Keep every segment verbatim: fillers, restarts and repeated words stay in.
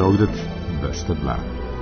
Beograd dvesta dva.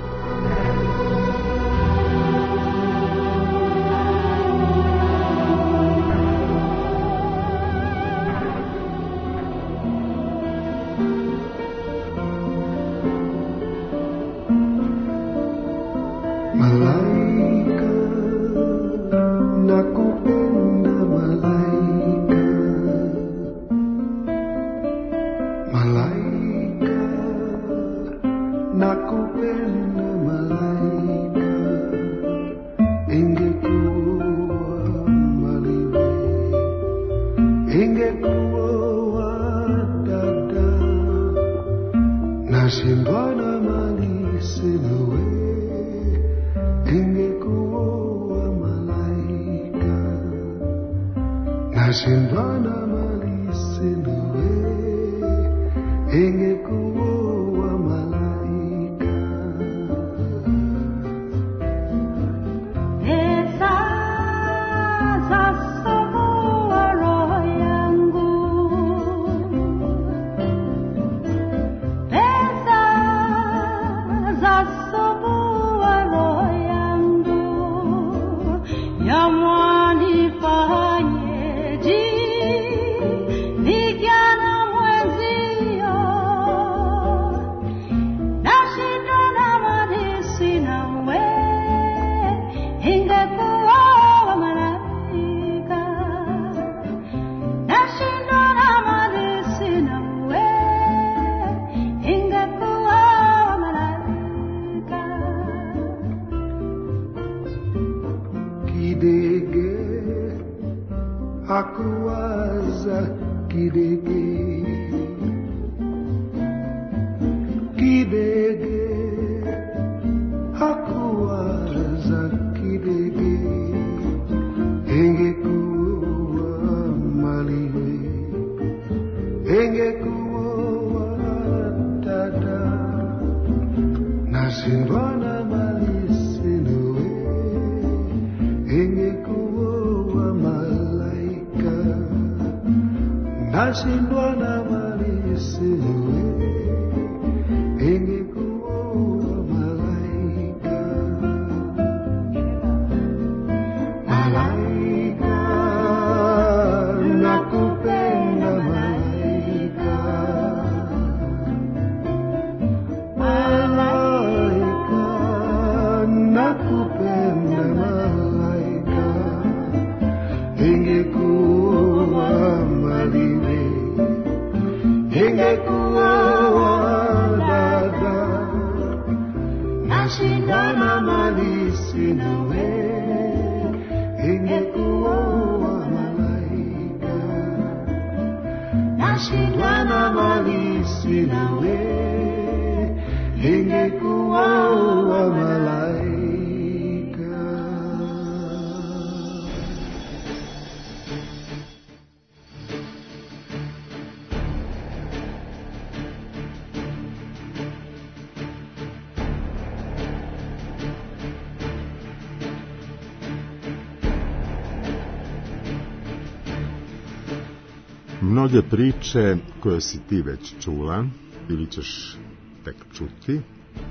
Mnoge priče koje si ti već čula ili ćeš tek čuti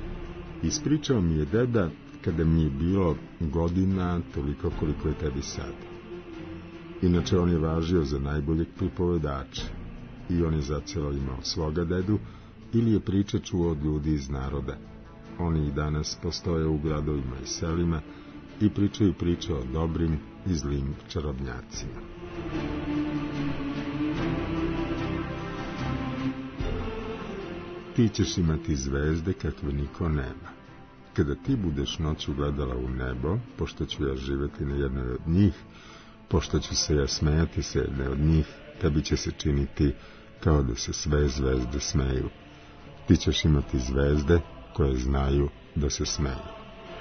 ispričao mi je deda kada mi je bilo godina toliko koliko je tebi sad. Inače on je važio za najboljeg pripovedača i on je zacijelo imao svoga dedu ili je priče čuo od ljudi iz naroda. Oni i danas postoje u gradovima i selima i pričaju priče o dobrim i zlim čarobnjacima. Ti ćeš imati zvezde kakve niko nema. Kada ti budeš noću gledala u nebo, pošto ću ja živjeti na jednoj od njih, pošto ću se ja smejati sa jedne od njih, tebi će se činiti kao da se sve zvezde smeju. Ti ćeš imati zvezde koje znaju da se smeju.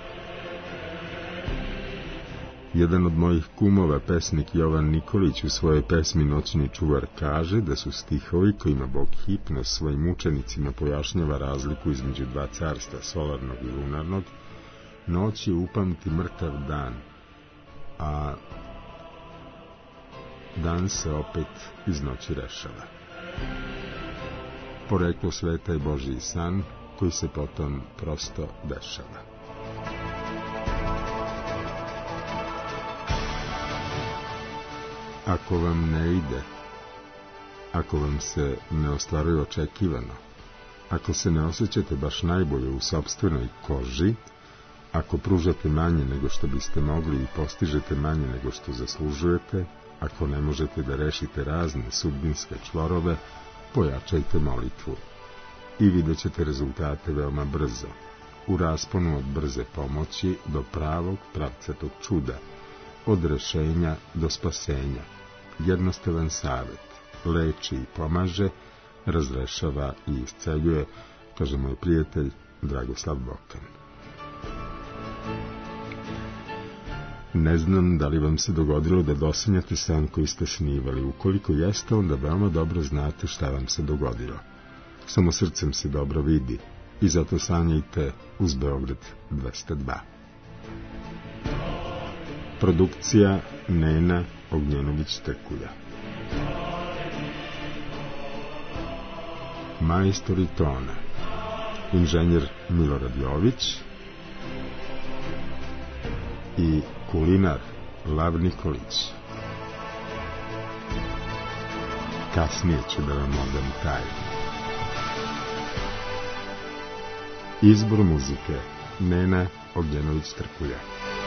Jedan od mojih kumova, pesnik Jovan Nikolić, u svojoj pesmi Noćni čuvar kaže da su stihovi kojima Bog Hipnos svojim učenicima pojašnjava razliku između dva carstva, solarnog i lunarnog. Noć je upamti mrtav dan, a dan se opet iz noći rešava. Poreklo sveta je Božji san, koji se potom prosto dešava. Ako vam ne ide, ako vam se ne ostvaruje očekivano, ako se ne osjećate baš najbolje u sopstvenoj koži, ako pružate manje nego što biste mogli i postižete manje nego što zaslužujete, ako ne možete da rešite razne sudbinske čvorove, pojačajte molitvu i vidjet ćete rezultate veoma brzo, u rasponu od brze pomoći do pravog pravcatog čuda, od rešenja do spasenja. Jednostavan savjet, leči i pomaže, razrešava i isceljuje, kaže moj prijatelj Dragoslav Bokan. Ne znam da li vam se dogodilo da dosanjate san koji ste snivali. Ukoliko jeste, onda veoma dobro znate šta vam se dogodilo. Samo srcem se dobro vidi i zato sanjajte uz Beograd dvesta dva. Produkcija Nena Ognjenović-Tekulja. Majstori tona inženjer Milorad Jović i kulinar Lav Nikolić. Kasnije ću da vam odam tajnu. Izbor muzike Nena Ognjenović-Tekulja.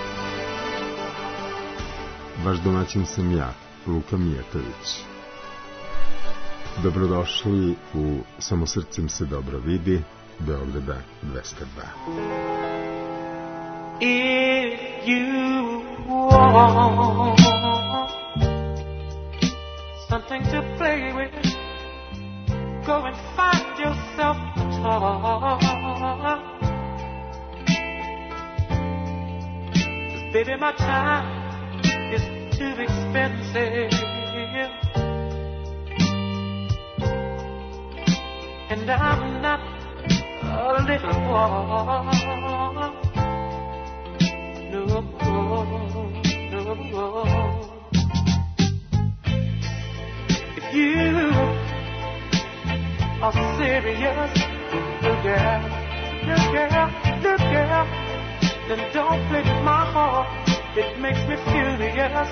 Vaš domaćin sam ja, Luka Mijatović. Dobrodošli u Samo srcem se dobro vidi, Beograda dvesta dva. If you want something to play with, go and find yourself a toy. 'Cause baby, my time is too expensive, and I'm not a little boy. No, no. If you are serious, look girl, look girl, look girl, then don't play with my heart. It makes me furious.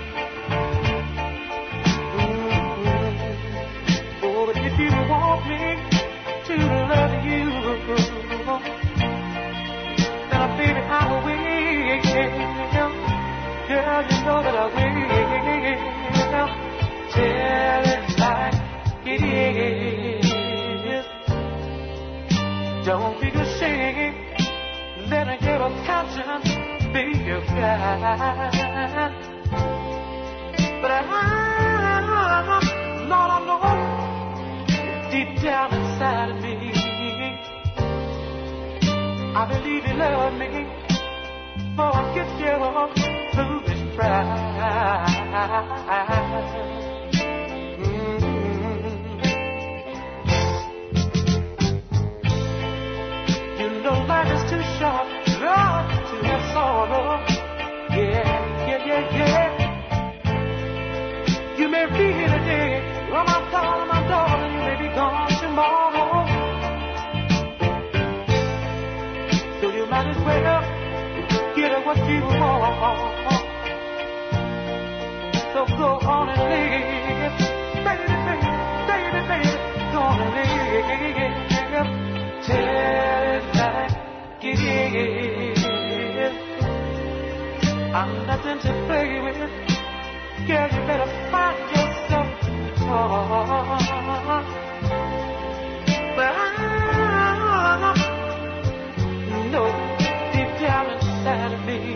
Mm-hmm. Oh, but if you want me to love you, then baby I will. Girl, you know that I will. Tell it like it is. Don't be ashamed. Let your conscience be your guide. But I, Lord, I know deep down inside of me, I believe you love me. Oh, I get your foolish pride. Mm-hmm. You know life is too short, love to have sorrow. Yeah, yeah, yeah, yeah. You may be here today, oh my darling, my darling, you may be gone tomorrow. So you might as well get what you want. So go on and live, baby, baby, baby, baby, go on and live. Tell it like it is. I'm nothing to play with. Girl, you better find yourself a toy. But I know deep down inside of me,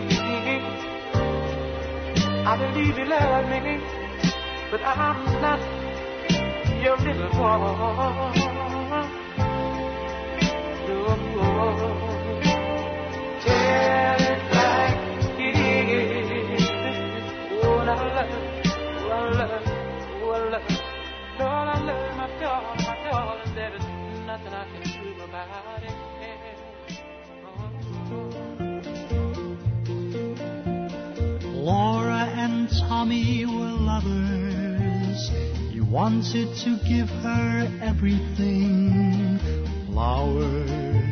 I believe you love me, but I'm not your little boy. No, tell it like it is. Oh, I love, oh, I love, oh, I love, Lord, I love my darling, my darling. There is nothing I can do about it. Laura and Tommy were lovers. He wanted to give her everything. Flowers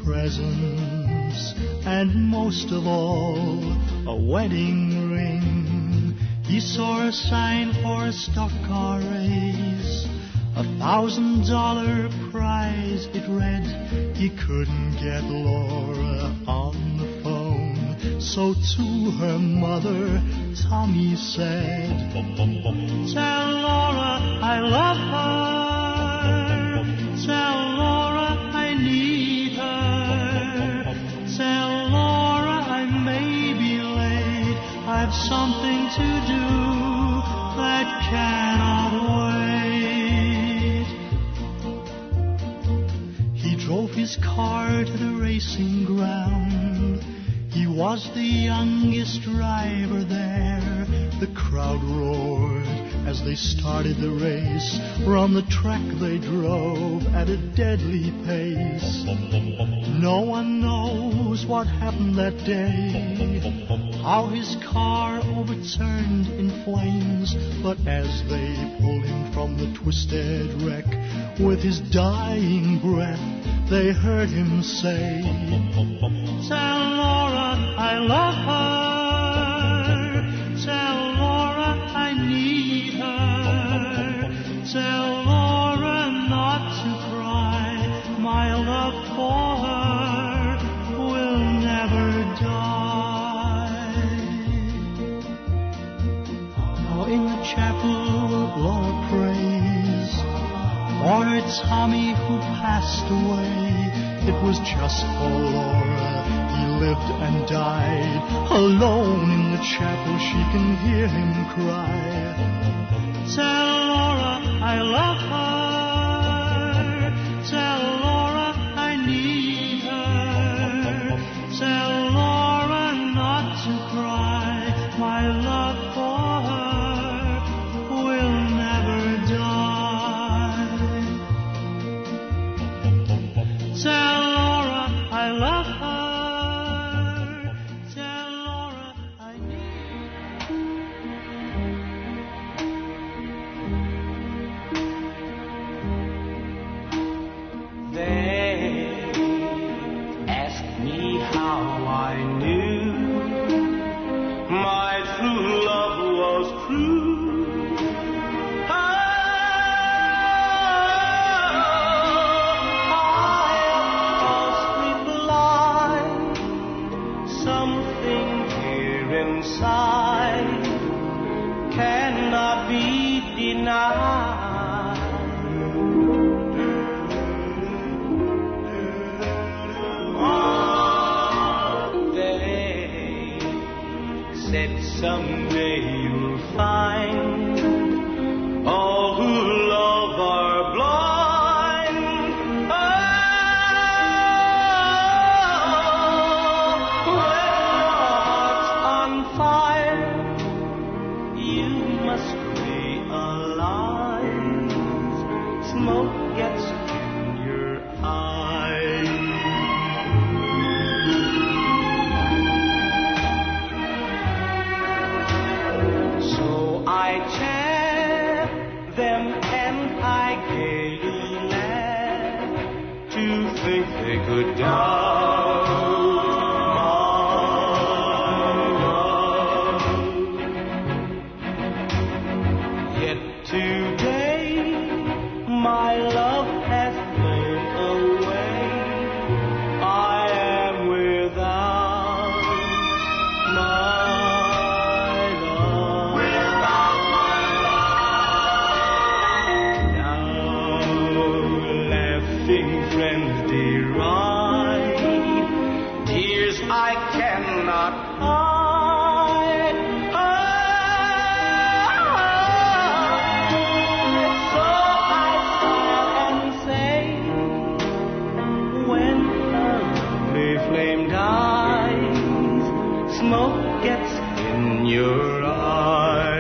presents, and most of all, a wedding ring. He saw a sign for a stock car race, a thousand dollar prize it read. He couldn't get Laura on the phone, so to her mother Tommy said, "Tell Laura I love her, tell Laura I need her, tell Laura I may be late, I've something to do that cannot wait." He drove his car to the racing ground. He was the youngest driver there. The crowd roared as they started the race. Round the track they drove at a deadly pace. No one knows what happened that day, how his car overturned in flames. But as they pulled him from the twisted wreck, with his dying breath, they heard him say, "Tell Laura I love her, tell Laura I need her, tell Laura not to cry, my love for her will never die." Now in the chapel Laura prays for her Tommy who passed away. It was just for Laura he lived and died. Alone in the chapel she can hear him cry, "Tell Laura I love her, tell Laura I need her, tell Laura not to cry, my love for her will never die. Tell Laura I love her. Someday you'll find all who love are blind. Oh, when your heart's on fire, you must realize smoke gets in your eyes. I chant them and I gaily laugh to think they could doubt my love. Yet today my love has flown away. I am without my friends deride tears I cannot hide. Oh, so I smile and say, when a lovely flame dies, smoke gets in your eyes.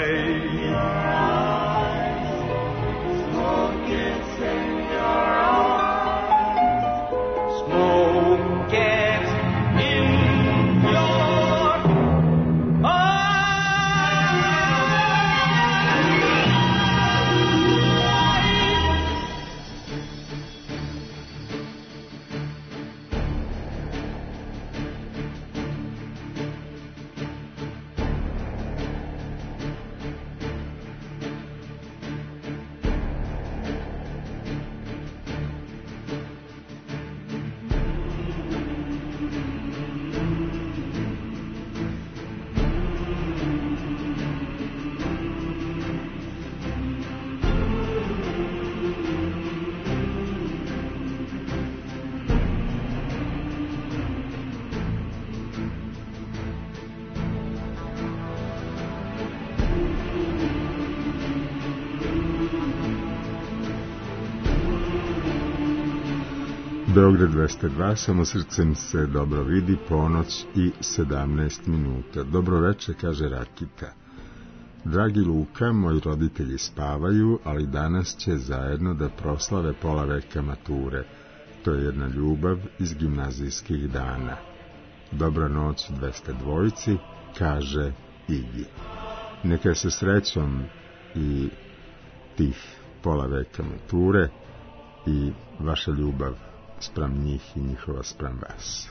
Smoke gets in your eyes. Smoke gets in your eyes. Beograd dvesta dva, samo srcem se dobro vidi, ponoć i sedamnaest minuta. Dobro veče, kaže Rakita. Dragi Luka, moji roditelji spavaju, ali danas će zajedno da proslave pola veka mature. To je jedna ljubav iz gimnazijskih dana. Dobra noć dvesta dvojici, kaže Igi. Neka se srećom i tih pola veka mature i vaša ljubav spram njih i njihova spram vas.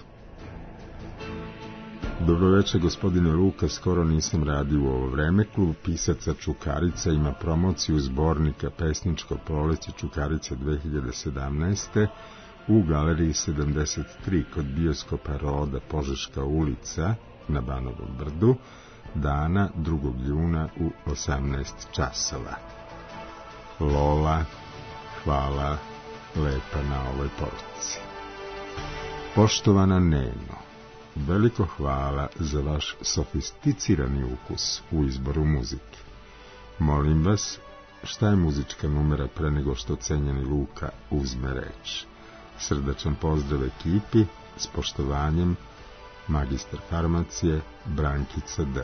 Dobroveče, gospodine Luka, skoro nisam radio u ovo vreme. Klub pisaca Čukarica ima promociju zbornika Pesničko proleće Čukarica dve hiljade sedamnaeste. u galeriji sedamdeset tri kod bioskopa Roda, Požeška ulica na Banovom brdu, dana drugog juna u osamnaest časova. Lola, hvala lepa na ovoj poruci. Poštovana Neno, veliko hvala za vaš sofisticirani ukus u izboru muzike. Molim vas, šta je muzička numera pre nego što cenjeni Luka uzme reč? Srdačan pozdrav ekipi, s poštovanjem, magistar farmacije Brankica D.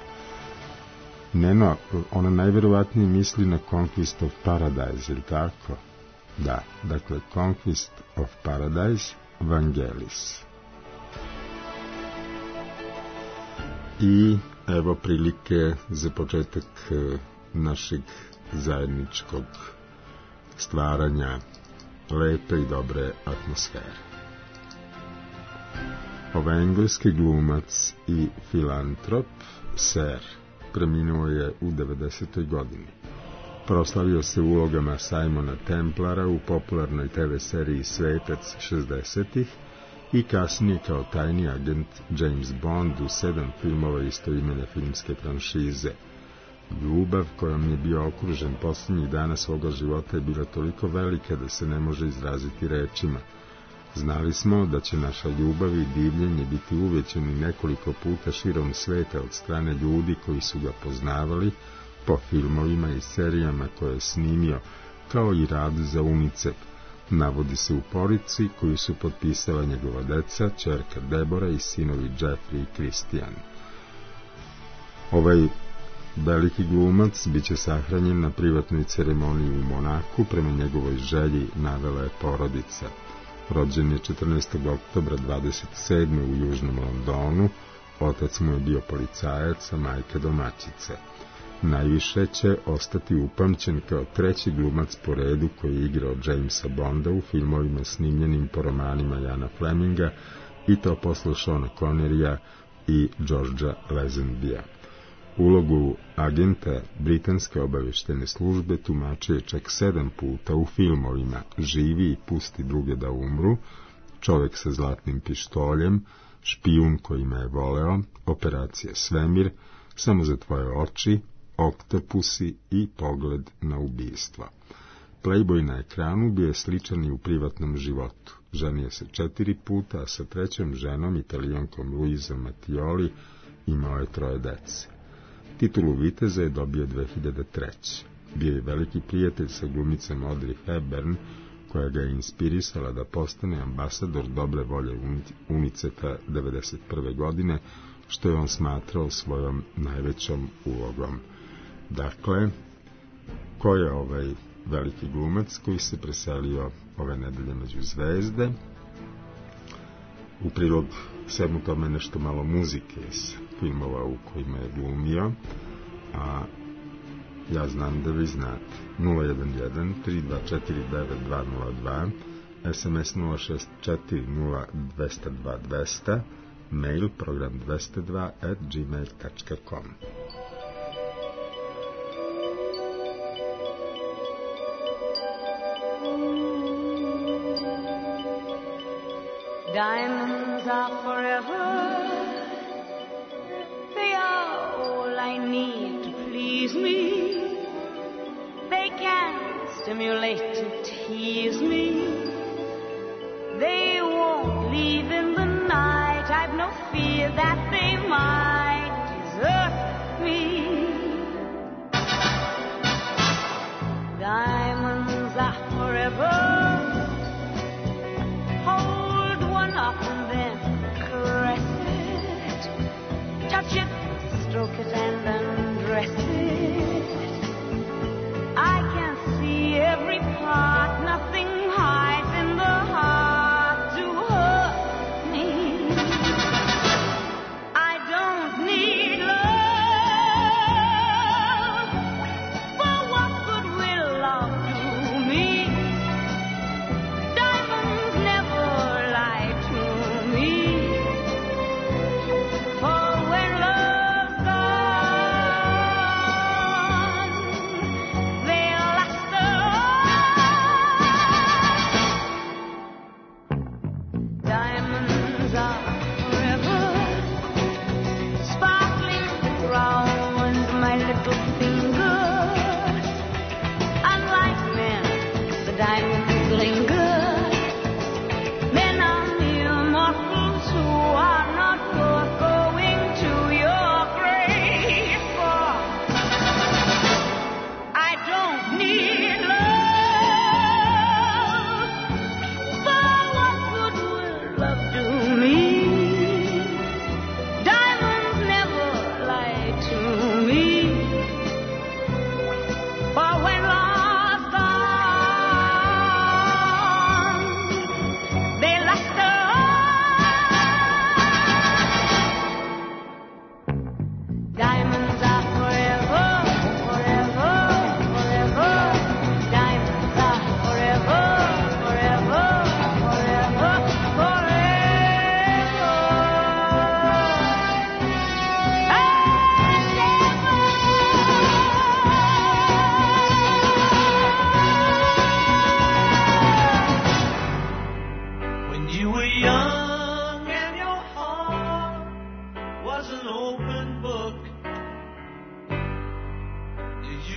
Neno, ona najverovatnije misli na Conquest of Paradise, ili tako? Da, dakle, Conquest of Paradise, Vangelis. I evo prilike za početak našeg zajedničkog stvaranja lepe i dobre atmosfere. Ovaj engleski glumac i filantrop, Ser, preminuo je u devedesetoj godini. Proslavio se ulogama Simona Templara u popularnoj te ve seriji Svetac šezdesetih i kasnije kao tajni agent James Bond u sedam filmova istoimene filmske franšize. Ljubav kojom je bio okružen posljednjih dana svoga života je bila toliko velika da se ne može izraziti rečima. Znali smo da će naša ljubav i divljenje biti uvećeni nekoliko puta širom sveta od strane ljudi koji su ga poznavali po filmovima i serijama koje je snimio, kao i rad za UNICEF. Navodi se u porici koju su potpisala njegova deca, ćerka Debora i sinovi Jeffrey i Christian. Ovaj veliki glumac biće sahranjen na privatnoj ceremoniji u Monaku, prema njegovoj želji navela je porodica. Rođen je četrnaestog oktobra dvadeset sedme u Južnom Londonu, otac mu je bio policajac, a majka domaćica. Najviše će ostati upamćen kao treći glumac po redu koji je igrao Jamesa Bonda u filmovima snimljenim po romanima Jana Fleminga, i to posle Seana Connerya i Georgea Lazenbya. Ulogu agenta britanske obavještene službe tumačio je čak sedam puta u filmovima Živi i pusti druge da umru, Čovek sa zlatnim pištoljem, Špijun koji me je voleo, Operacija Svemir, Samo za tvoje oči, Oktopusi i Pogled na ubistvo. Playboy na ekranu bio je sličan i u privatnom životu. Ženio se četiri puta, a sa trećom ženom, Italijankom Luizom Mattioli, imao je troje dece. Titulu viteza je dobio dve hiljade treće. Bio je veliki prijatelj sa glumicom Audrey Hepburn, koja ga je inspirisala da postane ambasador dobre volje UNICEF-a devedeset prve godine, što je on smatrao svojom najvećom ulogom. Dakle, ko je ovaj veliki glumac koji se preselio ove nedelje među zvezde? U prilog svemu tome nešto malo muzike iz filmova u kojima je glumio, a ja znam da vi znate. Nula jedan jedan tri dva četiri devet dva nula dva, es em es nula šest četiri nula dva nula dva dva nula nula, mail program dvesta dva at gmail tačka com. Diamonds are forever. They are all I need to please me. They can stimulate and tease me. They won't leave in the night. I've no fear that they might desert me. Diamonds are forever.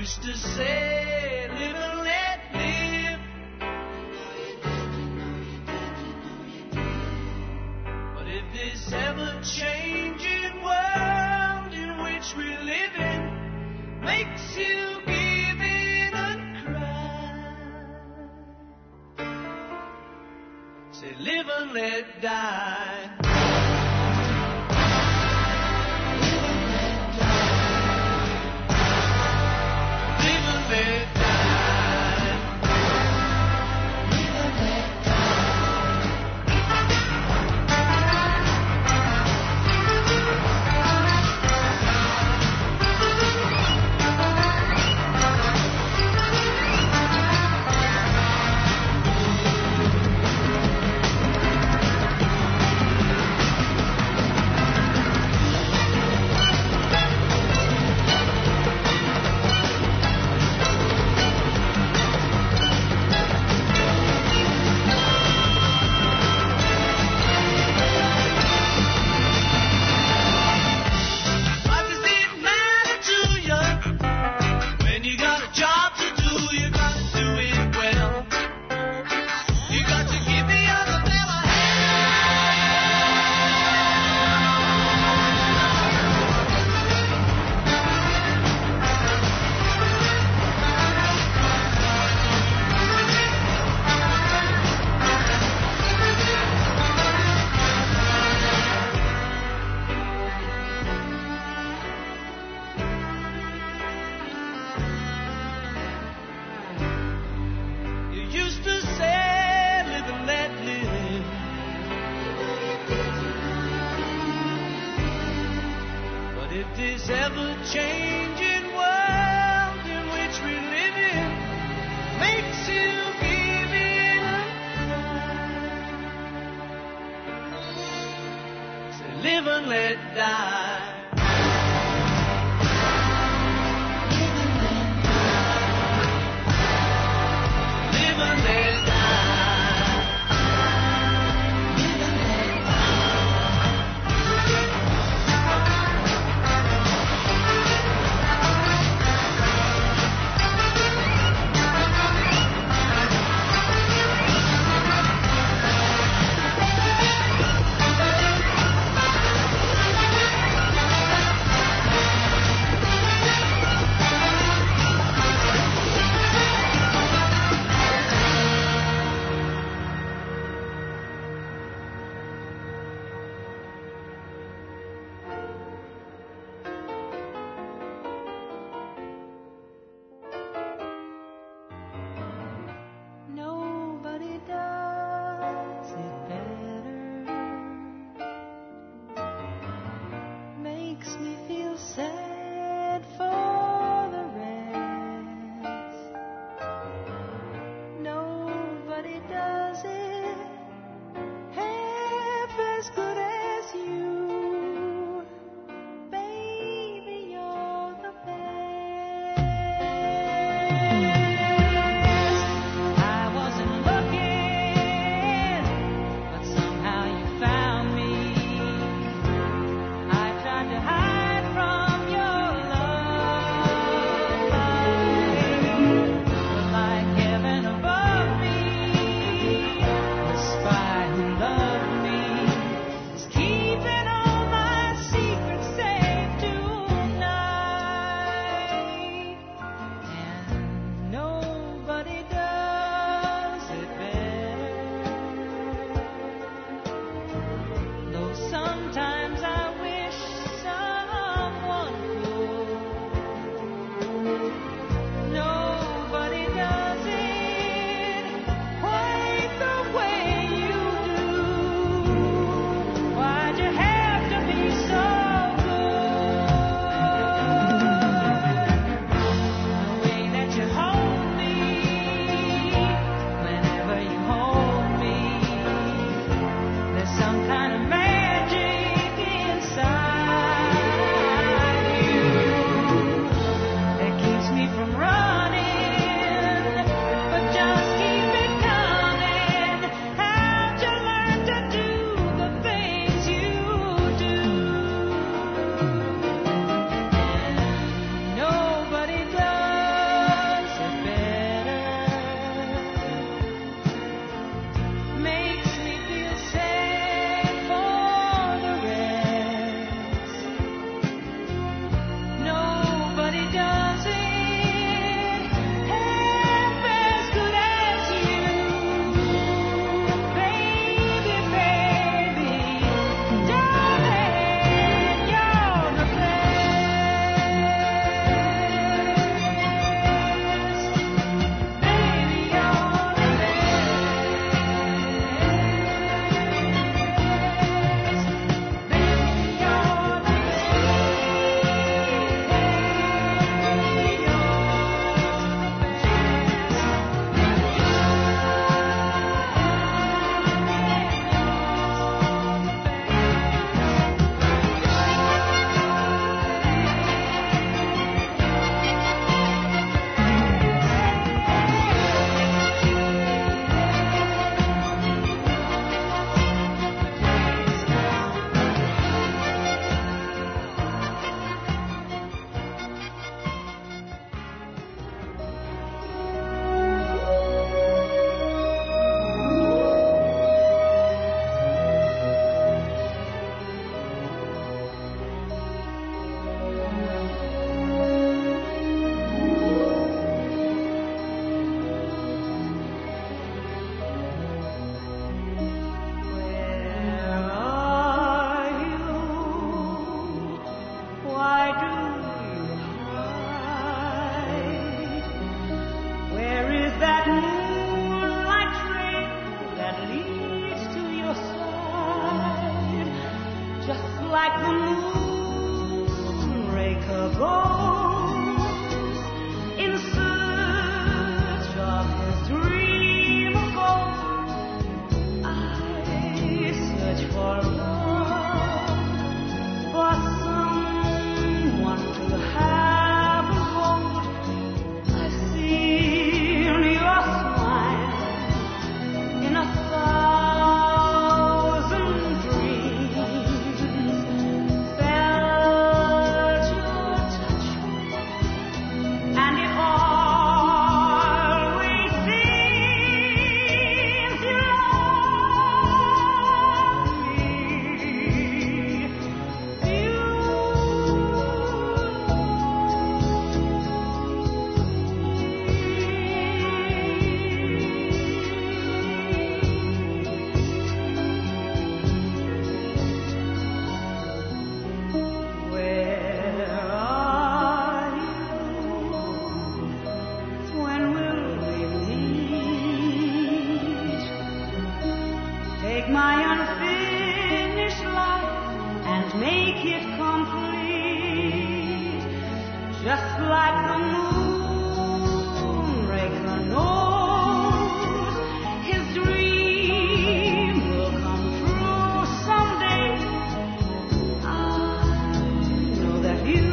used to say, live and let live. But if this ever-changing world in which we live in makes you give in and cry, say, live and let die. just like the moonraker goes in search of his dream of gold. I search for love, for someone to have and hold. I've seen your smile in a thousand dreams, felt your touch, and it always seems you Where are you? When will we meet? Take my unfinished life and make it complete, just like the moonraker knows his dream will come true someday. I know that you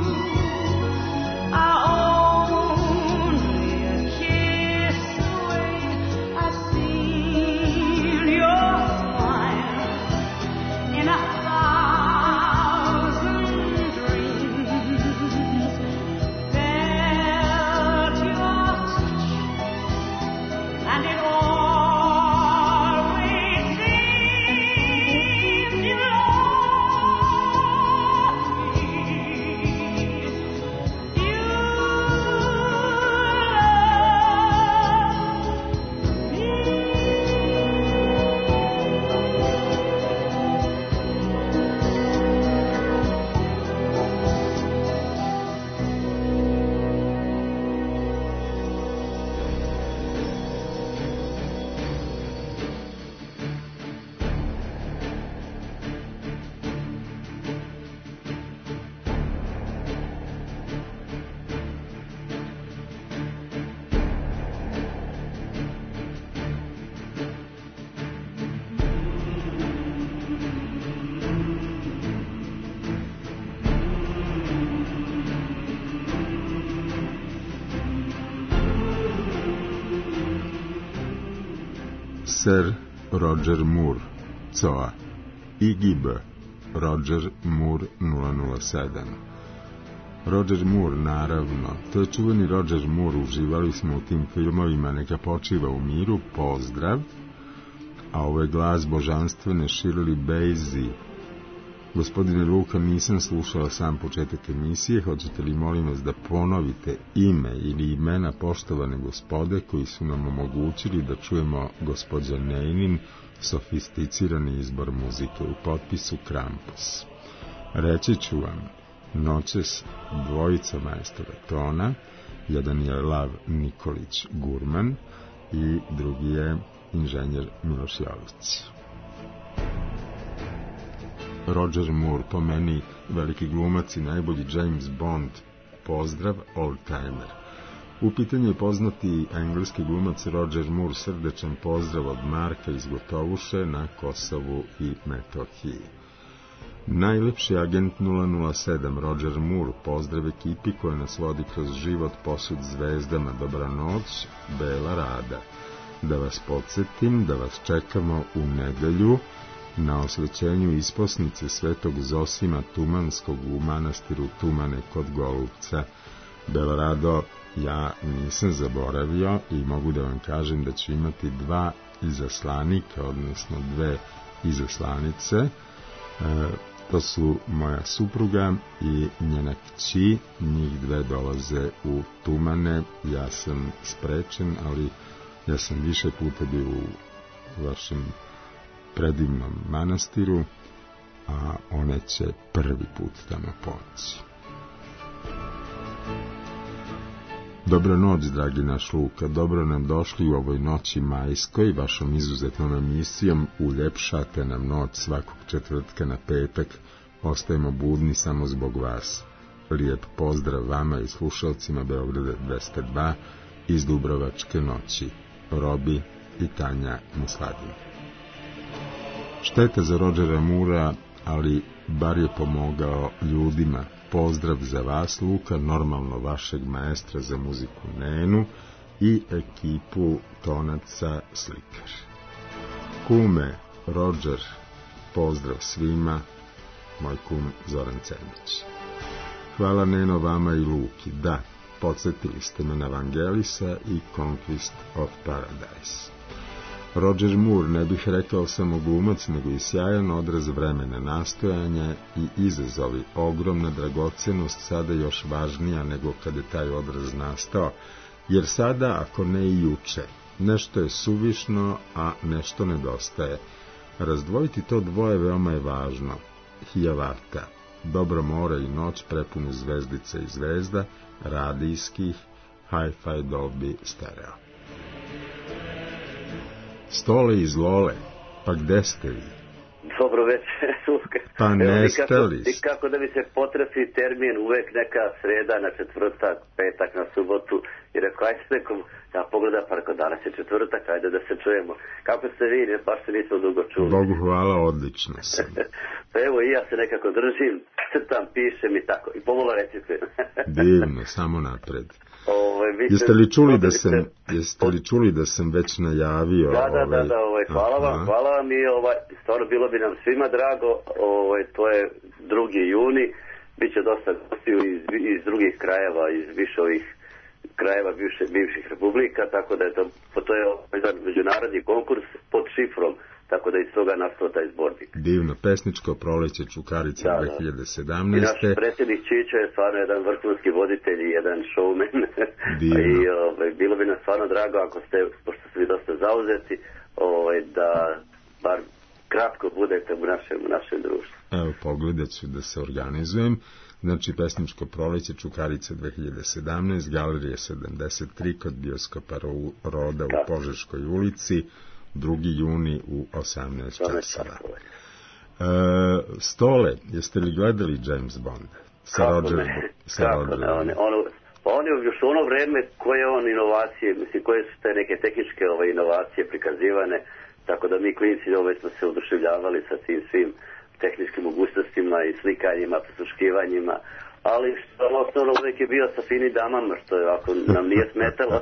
are only a kiss away. I've seen your smile in a thousand dreams, felt your touch, and it always seems you love me. You Sir Roger Moore, C O A. I G B, Roger Moore nula nula sedam. Roger Moore, naravno, to je čuveni Roger Moore, uživali smo u tim filmovima, neka počiva u miru, pozdrav. A ovo je glas božanstvene Shirley Bassey. Gospodine Luka, nisam slušala sam početak emisije, hoćete li molim vas da ponovite ime ili imena poštovane gospode koji su nam omogućili da čujemo gospođa Neinin sofisticirani izbor muzike u potpisu Krampus. Reći ću vam, noćes dvojica majstora tona, jedan je Lav Nikolić Gurman i drugi je inženjer Miloš Jović. Roger Moore, po meni veliki glumac i najbolji James Bond, pozdrav, old-timer. U pitanju je poznati engleski glumac Roger Moore, srdečan pozdrav od Marka iz Gotovuše na Kosovu i Metohiji. Najlepši agent nula nula sedam, Roger Moore, pozdrav ekipi koja nas vodi kroz život posud zvezdama, dobra noć, bela rada. Da vas podsjetim da vas čekamo u nedelju na osvećenju isposnice Svetog Zosima Tumanskog u manastiru Tumane kod Golubca. Belorado, ja nisam zaboravio i mogu da vam kažem da ću imati dva izaslanika, odnosno dve izaslanice. E, to su moja supruga i njena kći, njih dve dolaze u Tumane. Ja sam sprečen, ali ja sam više puta bio u vašem predivnom manastiru, a one će prvi put tamo poći. Dobro noć, dragi naš Luka, dobro nam došli u ovoj noći majskoj, vašom izuzetnom emisijom, uljepšate nam noć svakog četvrtka na petak, ostajemo budni samo zbog vas. Lijep pozdrav vama i slušalcima Beograda dvesta dva iz Dubrovačke noći, Robi i Tanja Musladin. Šteta za Rodgera Moora, ali bar je pomogao ljudima. Pozdrav za vas, Luka, normalno vašeg maestra za muziku Nenu i ekipu tonaca Slikar. Kume, Rodger, pozdrav svima, moj kum Zoran Cernić. Hvala Neno vama i Luki, da, podsjetili ste me na Vangelisa i Conquest of Paradise. Rodger Moore, ne bih rekao samo glumac, nego i sjajan odraz vremena, nastojanja i izazovi, ogromna dragocenost, sada još važnija nego kad je taj odraz nastao, jer sada, ako ne i juče, nešto je suvišno, a nešto nedostaje. Razdvojiti to dvoje veoma je važno. Hiawatha, dobro more i noć prepunu zvezdica i zvezda, radijskih, hi-fi Dolby stereo. Stole iz Lole, pa gde ste vi? Dobro večer, Luka. Pa neste li? I kako da mi se potrefi termin, uvek neka sreda na četvrtak, petak na subotu, i rekao, ajde se nekom, ja pogledam, pa rekao, danas je četvrtak, ajde da se čujemo. Kako ste vi, ne, baš se nismo dugo čuli. Bogu hvala, odlično sam. Pa evo, i ja se nekako držim, crtam, pišem i tako, i pomola recitujem. Divno, samo napred. Ove, jeste li čuli da sam, jeste li čuli da sam već najavio? Da, da, ovaj... da, da, ovaj, hvala vam, hvala vam i ovaj, stvarno bilo bi nam svima drago, ovaj, to je drugi juni, bit će dosta gostiju iz, iz drugih krajeva, iz više ovih krajeva bivše, bivših republika, tako da je to, to je jedan međunarodni konkurs pod šifrom, tako da iz toga nastao taj zbornik. Divno, pesničko proleće Čukarica da, dve hiljade sedamnaeste. I naš predsjednik Čičo je stvarno jedan vrhunski voditelj i jedan showman. I ovaj, bilo bi nam stvarno drago ako ste, pošto ste vi dosta zauzeti, ovaj, da bar kratko budete u našem, u našem društvu. Evo, pogledat ću da se organizujem. Znači, pesničko proleće Čukarica dve hiljade sedamnaeste, Galerija sedamdeset tri kod bioskopa Roda u Požeškoj ulici, drugi juni u osamnaest časova. E, Stole, jeste li gledali James Bond? Sa kako Roger, ne, sa kako ne, on, ono, on je još u ono vreme koje on inovacije, mislim, koje su te neke tehničke ove, inovacije prikazivane, tako da mi klinci ove smo se oduševljavali sa tim svim tehničkim mogućnostima i slikanjima, prisluškivanjima, ali što osnovno uvijek je bio sa fini damama, što je ovako nam nije smetalo.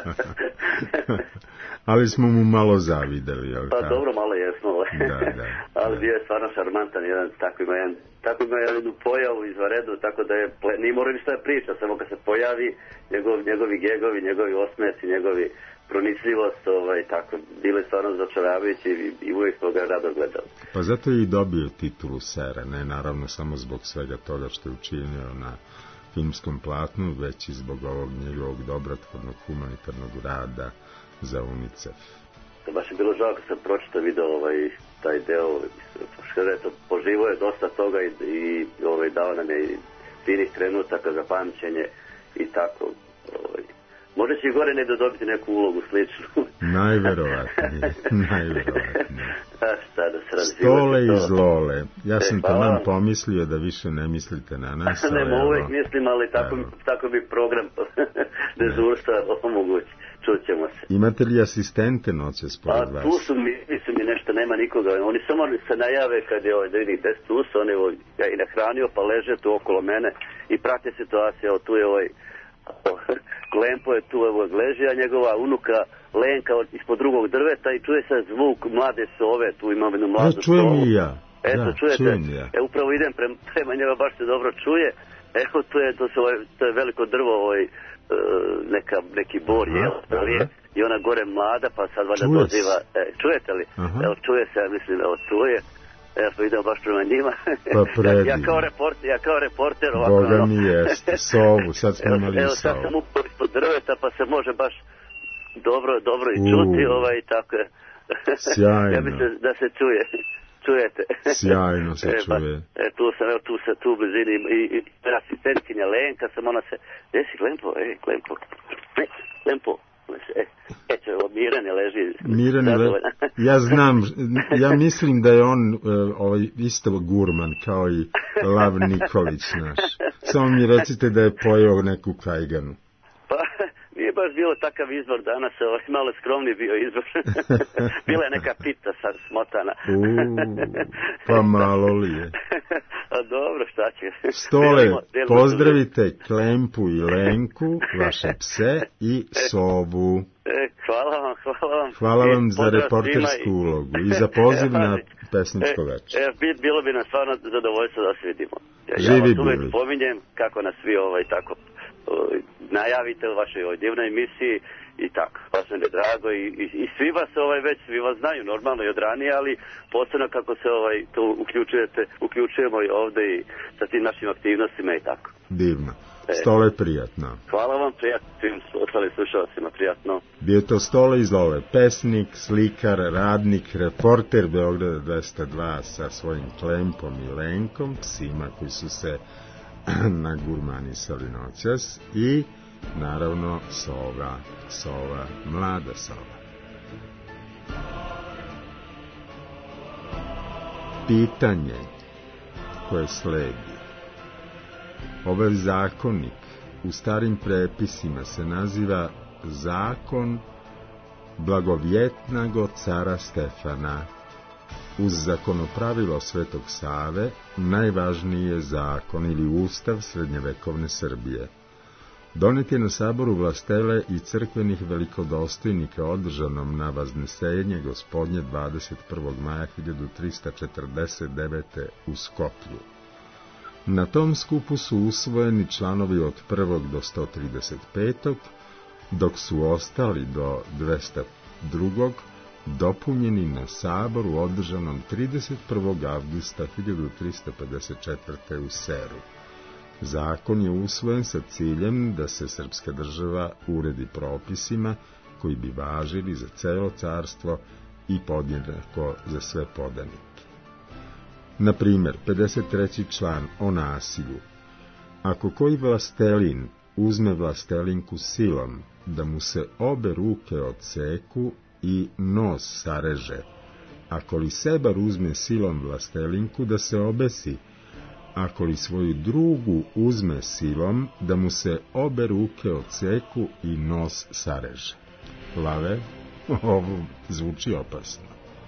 Ali smo mu malo zavideli, jel? Pa dobro, malo jesmo. Da, da. Ali bio je stvarno šarmantan, jedan, tako ima jedan, tako ima jednu pojavu izvaredu, tako da je, nije morao ništa da priča, samo kad se pojavi, njegov, njegovi gegovi, njegovi osmeci, njegovi pronicljivost, ovaj, tako, bile stvarno začaravajući i, i uvijek smo ga rado gledali. Pa zato je i dobio titulu Sera, ne naravno samo zbog svega toga što je učinio na filmskom platnu, već i zbog ovog njegovog dobrotvornog humanitarnog rada za UNICEF. To baš je bilo žao kad sam pročitao video ovaj, taj deo, što poživo je dosta toga i, i ovaj, dao nam je finih trenutaka za pamćenje i tako. Ovaj. Možda će i gore ne dobiti neku ulogu sličnu. Najverovatnije, najverovatnije. A šta da se radi? Stole iz Lole. Ja sam e, taman pomislio da više ne mislite na nas. Ne, mo uvek mislim, ali tako, tako bi program dežurstva omogući. Čućemo se. Imate li asistente noćas pored vas? A tu su mi, mislim mi nešto, nema nikoga. Oni samo se najave kad je ovaj, da vidi gde tu su, oni ja i nahranio, pa leže tu okolo mene i prate situaciju. Evo, tu je ovaj Klempo je tu, evo, leži, a njegova unuka Lenka ispod drugog drveta i čuje se zvuk mlade sove, tu imam jednu mladu sovu. Čujem i ja. Eto, ja, čujete? Čujem ja. E, upravo idem prema, prema njega, baš se dobro čuje. Evo, tu je, to, se, to je veliko drvo, ovaj, neka, neki bor, aha, jel, aha. I ona gore mlada, pa sad valjda doziva, e, čujete li? Aha. Evo, čuje se, ja mislim, evo, čuje. Ja sam ideo baš prema njima. Pa ja, ja kao reporter, ja kao reporter ovako. Boga mi jeste, sovu, sad smo evo, imali evo, sovu. Evo, sad sam upao ispod drveta, pa se može baš dobro, dobro i čuti, uh, ovaj, tako je. Sjajno. Ja mislim da se čuje. Čujete? Sjajno se e, pa, čuje. E, tu sam, evo, tu se, tu u blizini i, i asistentkinja Lenka, sam ona se, gdje si Klempo? Ej, Klempo. Ne, tempo. E, eto, Mirane leži. Mirane leži. Ja znam, ja mislim da je on ovaj, isto gurman, kao i Lav Nikolić naš. Samo mi recite da je pojeo neku kajganu. Pa, nije baš bilo takav izbor danas, ovaj, malo skromni bio izbor. Bila je neka pita sad smotana. Uuu, pa malo li je. A dobro, šta će? Stole, delimo, delimo pozdravite Klempu i Lenku, vaše pse i sobu. E, hvala vam, hvala vam. Hvala vam za reportersku ulogu i za poziv na pesničko večer. E, e, bilo bi nam stvarno zadovoljstvo da se vidimo. Ja, Živi ja vas uvek bili. Pominjem kako nas svi ovaj, tako ovaj, najavite u vašoj ovoj divnoj emisiji i tako. Baš nam je drago i, i, i svi vas ovaj, već, svi vas znaju normalno i od ranije, ali posebno kako se ovaj, tu uključujete, uključujemo i ovde i sa tim našim aktivnostima i tako. Divno. Stole, prijatno. Hvala vam, prijatno, svim ostalim slušalcima, prijatno. Bio je to Stole iz Lole, pesnik, slikar, radnik, reporter Beograda dvesta dva sa svojim Klempom i Lenkom, psima koji su se nagurmanisali noćas i naravno sova, sova, mlada sova. Pitanje koje sledi. Ovaj zakonik u starim prepisima se naziva zakon blagovjetnago cara Stefana. Uz zakonopravilo Svetog Save najvažniji je zakon ili ustav srednjevekovne Srbije. Donet je na saboru vlastele i crkvenih velikodostojnika održanom na Vaznesenje Gospodnje dvadeset prvog maja hiljadu trista četrdeset devete u Skoplju. Na tom skupu su usvojeni članovi od prvog do sto trideset petog, dok su ostali do dvesta drugog dopunjeni na saboru održanom trideset prvog avgusta hiljadu trista pedeset četvrte u Seru. Zakon je usvojen sa ciljem da se srpska država uredi propisima koji bi važili za celo carstvo i podjednako za sve podanike. Na primjer, pedeset treći član o nasilju. Ako koji vlastelin uzme vlastelinku silom, da mu se obe ruke odseku i nos sareže. Ako li sebar uzme silom vlastelinku, da se obesi. Ako li svoju drugu uzme silom, da mu se obe ruke odseku i nos sareže. Lave, ovo zvuči opasno.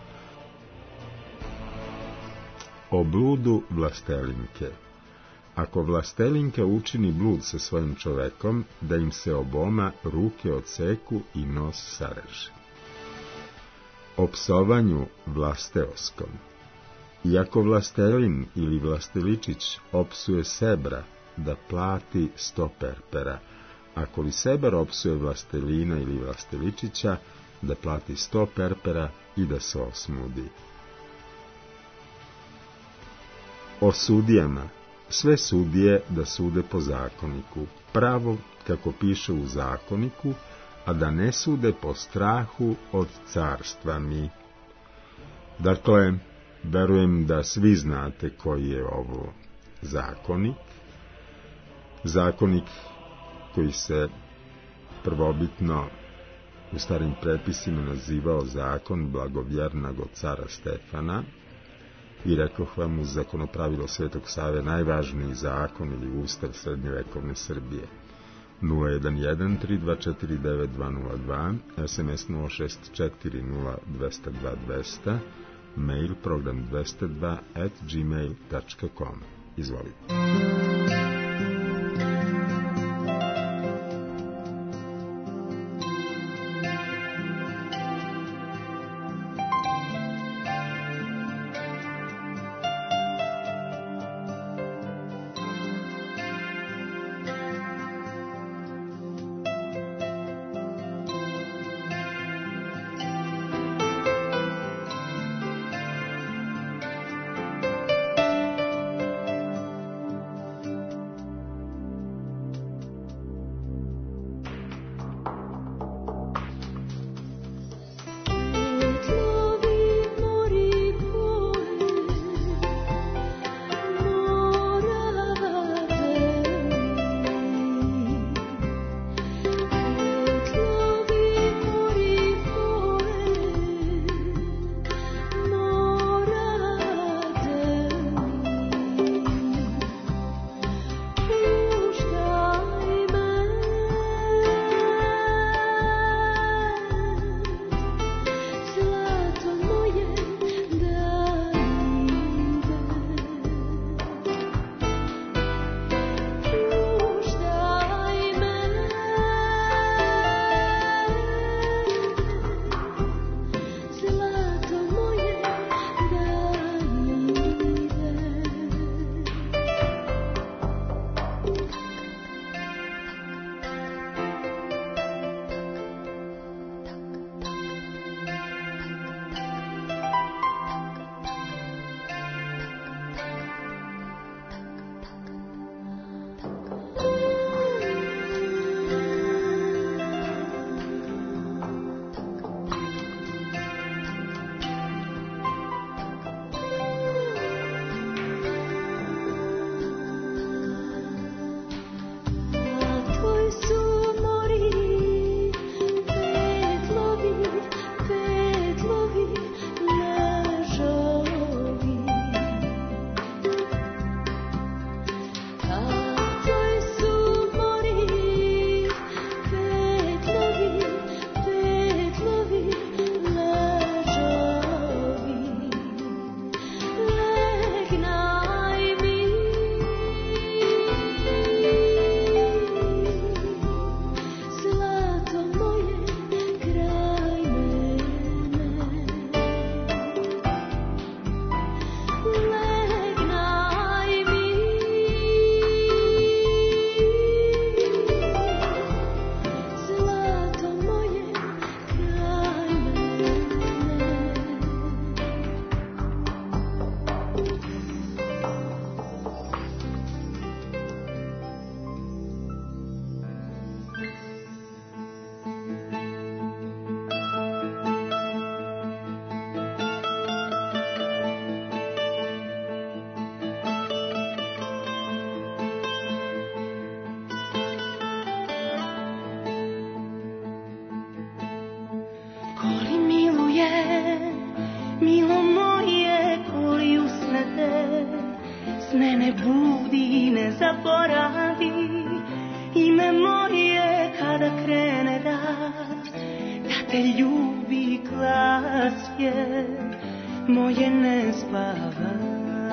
O bludu vlastelinke. Ako vlastelinka učini blud sa svojim čovekom, da im se oboma ruke odseku i nos sareže. O psovanju vlasteoskom. Iako vlastelin ili vlasteličić opsuje sebra, da plati sto perpera. Ako li sebar opsuje vlastelina ili vlasteličića, da plati sto perpera i da se osmudi. O sudijama. Sve sudije da sude po zakoniku, pravo kako piše u zakoniku, a da ne sude po strahu od carstva mi. Dakle, verujem da svi znate koji je ovo zakonik. Zakonik koji se prvobitno u starim prepisima nazivao zakon blagovjernog od cara Stefana, i rekoh vam uz zakonopravilo Svetog Save najvažniji zakon ili ustav srednjevekovne Srbije. nula jedan jedan tri dva četiri devet dva nula dva, es em es nula šest četiri nula dva nula dva dva nula nula, mail program dvesta dva at gmail tačka com. Izvolite. sne ne budi, ne zaboravi ime moje kada krene da, da te ljubi glas je moje ne spavaj.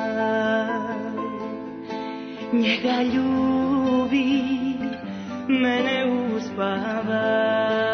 Njega ljubi, mene uspavaj.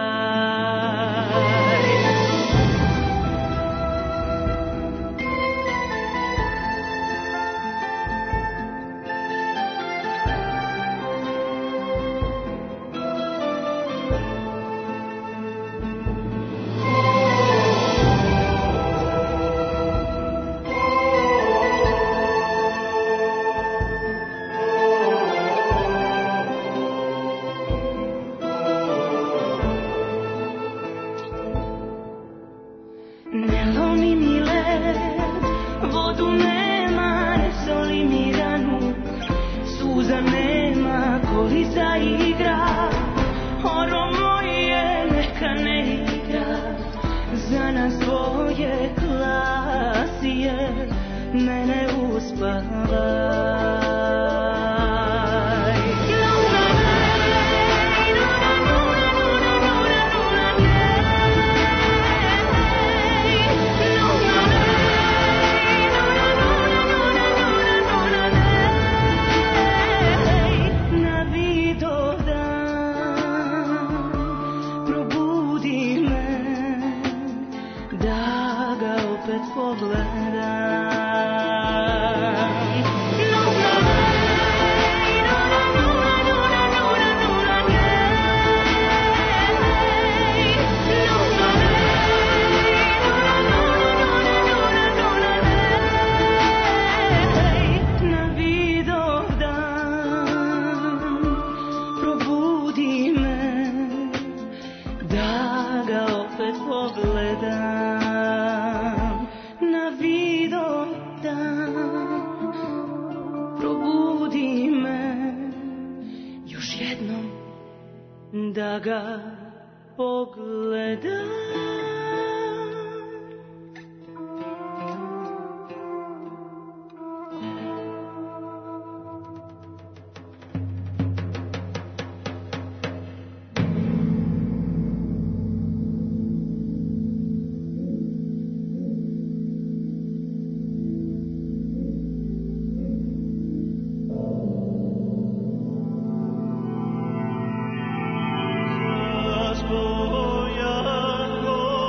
Da ga pogledam. Spoja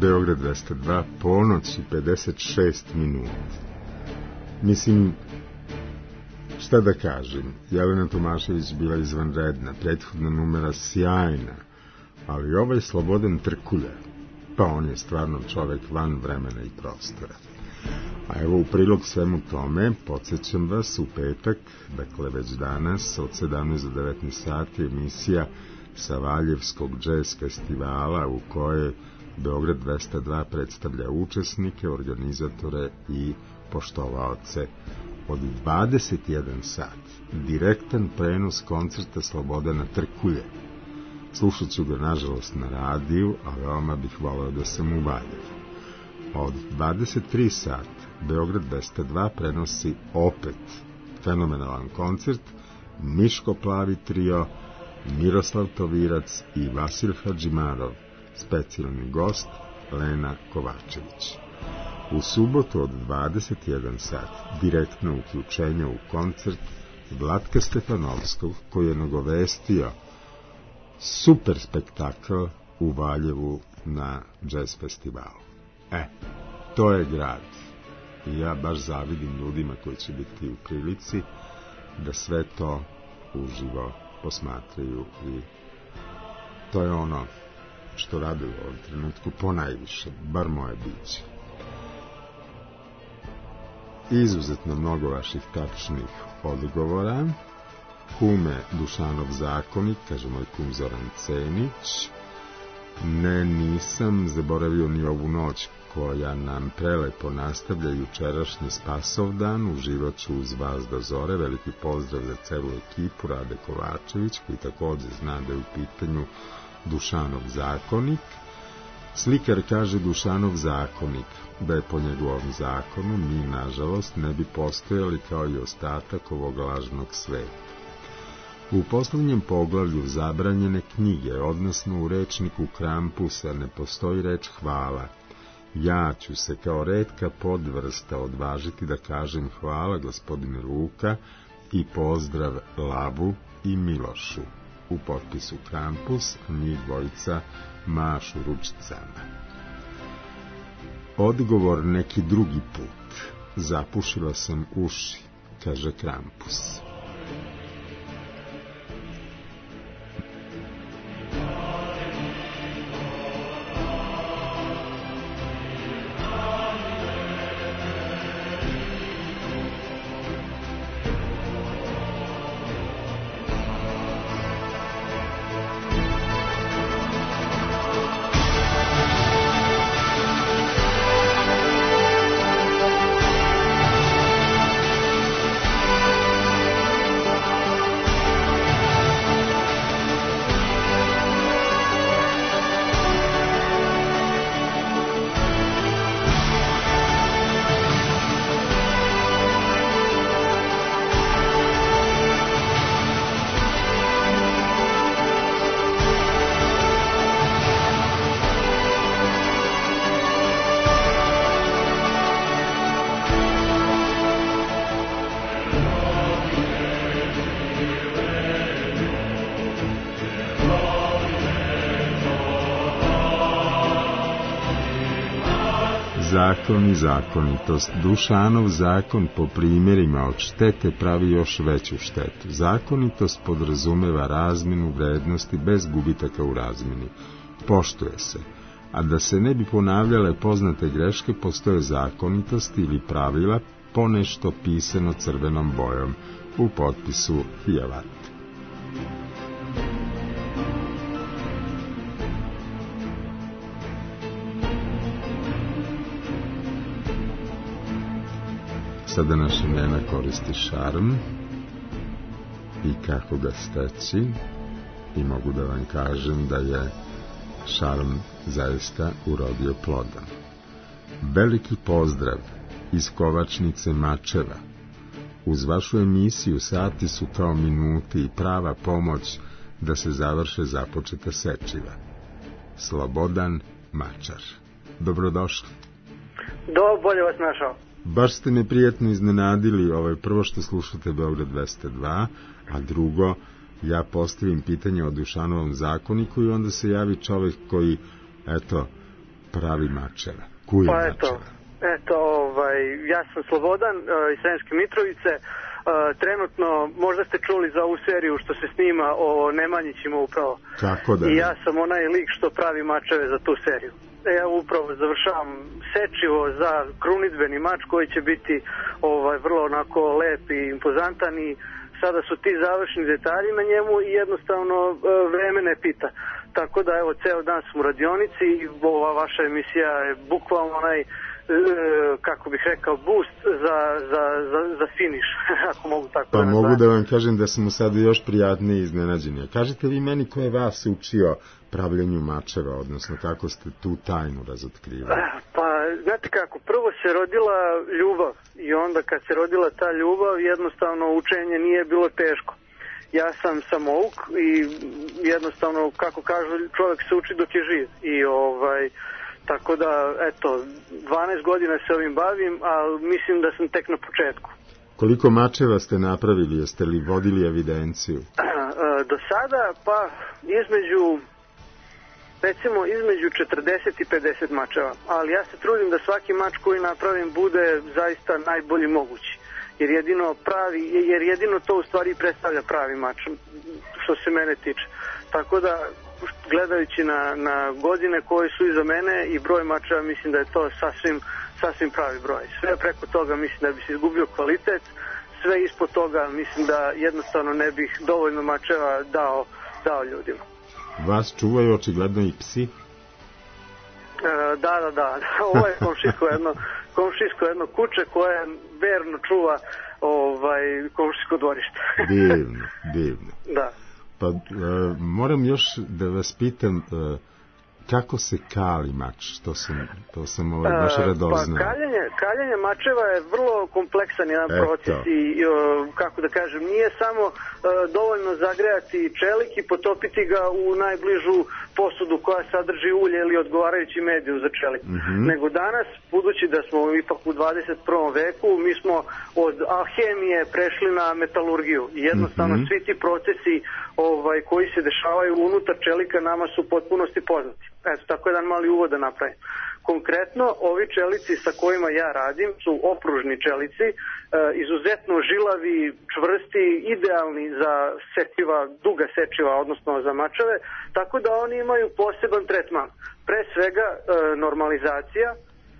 Beograd dvesta dva, ponoć i pedeset šest minuta. Mislim, šta da kažem, Jelena Tomašević bila izvanredna, prethodna numera sjajna, ali ovaj Slobodan Trkulja, pa on je stvarno čovek van vremena i prostora. A evo u prilog svemu tome, podsjećam vas, u petak, dakle već danas, od sedamnaest do devetnaest sati, emisija sa Valjevskog džez festivala u kojoj Beograd dvesta dva predstavlja učesnike, organizatore i poštovaoce. Od dvadeset jedan sat, direktan prenos koncerta Slobodana Trkulje. Slušat ću ga, nažalost, na radiju, a veoma bih voleo da sam u Valjevu. Od dvadeset tri sat, Beograd dvesta dva prenosi opet fenomenalan koncert, Miško Plavi trio, Miroslav Tovirac i Vasil Hadžimarov, specijalni gost Lena Kovačević. U subotu od dvadeset jedan sat, direktno uključenje u koncert Vlatka Stefanovskog, koji je nagovestio super spektakl u Valjevu na džez festivalu. E, to je grad. I ja baš zavidim ljudima koji će biti u prilici da sve to uživo posmatraju i to je ono što rade u ovom trenutku ponajviše, bar moje biće. Izuzetno mnogo vaših tačnih odgovora. Kume Dušanov zakonik, kaže moj kum Zoran Cenić. Ne, nisam zaboravio ni ovu noć koja nam prelepo nastavlja jučerašnji Spasovdan. Uživat ću uz vas do zore. Veliki pozdrav za celu ekipu. Rade Kovačević, koji također zna da je u pitanju Dušanov zakonik. Slikar kaže Dušanov zakonik, da je po njegovom zakonu mi, nažalost, ne bi postojali kao i ostatak ovog lažnog sveta. U poslednjem poglavlju zabranjene knjige, odnosno u rečniku Krampusa, ne postoji reč hvala. Ja ću se kao retka podvrsta odvažiti da kažem hvala gospodine Luka i pozdrav Lavu i Milošu. U potpisu Krampus, njih dvojica mašu ručicama. Odgovor neki drugi put. Zapušila sam uši, kaže Krampus. Zakon i zakonitost. Dušanov zakon po primjerima od štete pravi još veću štetu. Zakonitost podrazumeva razmjenu vrednosti bez gubitaka u razmjeni. Poštuje se. A da se ne bi ponavljale poznate greške, postoje zakonitosti ili pravila, ponešto pisano crvenom bojom u potpisu Hijavat. Sada naša Nena koristi šarm i kako ga steći, i mogu da vam kažem da je šarm zaista urodio plodom. Veliki pozdrav iz Kovačnice Mačeva. Uz vašu emisiju sati su kao minuti i prava pomoć da se završe započeta sečiva. Slobodan Mačar. Dobrodošli. Do, bolje vas našao. Baš ste me prijatno iznenadili, ovaj, prvo što slušate Beograd dvesta dva, a drugo, ja postavim pitanje o Dušanovom zakoniku i onda se javi čovjek koji, eto, pravi mačeva? Kuj Pa mačeva? eto, eto ovaj, ja sam Slobodan uh, iz Sremske Mitrovice. Uh, trenutno, možda ste čuli za ovu seriju što se snima o Nemanjićima upravo. Kako da ne? I ja sam onaj lik što pravi mačeve za tu seriju. Ja upravo završavam sečivo za krunidbeni mač koji će biti ovaj, vrlo onako lep i impozantan i sada su ti završni detalji na njemu i jednostavno uh, vreme ne pita. Tako da evo, ceo dan sam u radionici i ova vaša emisija je bukvalno onaj kako bih rekao, boost za, za, za, za finiš, ako mogu tako pa da Pa mogu znam. da vam kažem da smo sad još prijatniji iznenađeni. Kažete vi meni ko je vas učio pravljenju mačeva, odnosno kako ste tu tajnu razotkrivali? Pa, znate kako, prvo se rodila ljubav i onda kad se rodila ta ljubav, jednostavno učenje nije bilo teško. Ja sam samouk i jednostavno, kako kažu, čovjek se uči dok je živ i ovaj... Tako da, eto, dvanaest godina se ovim bavim, ali mislim da sam tek na početku. Koliko mačeva ste napravili? Jeste li vodili evidenciju? Do sada, pa, između, recimo, između četrdeset i pedeset mačeva. Ali ja se trudim da svaki mač koji napravim bude zaista najbolji mogući. Jer jedino pravi, jer jedino to u stvari predstavlja pravi mač, što se mene tiče. Tako da, gledajući na, na godine koje su iza mene i broj mačeva, mislim da je to sasvim, sasvim pravi broj. Sve preko toga mislim da bi se izgubio kvalitet, sve ispod toga mislim da jednostavno ne bih dovoljno mačeva dao, dao ljudima. Vas čuvaju očigledno i psi? E, da, da, da. Ovo je komšijsko jedno, komšijsko jedno kuće koje verno čuva ovaj, komšijsko dvorište. Divno, divno. Da. Pa e, moram još da vas pitam e, kako se kali mač, to sam, to sam ovaj, baš radoznao. Pa kaljenje, kaljenje mačeva je vrlo kompleksan jedan Eto. proces i kako da kažem, nije samo uh, dovoljno zagrejati čelik i potopiti ga u najbližu posudu koja sadrži ulje ili odgovarajući mediju za čelik. Mm-hmm. Nego danas, budući da smo ipak u dvadeset prvom veku, mi smo od alhemije prešli na metalurgiju i jednostavno mm-hmm. svi ti procesi ovaj, koji se dešavaju unutar čelika nama su u potpunosti poznati. Eto, tako jedan mali uvod da napravim. Konkretno, ovi čelici sa kojima ja radim su opružni čelici, e, izuzetno žilavi, čvrsti, idealni za sečiva, duga sečiva, odnosno za mačeve, tako da oni imaju poseban tretman. Pre svega e, normalizacija, e,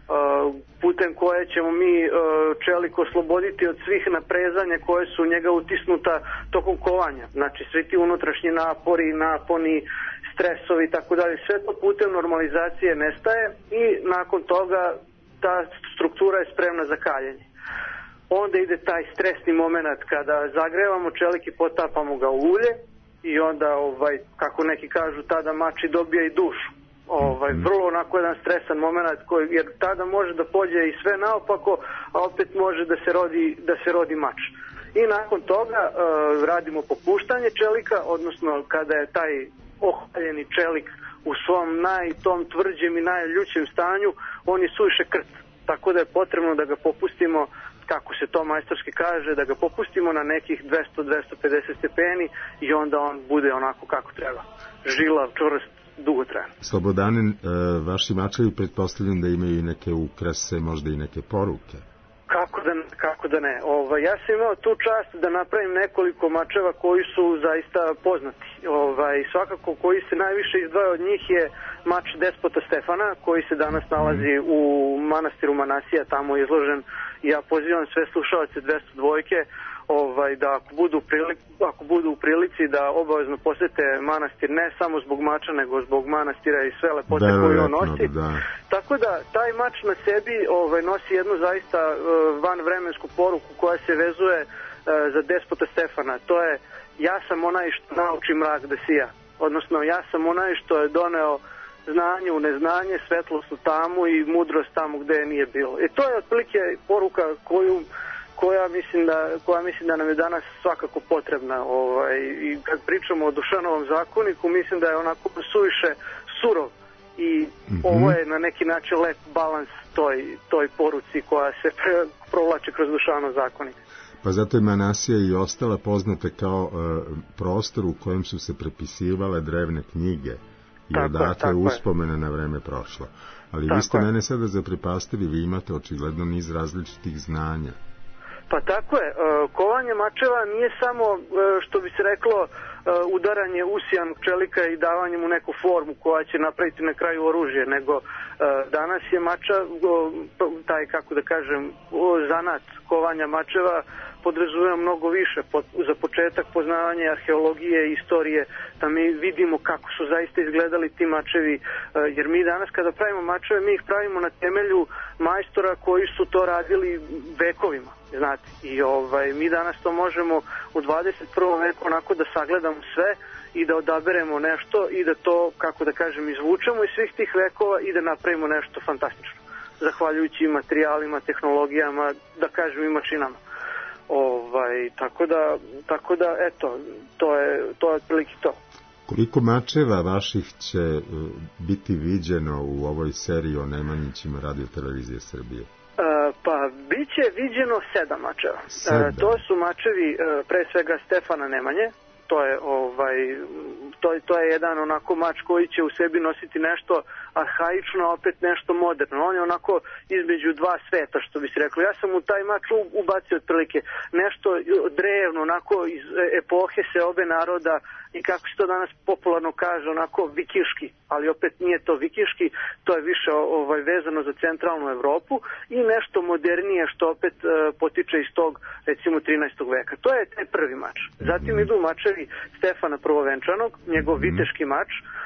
putem koje ćemo mi e, čelik osloboditi od svih naprezanja koje su u njega utisnuta tokom kovanja. Znači, svi ti unutrašnji napori, naponi, stresovi i tako dalje, sve to putem normalizacije nestaje i nakon toga ta struktura je spremna za kaljenje. Onda ide taj stresni moment kada zagrevamo čelik i potapamo ga u ulje i onda, ovaj, kako neki kažu, tada mači dobija i dušu. Ovaj, vrlo onako jedan stresan moment koji, jer tada može da pođe i sve naopako, a opet može da se rodi, da se rodi mač. I nakon toga uh, radimo popuštanje čelika, odnosno kada je taj ohaljeni čelik u svom najtom tvrđem i najljućem stanju, on je suviše krt. Tako da je potrebno da ga popustimo, kako se to majstorski kaže, da ga popustimo na nekih dvesta do dvesta pedeset stepeni i onda on bude onako kako treba. Žilav, čvrst, dugotrajan. Slobodane, vaši mačevi pretpostavljam da imaju i neke ukrase, možda i neke poruke. Kako da, kako da ne. Ovaj, ja sam imao tu čast da napravim nekoliko mačeva koji su zaista poznati. Ovaj, svakako koji se najviše izdvaja od njih je mač Despota Stefana, koji se danas nalazi u manastiru Manasija, tamo izložen. Ja pozivam sve slušalce dvesta dvojke ovaj, da ako budu, u prilici, ako budu u prilici da obavezno posete manastir, ne samo zbog mača, nego zbog manastira i sve lepote da, koje on nosi. Da. Tako da taj mač na sebi ovaj, nosi jednu zaista uh, vanvremensku poruku koja se vezuje uh, za Despota Stefana. To je: ja sam onaj što nauči mrak da sija. Odnosno, ja sam onaj što je doneo znanje u neznanje, svetlost u tamu i mudrost tamo gde je nije bilo. I to je otprilike poruka koju koja mislim da koja mislim da nam je danas svakako potrebna, ovaj, i kad pričamo o Dušanovom zakoniku, mislim da je onako suviše surov i mm-hmm. ovo je na neki način lep balans toj, toj poruci koja se pre, provlači kroz Dušanov zakonik. Pa zato je Manasija i ostala poznata kao uh, prostor u kojem su se prepisivale drevne knjige i tako odatle je, uspomene je. Na vreme prošlo. Ali Tako vi ste je. mene sada zaprepastili, vi imate očigledno niz različitih znanja. Pa tako je, e, kovanje mačeva nije samo, e, što bi se reklo, e, udaranje usijanog čelika i davanje mu neku formu koja će napraviti na kraju oružje, nego e, danas je mača, o, taj, kako da kažem, o, zanat kovanja mačeva podrazumeva mnogo više. Po, za početak poznavanje arheologije, istorije, da mi vidimo kako su zaista izgledali ti mačevi, e, jer mi danas kada pravimo mačeve, mi ih pravimo na temelju majstora koji su to radili vekovima, znate. I ovaj, mi danas to možemo u dvadeset prvom veku onako da sagledamo sve i da odaberemo nešto i da to, kako da kažem, izvučemo iz svih tih vekova i da napravimo nešto fantastično. Zahvaljujući materijalima, tehnologijama, da kažem i mašinama. Ovaj, tako da, tako da, eto, to je, to je otprilike to. Koliko mačeva vaših će uh, biti viđeno u ovoj seriji o Nemanjićima Radio Televizije Srbije? E, pa, bit će viđeno sedam mačeva. Sedam. E, to su mačevi, e, pre svega, Stefana Nemanje. To je, ovaj, to, to je jedan onako mač koji će u sebi nositi nešto arhaično, a opet nešto moderno. On je onako između dva sveta, što bi se reklo. Ja sam u taj mač ubacio otprilike nešto drevno, onako iz epohe seobe naroda i kako se to danas popularno kaže, onako vikinški, ali opet nije to vikinški, to je više ovaj, vezano za centralnu Evropu i nešto modernije što opet uh, potiče iz tog, recimo, trinaestog veka. To je taj prvi mač. Zatim idu mačevi Stefana Prvovenčanog, njegov viteški mač,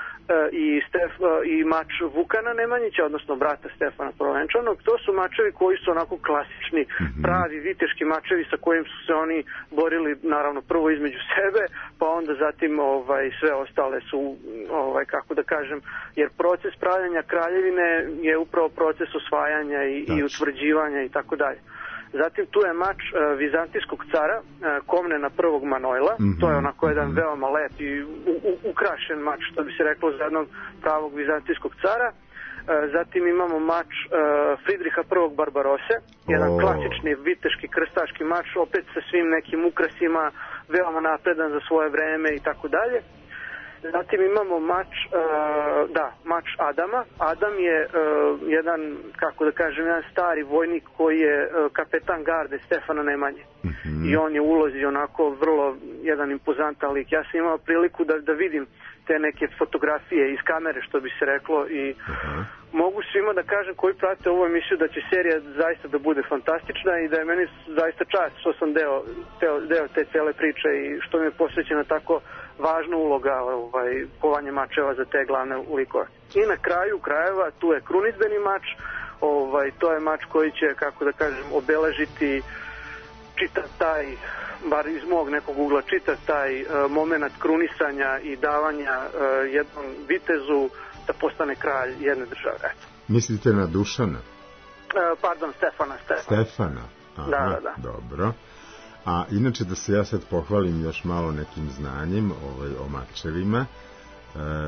i, Stef, i mač Vukana Nemanjića, odnosno brata Stefana Prvovenčanog. To su mačevi koji su onako klasični, pravi viteški mačevi sa kojim su se oni borili, naravno prvo između sebe, pa onda zatim ovaj, sve ostale su, ovaj, kako da kažem, jer proces pravljanja kraljevine je upravo proces osvajanja i, i utvrđivanja i tako dalje. Zatim tu je mač uh, vizantijskog cara, uh, Komnena prvog Manojla, mm-hmm. to je onako jedan mm-hmm. veoma lep i u, u, ukrašen mač, što bi se reklo, za jednog pravog vizantijskog cara. Uh, zatim imamo mač uh, Fridriha prvog Barbarose, jedan oh. klasični viteški krstaški mač, opet sa svim nekim ukrasima, veoma napredan za svoje vreme i tako dalje. Zatim imamo mač, uh, da, mač Adama. Adam je uh, jedan, kako da kažem, jedan stari vojnik koji je uh, kapetan garde Stefana Nemanje. Mm-hmm. I on je ulozi onako vrlo jedan impozantan lik. Ja sam imao priliku da, da vidim te neke fotografije iz kamere, što bi se reklo, i uh-huh. mogu svima da kažem koji prate ovu emisiju da će serija zaista da bude fantastična i da je meni zaista čast što sam deo, deo, deo te cele priče i što mi je posvećena tako važna uloga ovaj, kovanje mačeva za te glavne likove. I na kraju krajeva tu je krunidbeni mač, ovaj, to je mač koji će, kako da kažem, obeležiti čitav taj, bar iz mog nekog ugla, čitav taj uh, moment krunisanja i davanja uh, jednom vitezu da postane kralj jedne države. Eto. Mislite na Dušana? Uh, pardon, Stefana. Stefana. Stefana. Aha, da, da, da. Dobro. A inače da se ja sad pohvalim još malo nekim znanjem ovaj, o mačevima. E, e,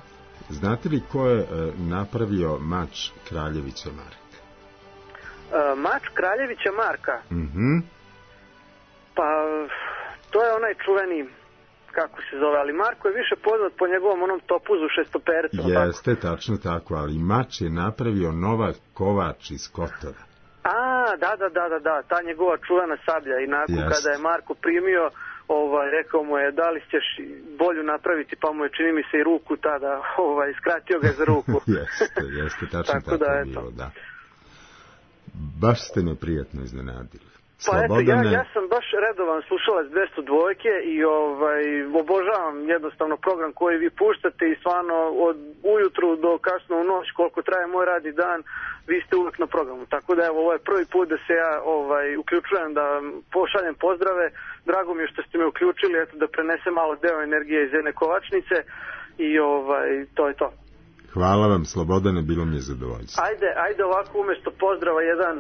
znate li ko je e, napravio mač Kraljevića Marka? E, mač Kraljevića Marka? Mhm. Pa, to je onaj čuveni, kako se zove, ali Marko je više poznat po njegovom onom topuzu šestopercu. Jeste, tako? Tačno tako, ali mač je napravio Novak Kovač iz Kotora. A, da, da, da, da, da, ta njegova čuvena sablja i nakon Jeste. Kada je Marko primio, ovaj, rekao mu je da li ćeš bolju napraviti, pa mu je čini mi se i ruku tada, ovaj, skratio ga za ruku. Jeste, jeste, tačno tako, tako da, je bilo, da. Baš ste me prijatno iznenadili. Pa eto, ja, ja sam baš redovan slušalac dvesta dva i ovaj, obožavam jednostavno program koji vi puštate i stvarno od ujutru do kasno u noć koliko traje moj radni dan, vi ste uvek na programu. Tako da evo, ovo je prvi put da se ja ovaj, uključujem, da pošaljem pozdrave. Drago mi je što ste me uključili, eto, da prenesem malo deo energije iz jedne kovačnice i ovaj, to je to. Hvala vam, Slobodane, bilo mi je zadovoljstvo. Ajde, ajde ovako umjesto pozdrava jedan...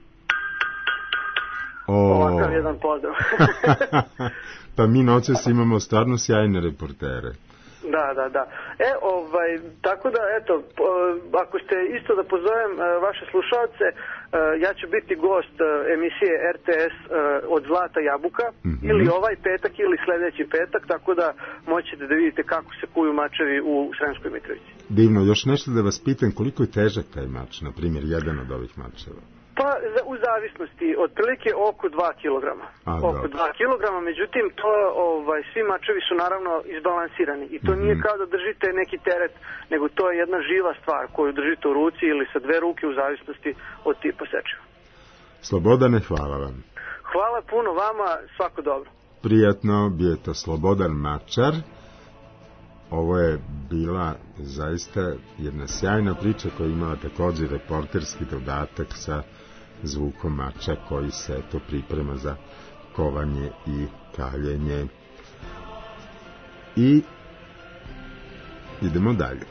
O... ovakav jedan pozdrav. Pa mi noćas imamo stvarno sjajne reportere. Da, da, da. E, ovaj, tako da, eto, ako ste isto da pozovem vaše slušalce, ja ću biti gost emisije R T S od Zlata jabuka, mm-hmm. ili ovaj petak ili sledeći petak, tako da moćete da vidite kako se kuju mačevi u Sremskoj Mitrovici. Divno, još nešto da vas pitam, koliko je težak taj mač, na primjer, jedan od ovih mačeva? Pa, u zavisnosti, otprilike oko dva kilograma. A, oko dva kilograma, međutim, to, ovaj, svi mačevi su naravno izbalansirani i to mm-hmm. nije kao da držite neki teret, nego to je jedna živa stvar koju držite u ruci ili sa dve ruke u zavisnosti od tipa sečiva. Slobodane, hvala vam. Hvala puno vama, svako dobro. Prijatno, bio je to Slobodan Mačar. Ovo je bila zaista jedna sjajna priča koja je imala također reporterski dodatak sa zvukom mača koji se to priprema za kovanje i kaljenje. I idemo dalje.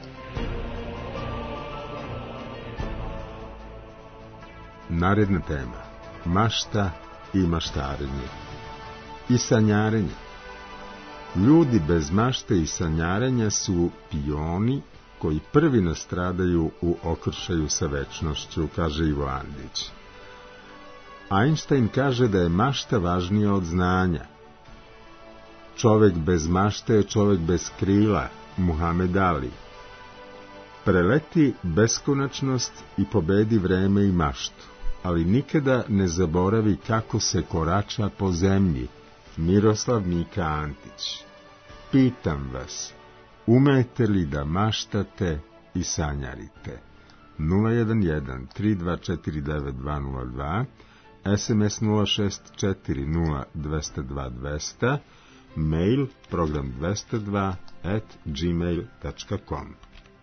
Naredna tema: mašta i maštarenje i sanjarenje. Ljudi bez mašte i sanjarenja su pioni koji prvi nastradaju u okršaju sa večnošću, kaže Ivo Andić. Einstein kaže da je mašta važnija od znanja. Čovek bez mašte je čovek bez krila, Muhamed Ali. Preleti beskonačnost i pobedi vreme i maštu, ali nikada ne zaboravi kako se korača po zemlji, Miroslav Mika Antić. Pitam vas, umete li da maštate i sanjarite? nula jedan jedan tri dva četiri devet dva nula dva, es em es nula šest četiri nula dva nula dva dva nula nula, mail program dvesta dva at gmail tačka com.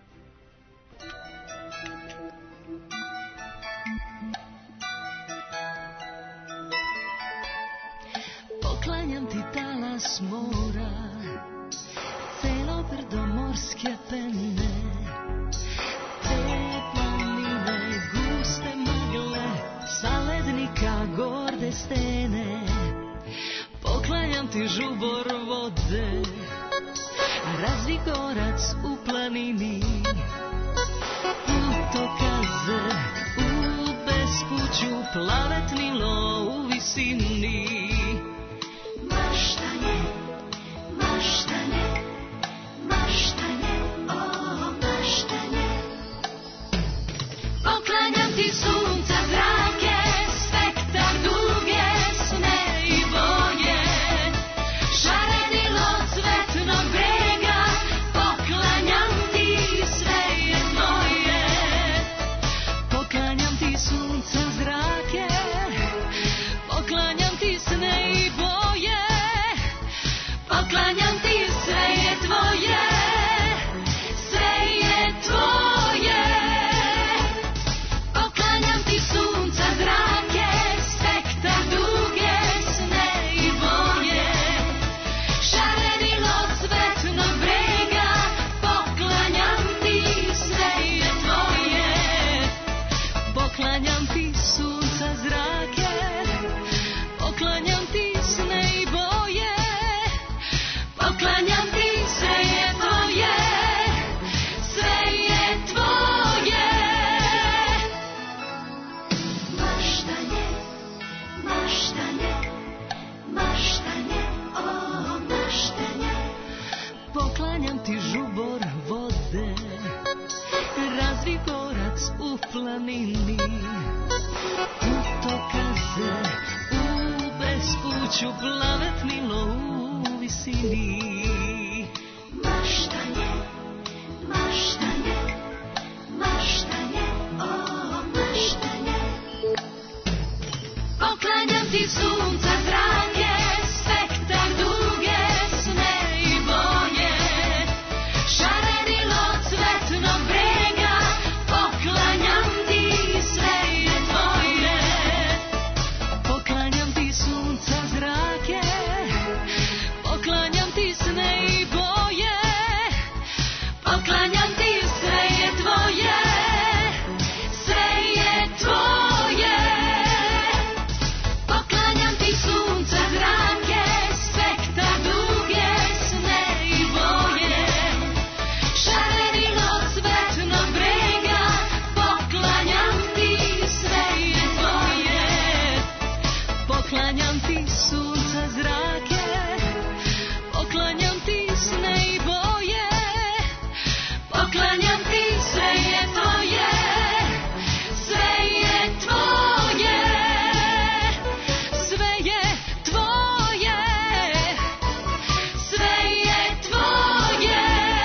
Poklanjam ti talas mora, celo brdo morske pene, te planine, guste magle, sa lednika gorde stene. Poklanjam ti žubor vode, razvigorac u planini, putokaze u bespuću, plavetnilo u visini. Maštanje, maštanje, maštanje, o maštanje. Poklanjam ti sunca, zrake, spektar duge, sne i boje, šarenilo cvetnog brega. Poklanjam ti, sve je tvoje. Poklanjam ti sunca, zrake, poklanjam ti sne i boje. Poklanjam ti, sve je tvoje, sve je tvoje. Poklanjam ti sunca, zrake, spektar duge, sne i boje, šarenilo cvetnog brega. Poklanjam ti, sve je tvoje. Poklanjam ti sunca, zrake, poklanjam ti sne i boje. Poklanjam ti, sve je tvoje, sve je tvoje. Maštanje, maštanje, maštanje, o maštanje. Poklanjam ti žubor vode, razvigorac u planini, putokaze u bespuću, plavetnilo u visini. Maštanje, maštanje, maštanje, o maštanje. Poklanjam ti sunca, zrake, spektar duge, sne i boje, šarenilo cvetnog brega. Poklanjam ti, sve je tvoje. Poklanjam ti sunca, zrake, poklanjam ti sne i boje. Poklanjam ti, sve je tvoje, sve je tvoje. Poklanjam ti Poklanjam ti sunca zrake, poklanjam ti sne i boje, poklanjam ti sve je tvoje, sve je tvoje, sve je tvoje, sve je tvoje.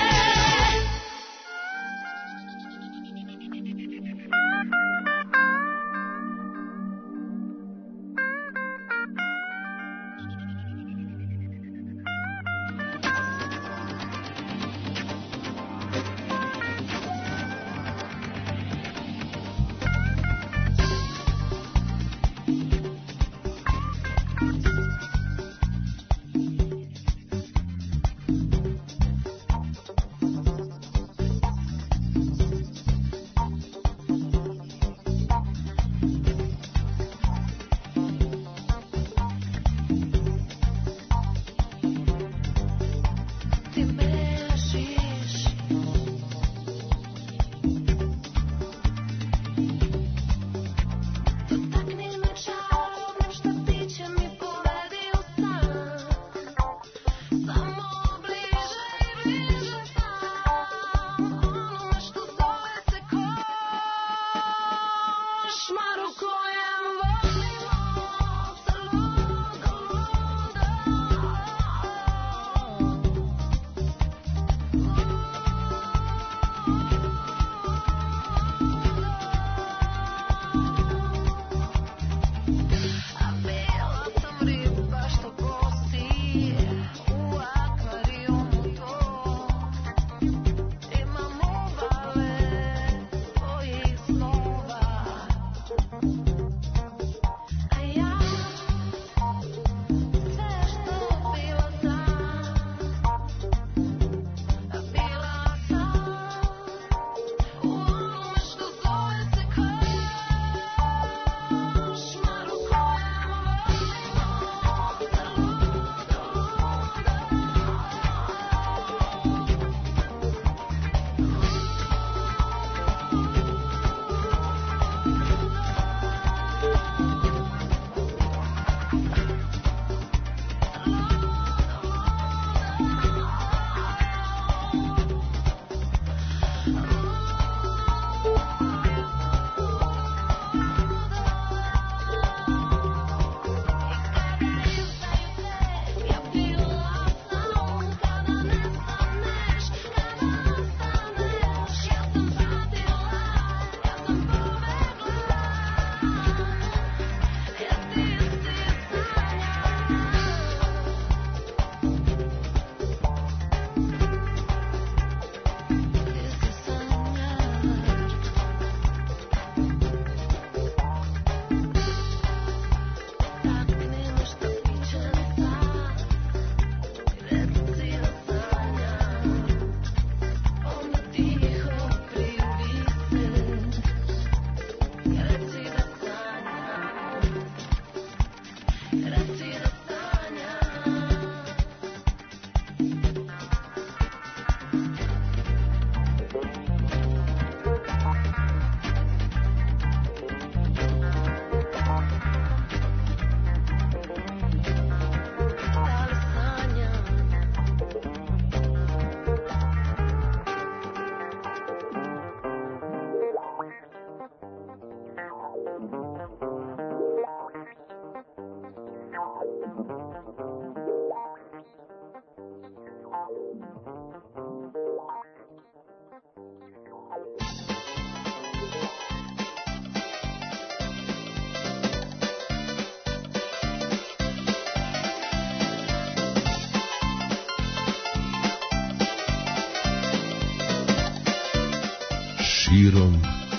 širom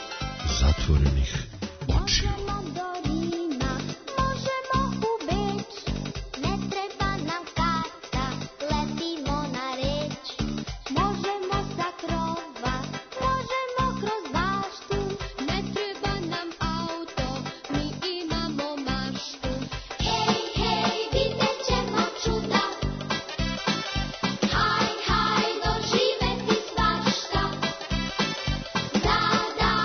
zatvorenih očiju. Da, da.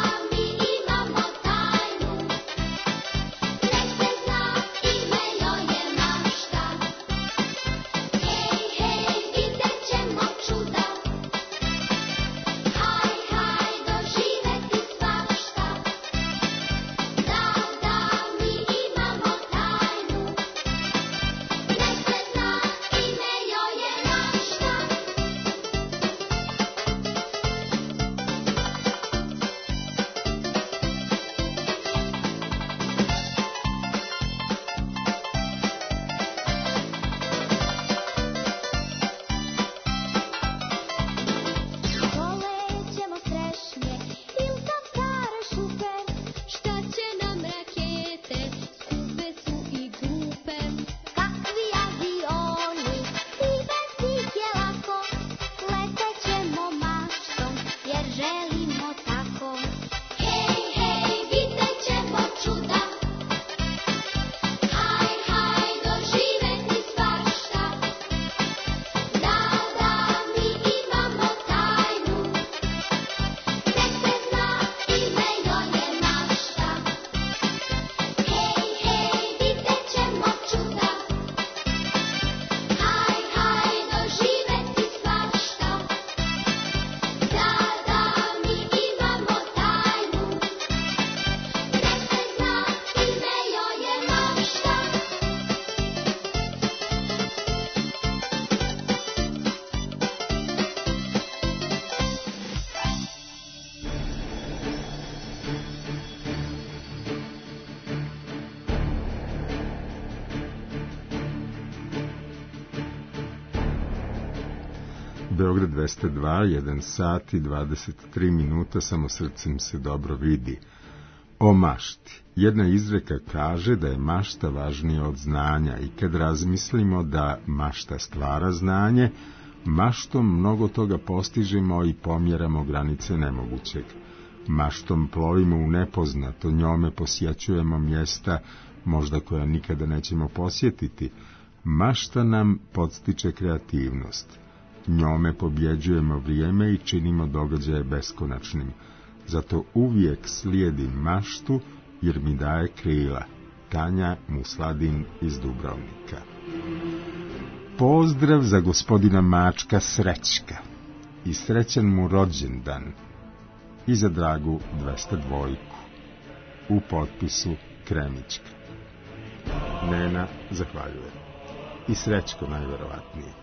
Beograd dvesta dva, jedan sat i dvadeset tri minuta, samo srcem se dobro vidi. O mašti. Jedna izreka kaže da je mašta važnija od znanja i kad razmislimo da mašta stvara znanje, maštom mnogo toga postižemo i pomjeramo granice nemogućeg. Maštom plovimo u nepoznato, njome posjećujemo mjesta možda koja nikada nećemo posjetiti. Mašta nam podstiče kreativnost. Njome pobjeđujemo vrijeme i činimo događaje beskonačnim. Zato uvijek slijedim maštu jer mi daje krila. Tanja Musladin iz Dubrovnika. Pozdrav za gospodina Mačka Srećka i srećan mu rođendan i za Dragu dvesta dva u potpisu Kremićka. Nena zahvaljuje. I Srećko najverovatnije.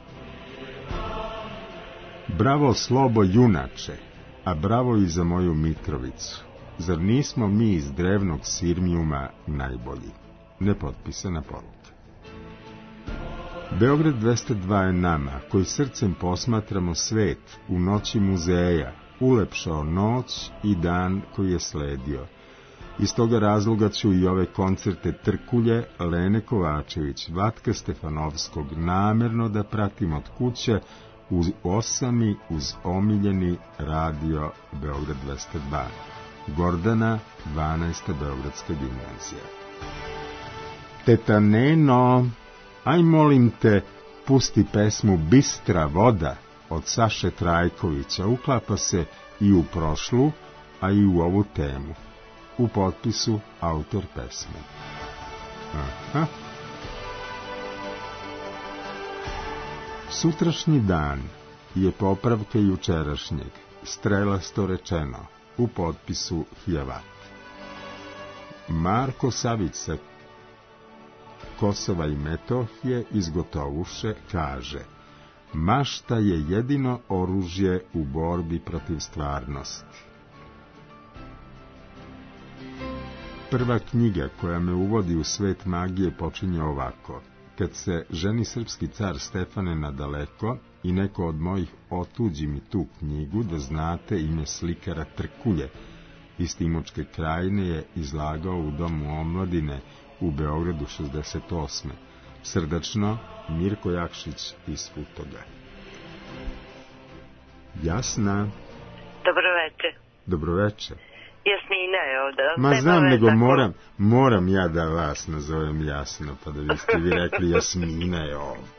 Bravo Slobo junače, a bravo i za moju Mitrovicu. Zar nismo mi iz drevnog Sirmijuma najbolji? Nepotpisana poruka. Beograd dvesta dva je nama, koji srcem posmatramo svet u noći muzeja, ulepšao noć i dan koji je sledio. Iz toga razloga ću i ove koncerte Trkulje, Lene Kovačević, Vatka Stefanovskog namerno da pratim od kuće uz osami uz omiljeni radio Beograd dvesta dva. Gordana, dvanaesta Beogradska gimnazija. Teta Neno, aj molim te, pusti pesmu Bistra voda od Saše Trajkovića, uklapa se i u prošlu, a i u ovu temu. U potpisu autor pesme. Aha. Sutrašnji dan je popravka jučerašnjeg, strelasto rečeno, u potpisu Hijavat. Marko Savić sa Kosova i Metohije iz Gotovuše kaže: mašta je jedino oružje u borbi protiv stvarnosti. Prva knjiga koja me uvodi u svet magije počinje ovako: kad se ženi srpski car Stefane nadaleko i neko od mojih otuđi mi tu knjigu, da znate ime slikara Trkulje iz Timočke krajine je izlagao u Domu omladine u Beogradu šezdeset osme. Srdačno, Mirko Jakšić iz Futoga. Jasna. Dobroveče. Dobroveče. Jasmina je ovdje. Ma znam, nego moram, moram ja da vas nazovem Jasno, pa da biste vi rekli Jasmina je ovdje.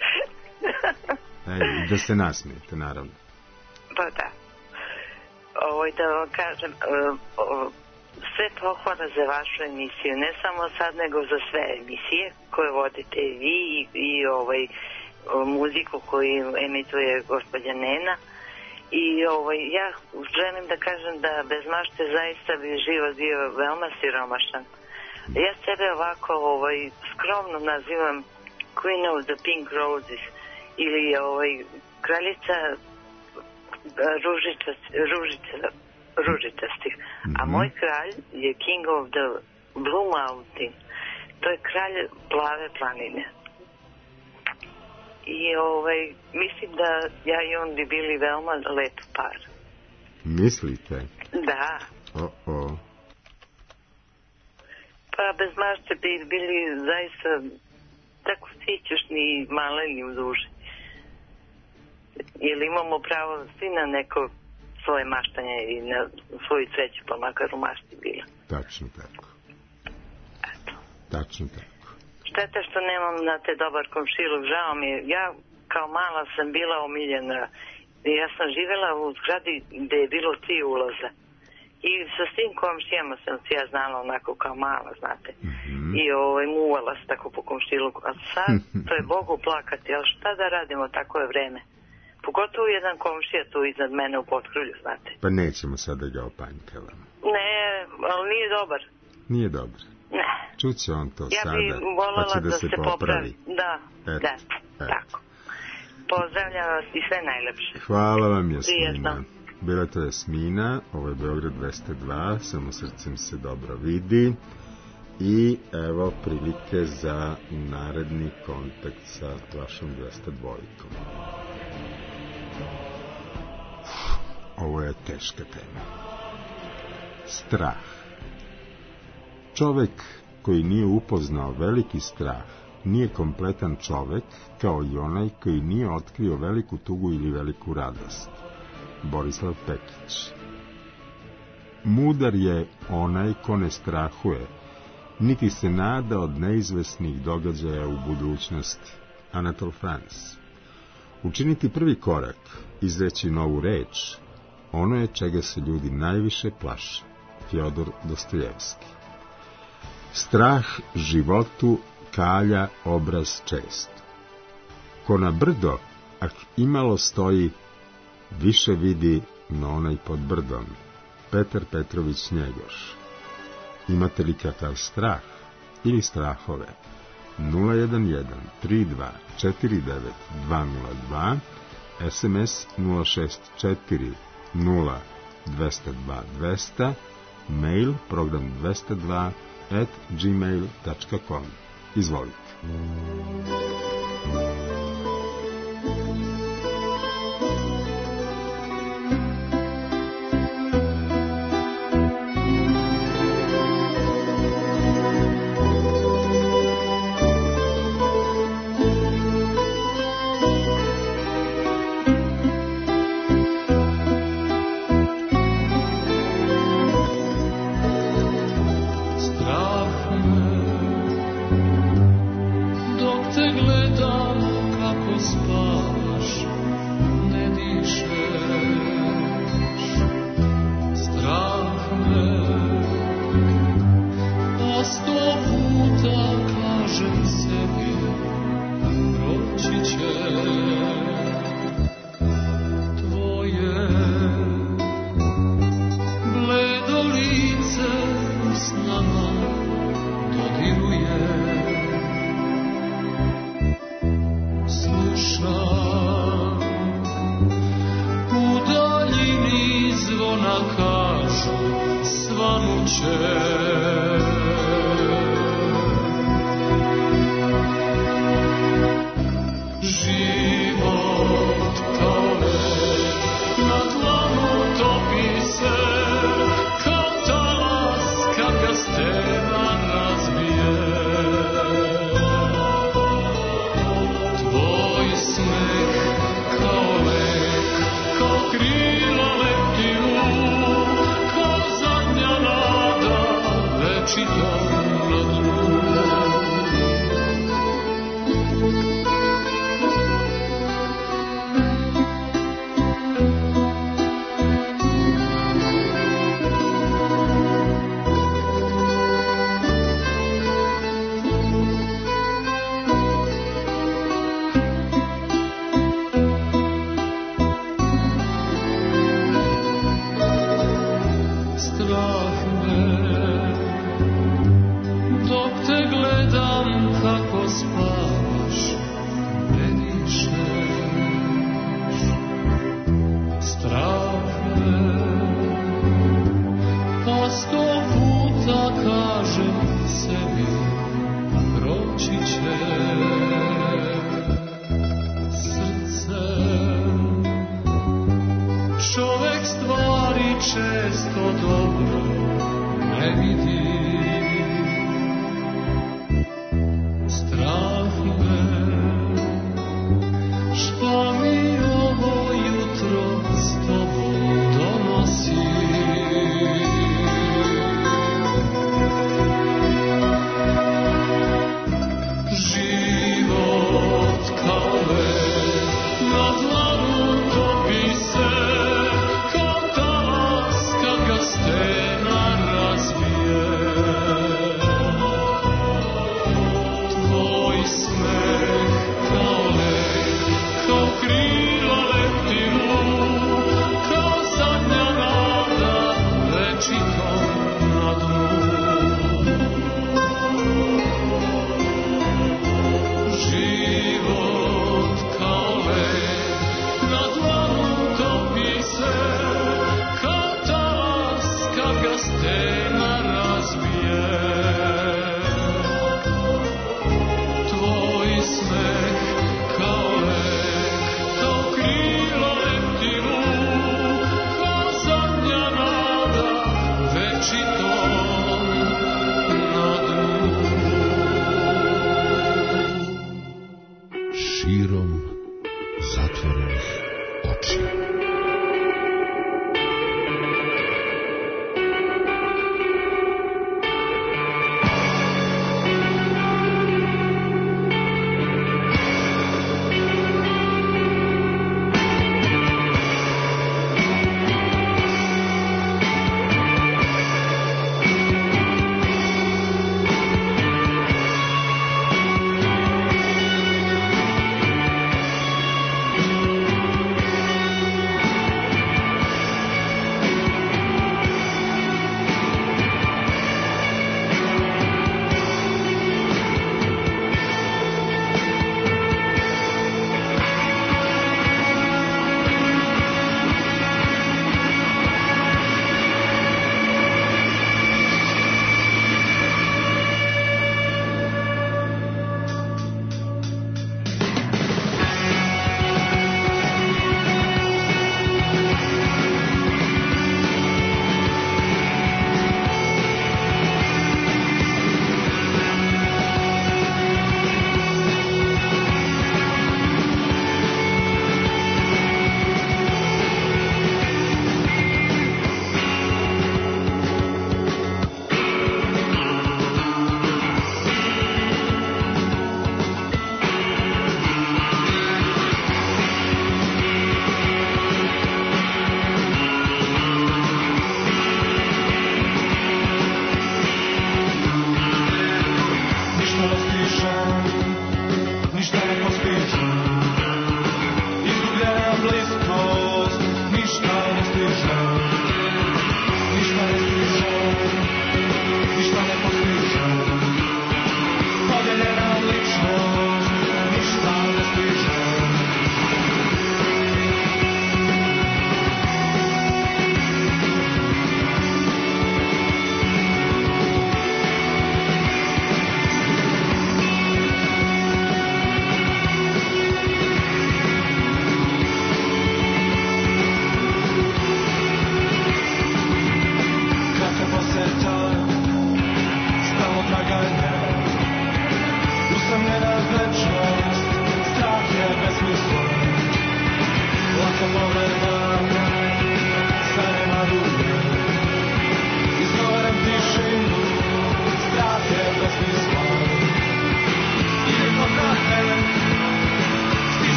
Ej, da se nasmijete, naravno. Pa da. Ovo, da vam kažem, sve pohvala za vašu emisiju, ne samo sad, nego za sve emisije koje vodite vi i, i ovaj, muziku koju emituje gospođa Nena. I ovaj, ja želim da kažem da bez mašte zaista bi život bio veoma siromašan. Ja sebe ovako ovaj, skromno nazivam Queen of the Pink Roses ili ovaj, kraljica ružičastih, ružiča, ružičastih. A moj kralj je King of the Blue Mountain. To je kralj plave planine. I ovaj, mislim da ja i on bi bili veoma lep par. Mislite? Da. O-o. Pa bez mašte bi bili zaista tako sićušni i maleni u duši. Jer imamo pravo svi na neko svoje maštanje i na svoju sreću, pa makar u mašti bila. Tačno tako. Eto. Tačno tako. Šteta što nemam na te dobar komšiluk, žao mi je. Ja kao mala sam bila omiljena. Ja sam živjela u zgradi gdje je bilo tri ulaza. I sa svim komšijama sam se ja znala onako kao mala, znate. Mm-hmm. I ovaj, muvala se tako po komšiluku. A sad, to je Bogu plakati, ali šta da radimo, tako je vreme. Pogotovo jedan komšija tu iznad mene u potkrulju, znate. Pa nećemo sada ga opanjkavamo. Ne, ali nije dobar. Nije dobar. Ne. Čuće on to ja sada, pa će da, da se, se popravi. popravi. Da, et, da, et. tako. Pozdravljam vas i sve najlepše. Hvala vam, Jasmina. Prijetno. Bila to Jasmina, ovo je Beograd dvesta dva, samo srcem se dobro vidi. I evo prilike za naredni kontakt sa vašom dvesta dva. ovo je teška tema. Strah. Čovek koji nije upoznao veliki strah nije kompletan čovek, kao i onaj koji nije otkrio veliku tugu ili veliku radost. Borislav Pekić. Mudar je onaj ko ne strahuje, niti se nada od neizvesnih događaja u budućnosti. Anatol France. Učiniti prvi korak, izreći novu reč, ono je čega se ljudi najviše plaše. Fjodor Dostojevski. Strah životu kalja obraz često. Ko na brdo, ak imalo stoji, više vidi no onaj pod brdom. Petar Petrović Njegoš. Imate li kakav strah ili strahove? nula jedan jedan tri dva četiri devet dva nula dva, es em es nula šest četiri nula dva zero dva dva zero, mail program dvesta dva at gmail tačka com. Izvolite.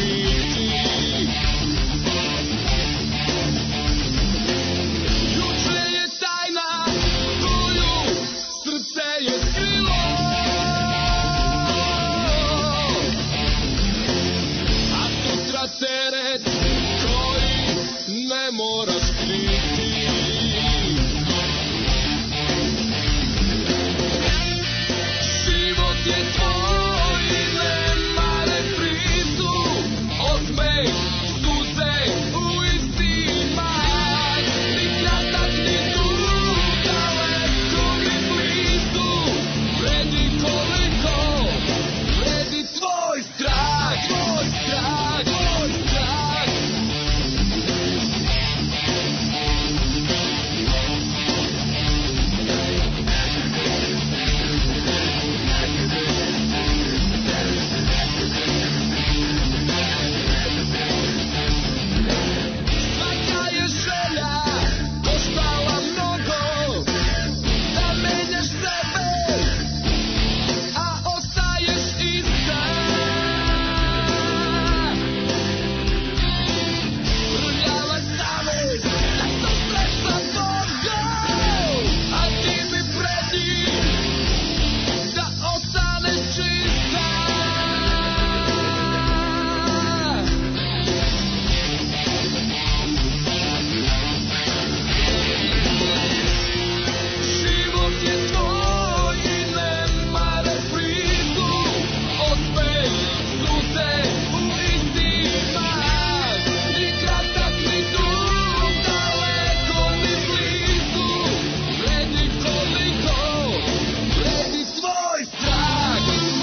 skriti. Juče je tajna koju srce je skrilo, a sutra teret koji ne moraš kriti. Život je tvoj i nema reprizu, osmeh, suze u isti mah, ni kratak ni dug, daleko ni blizu, vredi koliko vredi tvoj strah, tvoj strah, tvoj strah. Svaka je želja koštala mnogo, da menjaš sebe, a ostaješ ista. Prljava savest, da sam sreća Bogom, a ti mi preti da ostaneš čista. Život je tvoj i nema reprizu, osmeh, suze u isti mah, ni kratak ni dug, daleko ni blizu, vredi koliko vredi tvoj strah.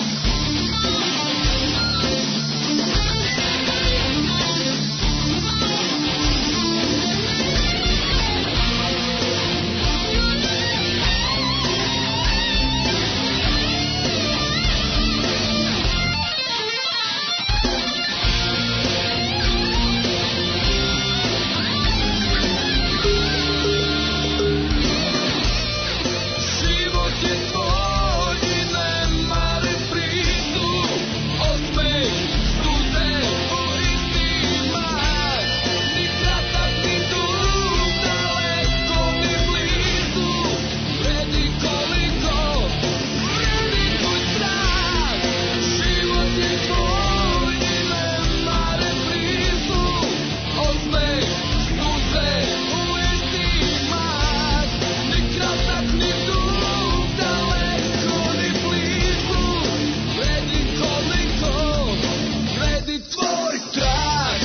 Život je tvoj i nema reprizu, osmeh, suze u isti mah, ni kratak ni dug, daleko ni blizu, vredi koliko vredi tvoj strah. Život je tvoj i nema reprizu, osmeh, suze u isti mah, ni kratak ni dug, daleko ni blizu, vredi koliko vredi tvoj strah.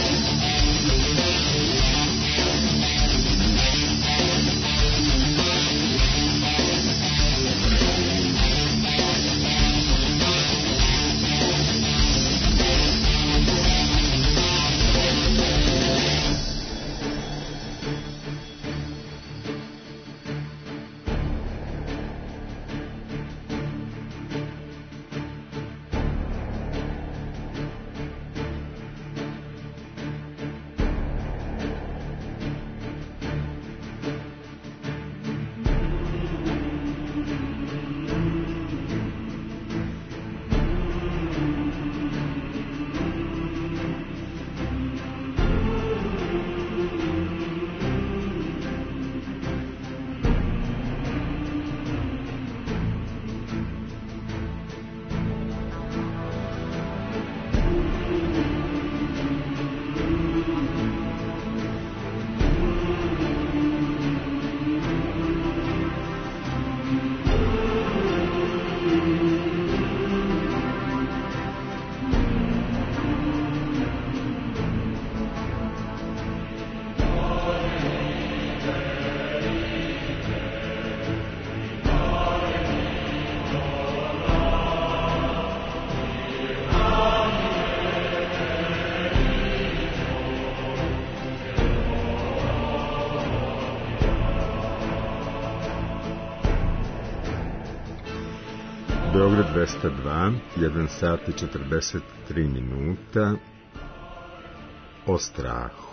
Beograd dvesta dva, jedan sat i četrdeset tri minuta, o strahu.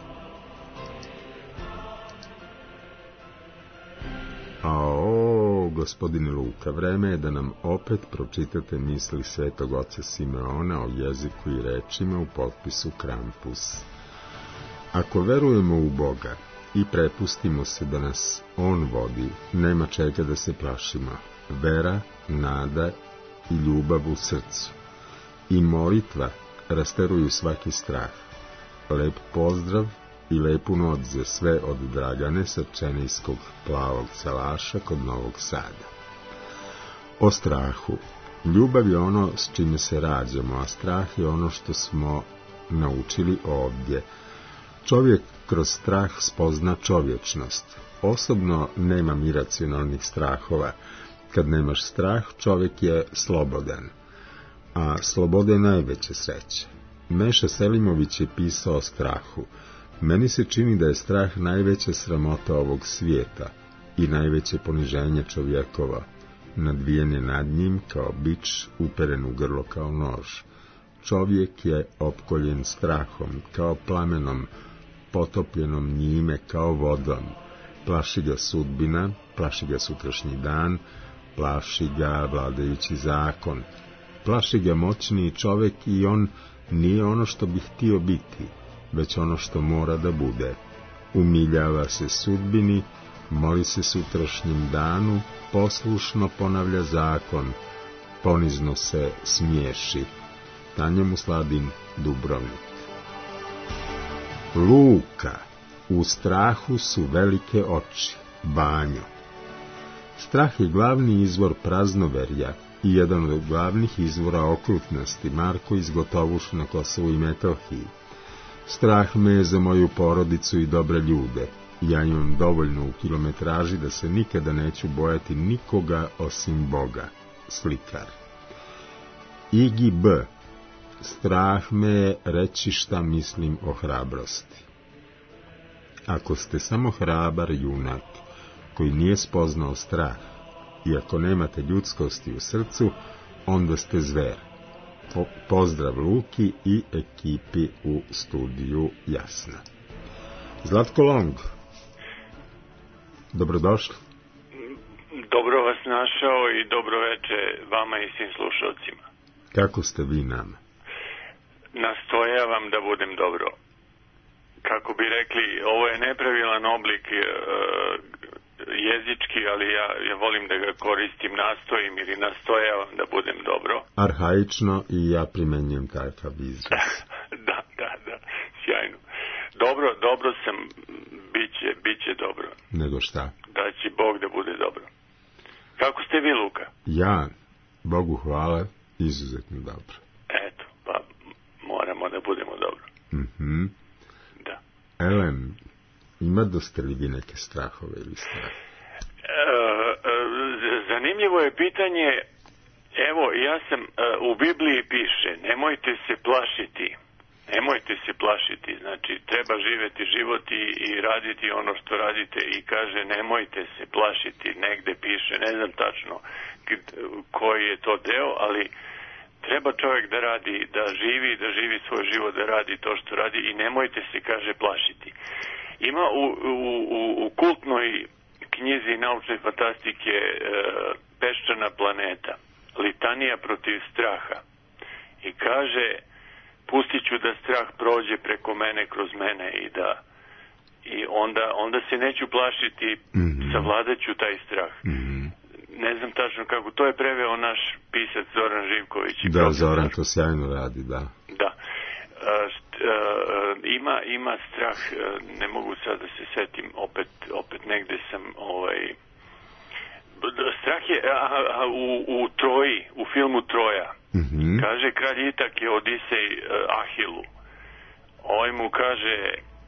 A o, gospodine Luka, vreme je da nam opet pročitate misli svetog oca Simeona o jeziku i rečima u potpisu Krampus. Ako verujemo u Boga i prepustimo se da nas On vodi, nema čega da se plašimo. Vera, nada i ljubav u srcu i molitva rasteruju svaki strah. Lep pozdrav i lepu noć za sve od Dragane sa Čenijskog plavog salaša kod Novog Sada. O strahu. Ljubav je ono s čime se rađamo, a strah je ono što smo naučili ovdje. Čovjek kroz strah spozna čovječnost. Osobno nemam iracionalnih strahova. Kad nemaš strah, čovjek je slobodan. A sloboda je najveća sreća. Meša Selimović je pisao o strahu. Meni se čini da je strah najveća sramota ovog svijeta i najveće poniženje čovjekova. Nadvijen je nad njim kao bič, uperen u grlo kao nož. Čovjek je opkoljen strahom, kao plamenom, potopljenom njime kao vodom. Plaši ga sudbina, plaši ga sutrašnji dan, plaši ga vladajući zakon. Plaši ga moćni čovjek i on nije ono što bi htio biti, već ono što mora da bude. Umiljava se sudbini, moli se sutrašnjem danu, poslušno ponavlja zakon, ponizno se smiješi. Tanja Musladin, Dubrovnik. Luka, u strahu su velike oči, Banjo. Strah je glavni izvor praznoverja i jedan od glavnih izvora okrutnosti, Marko iz Gotovuš na Kosovu i Metohiji. Strah me je za moju porodicu i dobre ljude. Ja imam dovoljno u kilometraži da se nikada neću bojati nikoga osim Boga. Slikar. Igi B. Strah me je reći šta mislim o hrabrosti. Ako ste samo hrabar junak koji nije spoznao strah i ako nemate ljudskosti u srcu, onda ste zver. Po, pozdrav Luki i ekipi u studiju Jasna. Zlatko Long, dobrodošli. Dobro vas našao i dobro veče vama i svim slušalcima. Kako ste vi nama? Nastojavam da budem dobro. Kako bi rekli, ovo je nepravilan oblik e, jezički, ali ja, ja volim da ga koristim, nastojim ili nastojavam da budem dobro. Arhaično i ja primenjujem takav izraz. da, da, da, sjajno. Dobro, dobro sam, biće, biće dobro. Nego šta? Da će Bog da bude dobro. Kako ste vi, Luka? Ja, Bogu hvala, izuzetno dobro. Eto, pa moramo da budemo dobro. Mhm. Da. Elem, ima dosta li vi neke strahove ili strah? E, e, zanimljivo je pitanje. Evo, ja sam, e, u Bibliji piše, nemojte se plašiti. Nemojte se plašiti. Znači, treba živjeti život i, i raditi ono što radite i kaže, nemojte se plašiti. Negde piše, ne znam tačno koji je to deo, ali treba čovjek da radi, da živi, da živi svoj život, da radi to što radi i nemojte se, kaže, plašiti. Ima u, u, u, u kultnoj knjizi naučne fantastike e, Peščana planeta, litanija protiv straha. I kaže, pustit ću da strah prođe preko mene, kroz mene i da i onda, onda se neću plašiti, mm-hmm. savladat ću taj strah. Mm-hmm. Ne znam tačno kako, to je preveo naš pisac Zoran Živković. Da, Zoran to sjajno radi, da. Da. Uh, št, uh, ima, ima strah, uh, ne mogu sad da se setim, opet, opet negde sam, ovaj, strah je a, a, u, u Troji, u filmu Troja. Mm-hmm. Kaže, kralj Itak je Odisej uh, Ahilu. Ovaj mu kaže,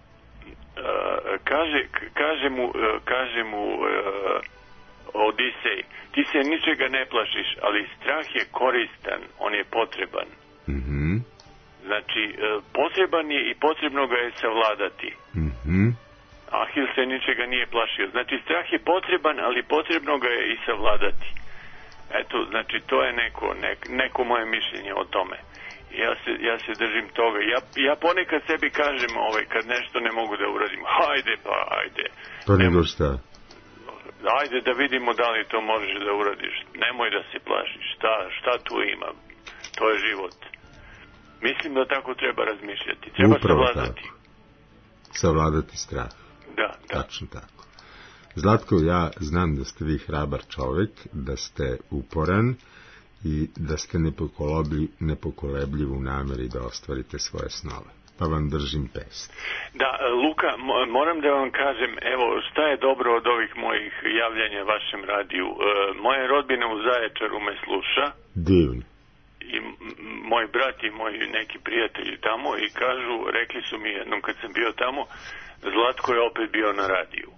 uh, kaže, kaže mu, uh, kaže mu uh, Odisej, ti se ničega ne plašiš, ali strah je koristan, on je potreban. Mhm. Znači, potreban je i potrebno ga je savladati. Mm-hmm. Ahil se ničega nije plašio. Znači, strah je potreban, ali potrebno ga je i savladati. Eto, znači, to je neko, nek, neko moje mišljenje o tome. Ja se, ja se držim toga. Ja, ja ponekad sebi kažem, ovaj, kad nešto ne mogu da uradim, hajde pa, hajde. Pa nego šta? Ajde da vidimo da li to možeš da uradiš. Nemoj da se plašiš. Šta, šta tu ima? To je život. Mislim da tako treba razmišljati. Treba Upravo savladati. tako. Savladati strah. Da, da. Tačno tako. Zlatko, ja znam da ste vi hrabar čovek, da ste uporan i da ste nepokolebljiv u nameri da ostvarite svoje snove. Pa vam držim pest. Da, Luka, moram da vam kažem, evo, šta je dobro od ovih mojih javljanja vašem radiju. E, moja rodbina u Zaječaru me sluša. Divno. I moj brat i moji neki prijatelji tamo i kažu, rekli su mi jednom kad sam bio tamo, Zlatko je opet bio na radiju.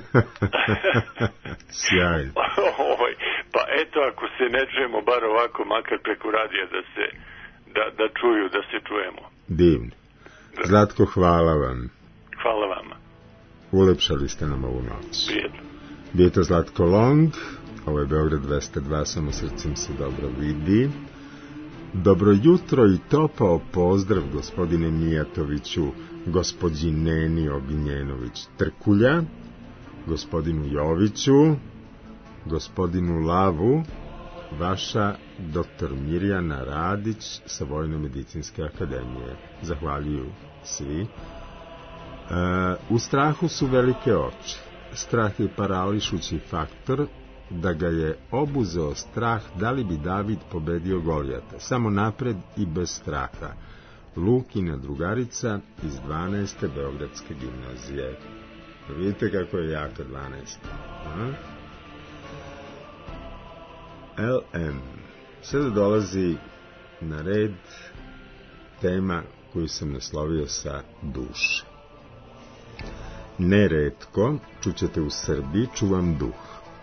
Sjajno. Pa eto, ako se ne čujemo bar ovako, makar preko radija da se da, da čuju, da se čujemo. Divno. Zlatko, hvala vam. Hvala vama. Ulepšali ste nam ovu noć. Prijetno. Bio je to Zlatko Long, ovo je Beograd dvesta dva, samo srcem se dobro vidi. Dobro jutro i topao pozdrav gospodine Mijatoviću, gospođi Neni Ognjenović Trkulja, gospodinu Joviću, gospodinu Lavu, vaša doktor Mirjana Radić sa Vojno-medicinske akademije. Zahvaljuju svi. E, u strahu su velike oči. Strah je parališući faktor. Da ga je obuzeo strah, da li bi David pobedio Golijata. Samo napred i bez straha. Lukina drugarica iz dvanaeste Beogradske gimnazije. Vidite kako je jaka dvanaesta. A? L M. Sada dolazi na red tema koju sam naslovio sa duše. Neretko, čućete u Srbiji, čuvam duh.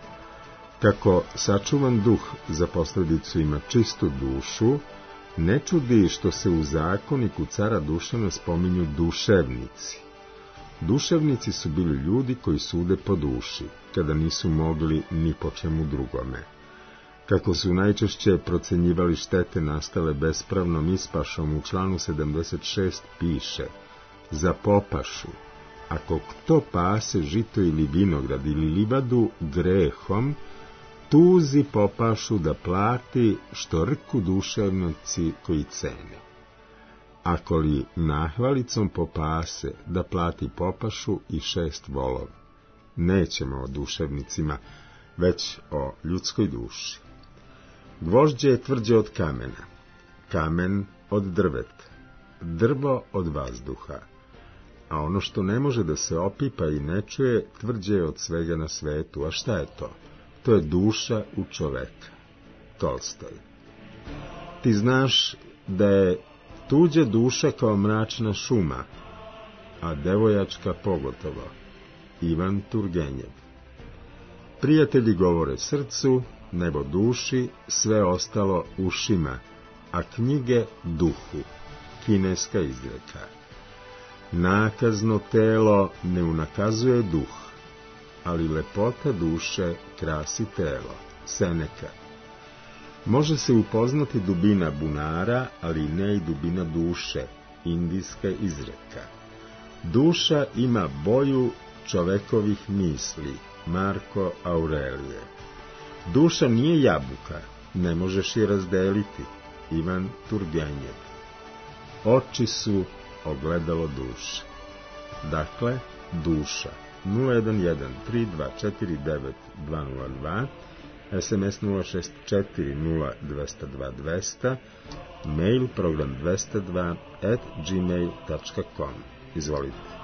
Kako sačuvan duh za posledicu ima čistu dušu, ne čudi što se u zakoniku cara Dušana spominju duševnici. Duševnici su bili ljudi koji sude po duši, kada nisu mogli ni po čemu drugome. Kako su najčešće procenjivali štete nastale bespravnom ispašom, u članu sedamdeset šest piše: za popašu, ako kto pase žito ili vinograd ili livadu grehom, tuzi popašu da plati što rku duševnici koji cene. Ako li nahvalicom popase, da plati popašu i šest volova. Nećemo o duševnicima, već o ljudskoj duši. Gvožđe je tvrđe od kamena, kamen od drveta, drvo od vazduha, a ono što ne može da se opipa i ne čuje, tvrđe je od svega na svetu. A šta je to? To je duša u čoveka. Tolstoj. Ti znaš da je tuđa duša kao mračna šuma, a devojačka pogotovo. Ivan Turgenjev. Prijatelji govore srcu, nebo duši, sve ostalo ušima, a knjige duhu. Kineska izreka. Nakazno telo ne unakazuje duh, ali lepota duše krasi telo. Seneka. Može se upoznati dubina bunara, ali ne i dubina duše. Indijska izreka. Duša ima boju čovekovih misli. Marko Aurelije. Duša nije jabuka, ne možeš je razdeliti. Ivan Turgenjev. Oči su ogledalo duše. Dakle, duša. nula jedan jedan tri dva četiri devet dva nula dva, es em es nula šest četiri nula dva nula dva dva nula nula, mail program dvesta dva at gmail tačka com. Izvolite.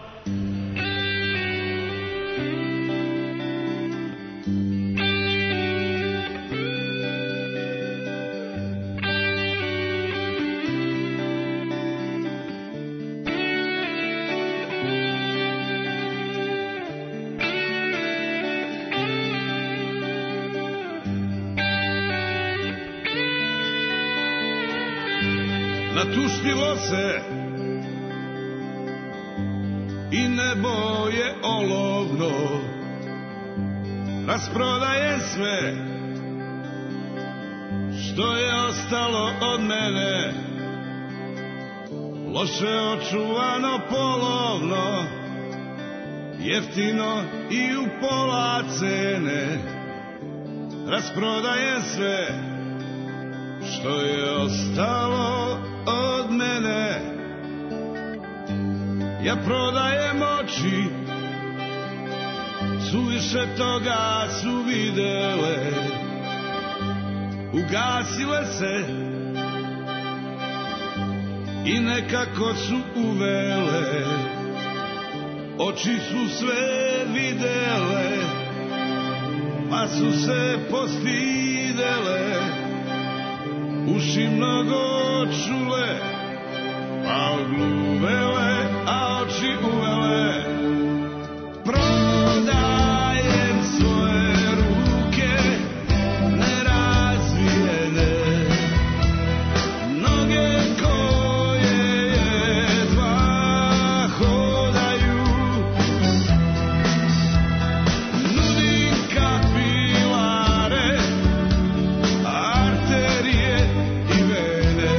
Natuštilo se i nebo je olovno, rasprodaje sve što je ostalo od mene, loše očuvano polovno, jeftino i u pola cene, rasprodajem sve što je ostalo od mene. Ja prodajem oči, suviše toga su videle, ugasile se i nekako su uvele. Oči su sve videle, pa su se postidele. Uši mnogo čule, pa odgluvele, a oči uvele. Prodajem svoje ruke nerazvijene, noge koje jedva hodaju. Nudim kapilare, arterije i vene.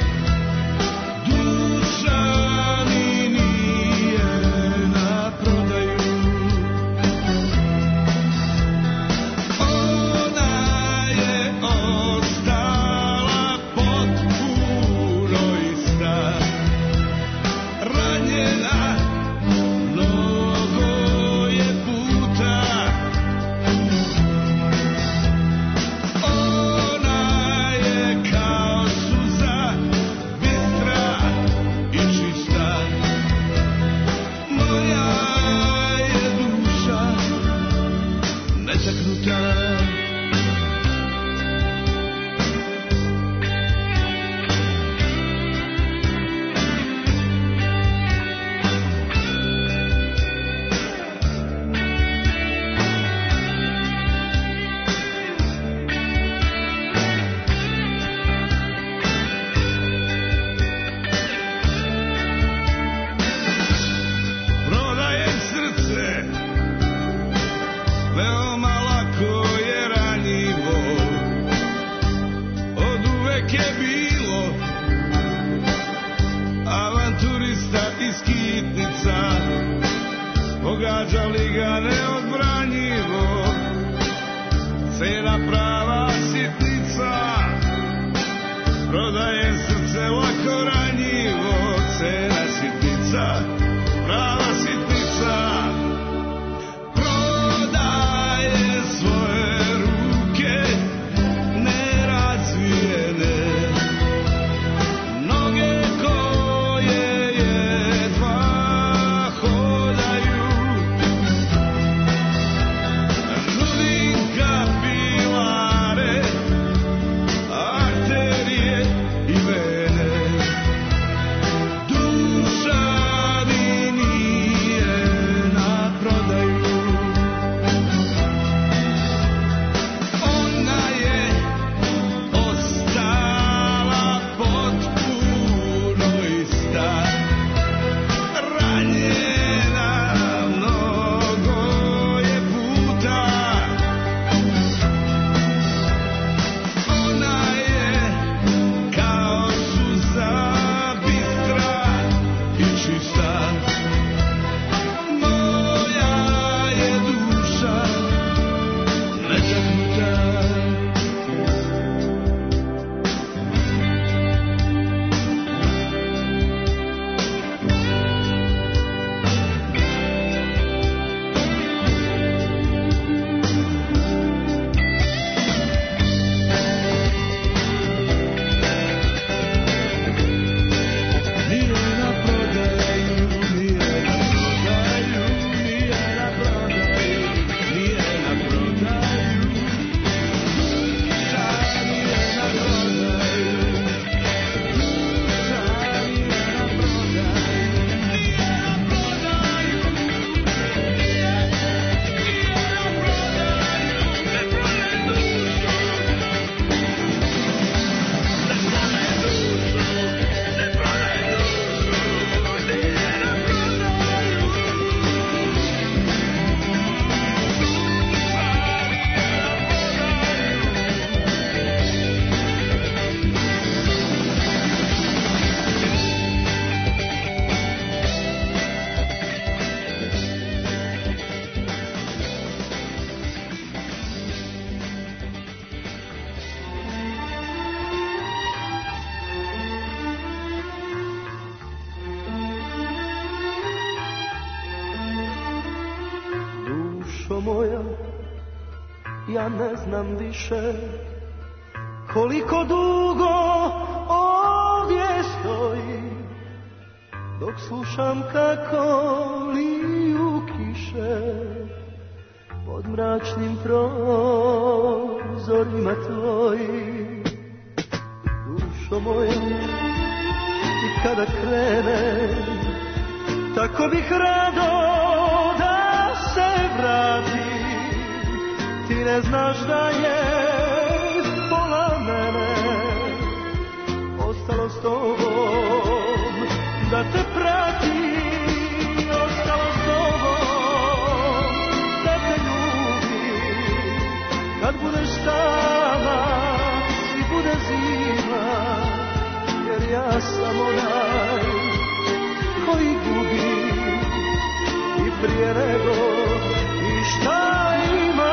Duša mi nije na prodaju. Ona je ostala potpuno ista, ranjena mnogo je puta. Ona je kao suza, bistra i čista. Moja je duša netaknuta. Prodajem srce, veoma lako je ranjivo. Od uvek je bilo avanturista i skitnica, pogađali ga neodbranjivo. Cena prava sitnica, prodajem srce lako ranjivo. Cena sitnica, prava sitnica. Prodajem svoje ruke nerazvijene, noge koje jedva hodaju. Nudim kapilare, arterije i vene. Duša mi nije na prodaju. Ona je ostala potpuno ista, ranjena mnogo je puta. Ona je kao suza, bistra i čista. Moja je duša netaknuta. Nije na prodaju. Dušo moja, ja ne znam više koliko dugo ovdje stojim, dok slušam kako liju kiše pod mračnim prozorima tvojim. Dušo moja, i kada krenem, tako bih rado da se vratim. Ti ne znaš da je pola mene ostalo s tobom, da te prati, ostalo s tobom, da te ljubim. Kad budeš sama i bude zima, jer ja sam onaj koji gubi i prije nego i šta ima.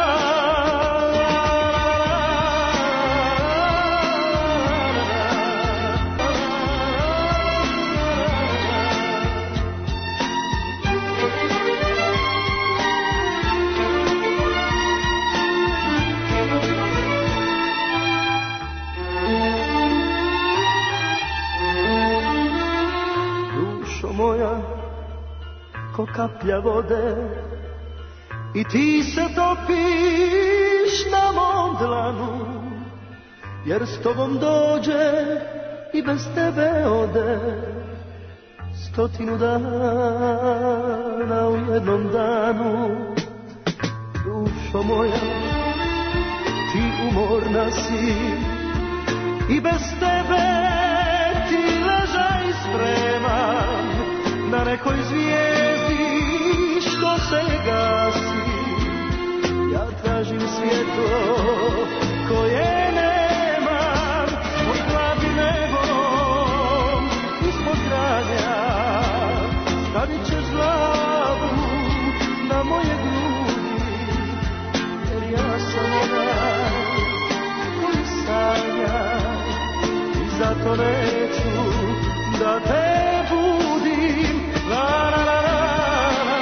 Moja, ko kaplja vode, i ti se topiš na mom dlanu, jer s tobom dođe i bez tebe ode stotinu dana u jednom danu. Dušo moja, ti umorna si i bez tebe ti ležaj spreman na nekoj zvijezdi što se gasi. Ja tražim svjetlo koje nemam pod hladnim nebom ispod granja. Stavit ćeš glavu na moje grudi, jer ja sam onaj koji sanja i zato neću da te budim. La la la la la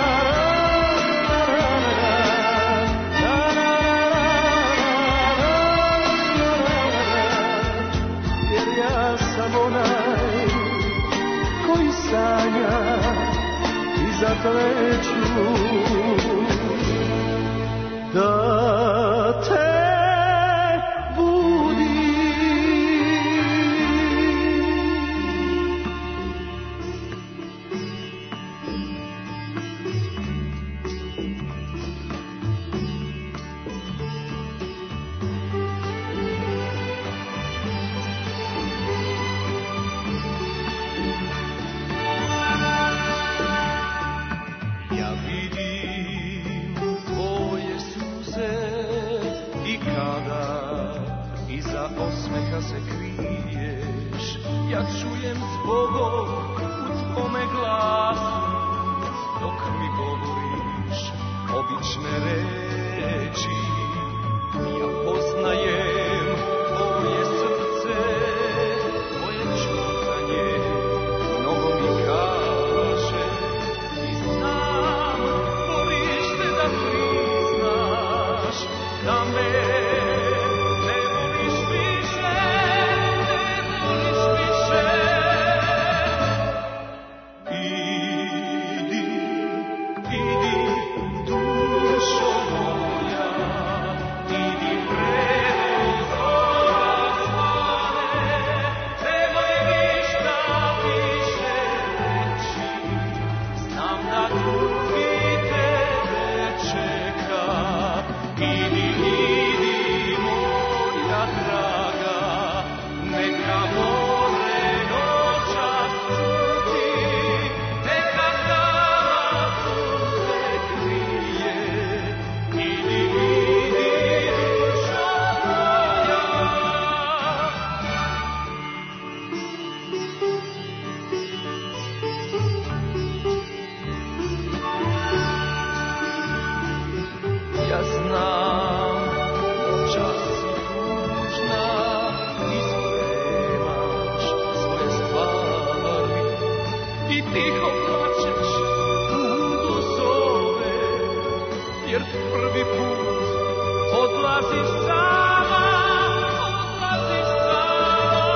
la la la, jer ja sam onaj koji sanja i zato neću da te jer prvi put odlaziš sama, odlaziš sama.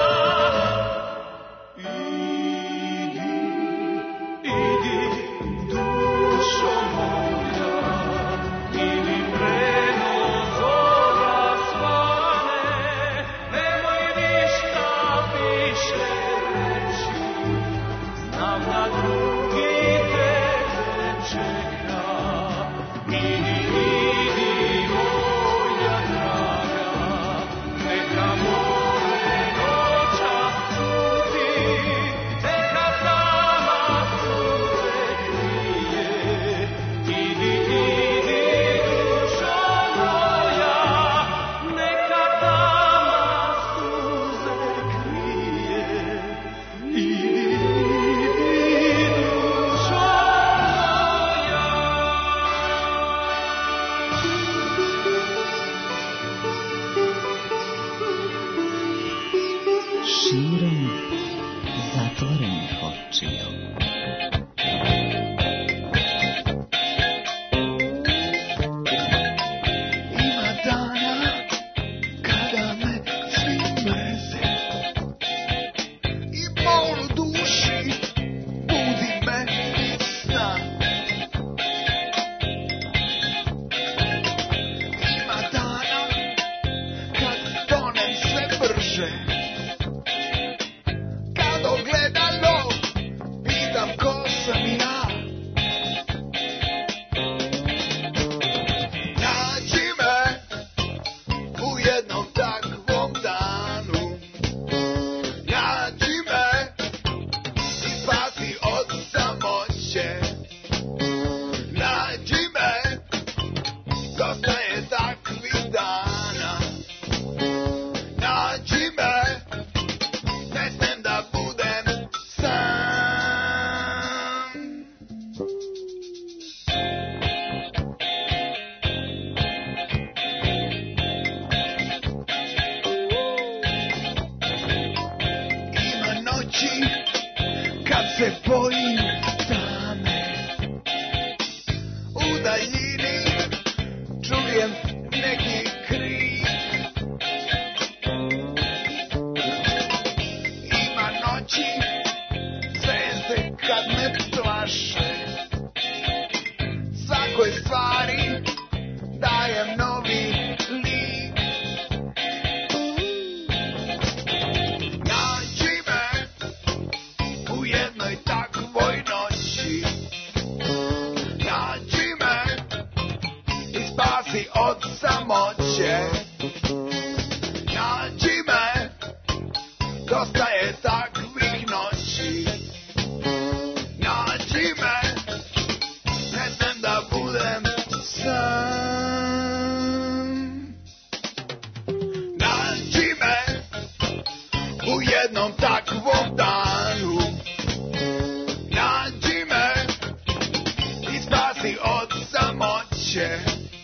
Idi, idi, dušo moja, idi preno zora svane, nemoj ništa više reći, znam da drugi tebe čeka. Idi, idi, moja draga, neka more noćas čuti, neka tama suze krije. Idi, idi, dušo moja, neka tama suze krije. Idi, idi, dušo moja. Širom zatvorenih očiju. Ima dana kada me svi mrze i bol u duši budi me iz sna. Ima dana kad tonem sve brže, kad ogledalo pitam ko sam ja. Nađi me u jednom takvom danu, nađi me i spasi od samoće. Nađi me, dosta je takvih dana. Nađi me, ne smem da budem sam. Ima noći kad se bojim same, u daljini čujem neki krik. Ima noći zvezde kad me plaše, svakoj stvari dajem novi lik. Nađi me u jednoj takvoj noći, nađi me i spasi od samoće. Nađi me, dosta je takvih noći. Nađi me, ne smem da budem sam. Nađi me u jednom takvom danu, nađi me i spasi od samoće.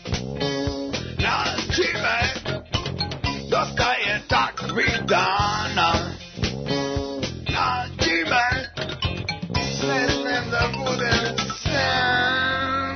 Nađi me, dosta je takvih dana. Nađi me, ne smem da budem sam.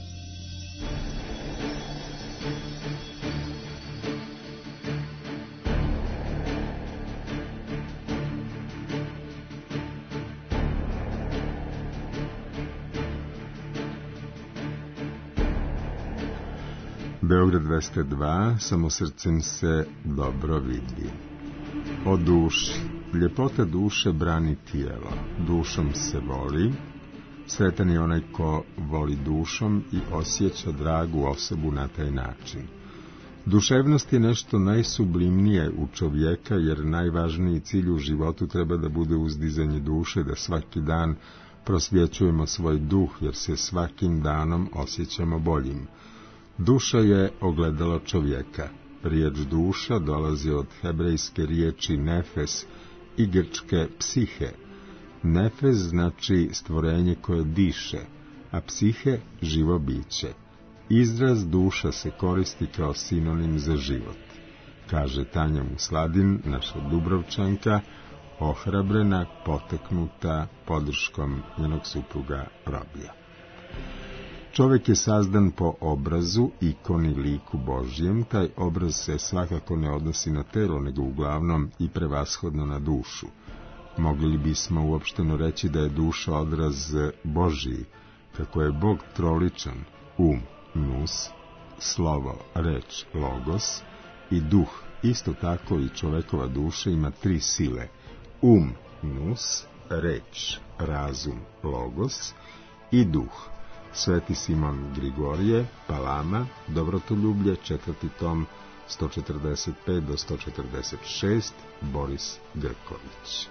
Beograd dvesta dva, samo srcem se dobro vidi. O duši, ljepota duše brani tijelo, dušom se voli, sretan je onaj ko voli dušom i osjeća dragu osobu na taj način. Duševnost je nešto najsublimnije u čovjeka, jer najvažniji cilj u životu treba da bude uzdizanje duše, da svaki dan prosvjećujemo svoj duh, jer se svakim danom osjećamo boljim. Duša je ogledalo čovjeka. Riječ duša dolazi od hebrejske riječi nefes i grčke psihe. Nefes znači stvorenje koje diše, a psihe živo biće. Izraz duša se koristi kao sinonim za život, kaže Tanja Musladin, naša Dubrovčanka, ohrabrena, poteknuta podrškom njenog supruga Robija. Čovjek je sazdan po obrazu, ikoni, liku Božjem. Taj obraz se svakako ne odnosi na telo, nego uglavnom i prevashodno na dušu. Mogli bismo uopšteno reći da je duša odraz Božiji, kako je Bog troličan, um, nous, slovo, reč, logos, i duh. Isto tako i čovekova duša ima tri sile: um, nous, reč, razum, logos i duh. Sveti Simon Grigorije, Palama, Dobrotoljublje, četvrti tom, sto četrdeset pet do sto četrdeset šest, Boris Grković.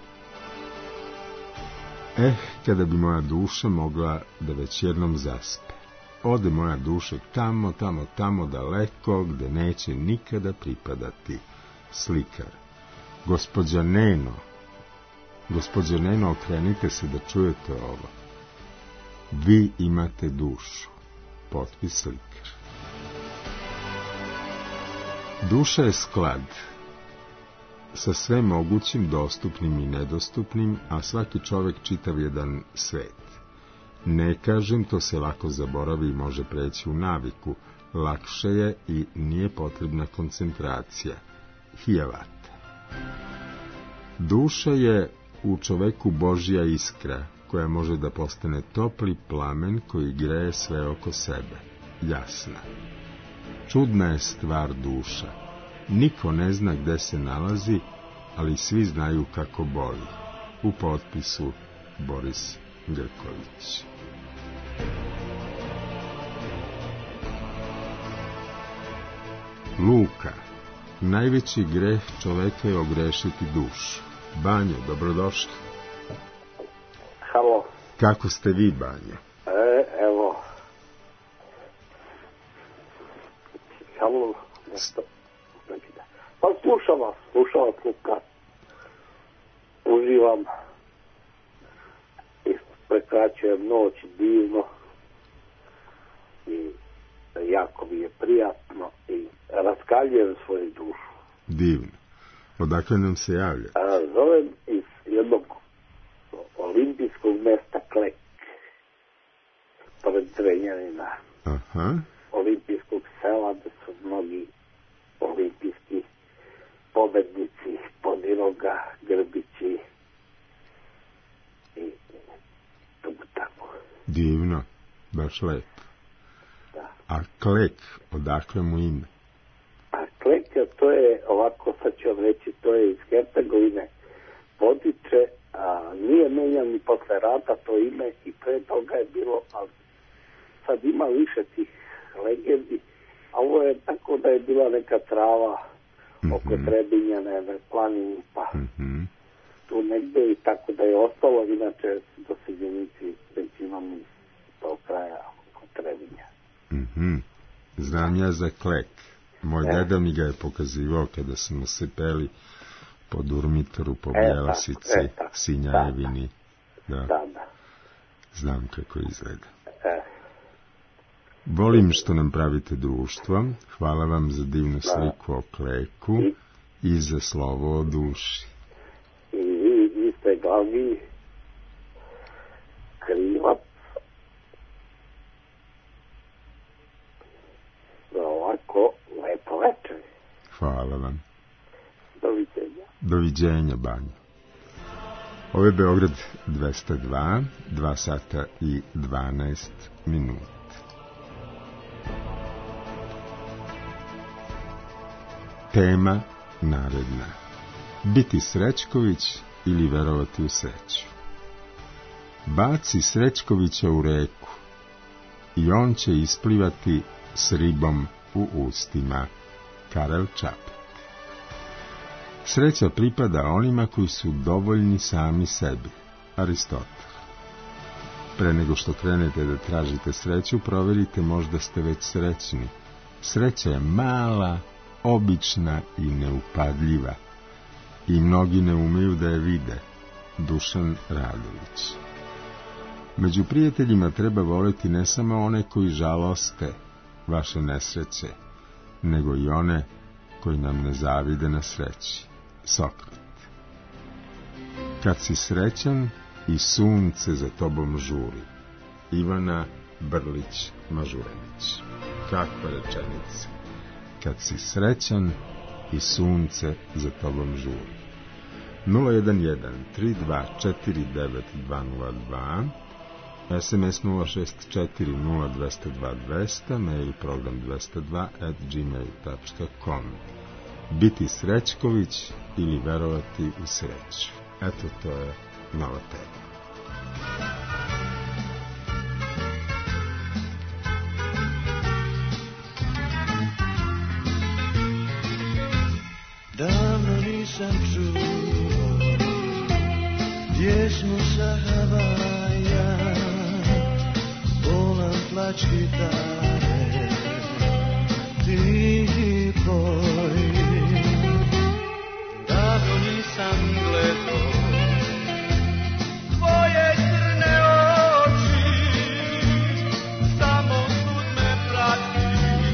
Eh, kada bi moja duša mogla da već jednom zaspe. Ode moja duša tamo, tamo, tamo daleko, gde neće nikada pripadati. Slikar. Gospođa Neno, gospođa Neno, okrenite se da čujete ovo. Vi imate dušu. Potpis slikar. Duša je sklad sa sve mogućim, dostupnim i nedostupnim, a svaki čovjek čitav jedan svet. Ne kažem, to se lako zaboravi i može preći u naviku. Lakše je i nije potrebna koncentracija. Hijavat. Duša je u čoveku Božja iskra, koja može da postane topli plamen koji greje sve oko sebe. Jasna. Čudna je stvar duša. Niko ne zna gde se nalazi, ali svi znaju kako boli. U potpisu Boris Grković. Luka. Najveći greh čoveka je ogrešiti dušu. Banjo, dobrodošli. Halo. Kako ste vi, Banjo? E, evo. Halo, nešto. Pa slušam vas, slušam vas, Luka. Uživam. I prekraćujem noć divno. I jako mi je prijatno. I raskaljujem svoju dušu. Divno. Odakle nam se javlja? A, zovem iz jednog olimpijskog mesta Klek. Pored Zrenjanina. Aha. Olimpijskog sela, gde su mnogi olimpijski pobednici, Poniroga, Grbići i tomu tako. Divno, baš lepo. Da. A Klek, odakle mu ime? A Klek, to je, ovako sad ću vam reći, to je iz Hercegovine, podiče, a nije menjan ni posle rata to ime i pre toga je bilo, ali sad ima više tih legendi, a ovo je tako da je bila neka trava mm-hmm. oko Trebinja, ne, planini, pa mm-hmm. tu negde i tako da je ostalo, inače doseljenici većinom iz tog kraja oko Trebinja. Mm-hmm. Znam ja za Klek. Moj e. deda mi ga je pokazivao kada smo se peli po Durmitoru, po Bjelasici, e, Sinjajevini. Da. Da, da. Znam kako izgleda. E. Volim što nam pravite društvo. Hvala vam za divnu sliku o Kleku i, i za slovo o duši. I vi, vi ste glavni krivac za ovako lepo večer. Hvala vam. Doviđenja. Doviđenja, Banjo. Ovo je Beograd dvesta dva, dva sata i dvanaest minuta. Tema naredna. Biti Srećković ili verovati u sreću. Baci Srećkovića u reku i on će isplivati s ribom u ustima. Karel Čapek. Sreća pripada onima koji su dovoljni sami sebi. Aristotel. Pre nego što krenete da tražite sreću, proverite, možda ste već srećni. Sreća je mala, obična i neupadljiva. I mnogi ne umeju da je vide. Dušan Radović. Među prijateljima treba voleti ne samo one koji žaloste vaše nesreće, nego i one koji nam ne zavide na sreći. Sokrat. Kad si srećan i sunce za tobom žuri. Ivana Brlić Mažuranić. Kakva rečenica? Kad si srećan i sunce za tobom žuri. nula jedan jedan tri dva četiri devet dva nula dva, es em es nula šest četiri nula dva nula dva dva zero, mail program dvesta dva at gmail tačka com. Biti Srećković ili verovati u sreću. Eto, to je nova tema. Davno nisam čuo pjesmu sa Havaja, volam plač gitare, ti poj. Davno nisam gledao tvoje crne oči, samo sud me prati.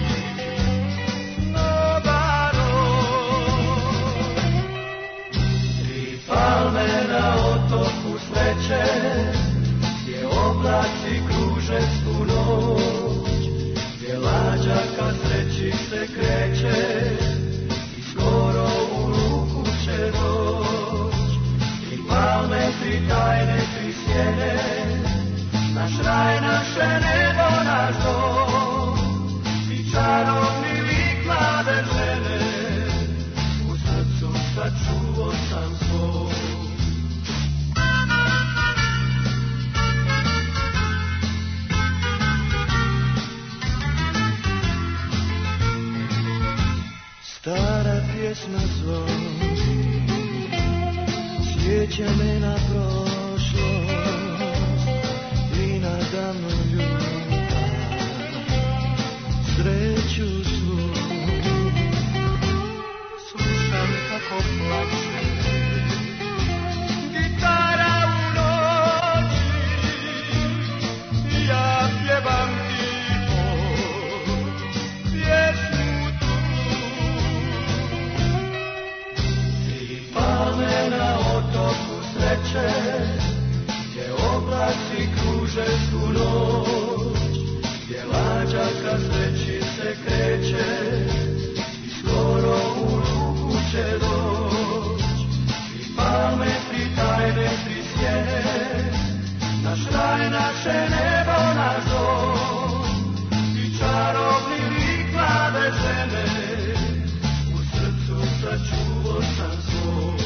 Palme na otoku sreće, gdje oblaci kruže svu noć, gdje lađa ka sreći se kreće i skoro u ruku će doć. I palme tri tajne, tri sjene, naš raj, naše nebo, naš dom, i čarobni lik mlade žene, u srcu sačuvo sam svoj. Stara pjesma zvoni, sjeća me na prošlost i na davnu ljubav, sreću svu. Slušam kako plače gitara u noći, ja pjevam tiho pjesmu tu. I palme na otoku sreće, gdje oblaci kruže svu noć, gdje lađa ka sreći se kreće i skoro u ruku će doć. I palme tri tajne, tri sjene, naš raj, naše nebo, naš dom, i čarobni lik mlade žene, u srcu sačuvo sam svoj.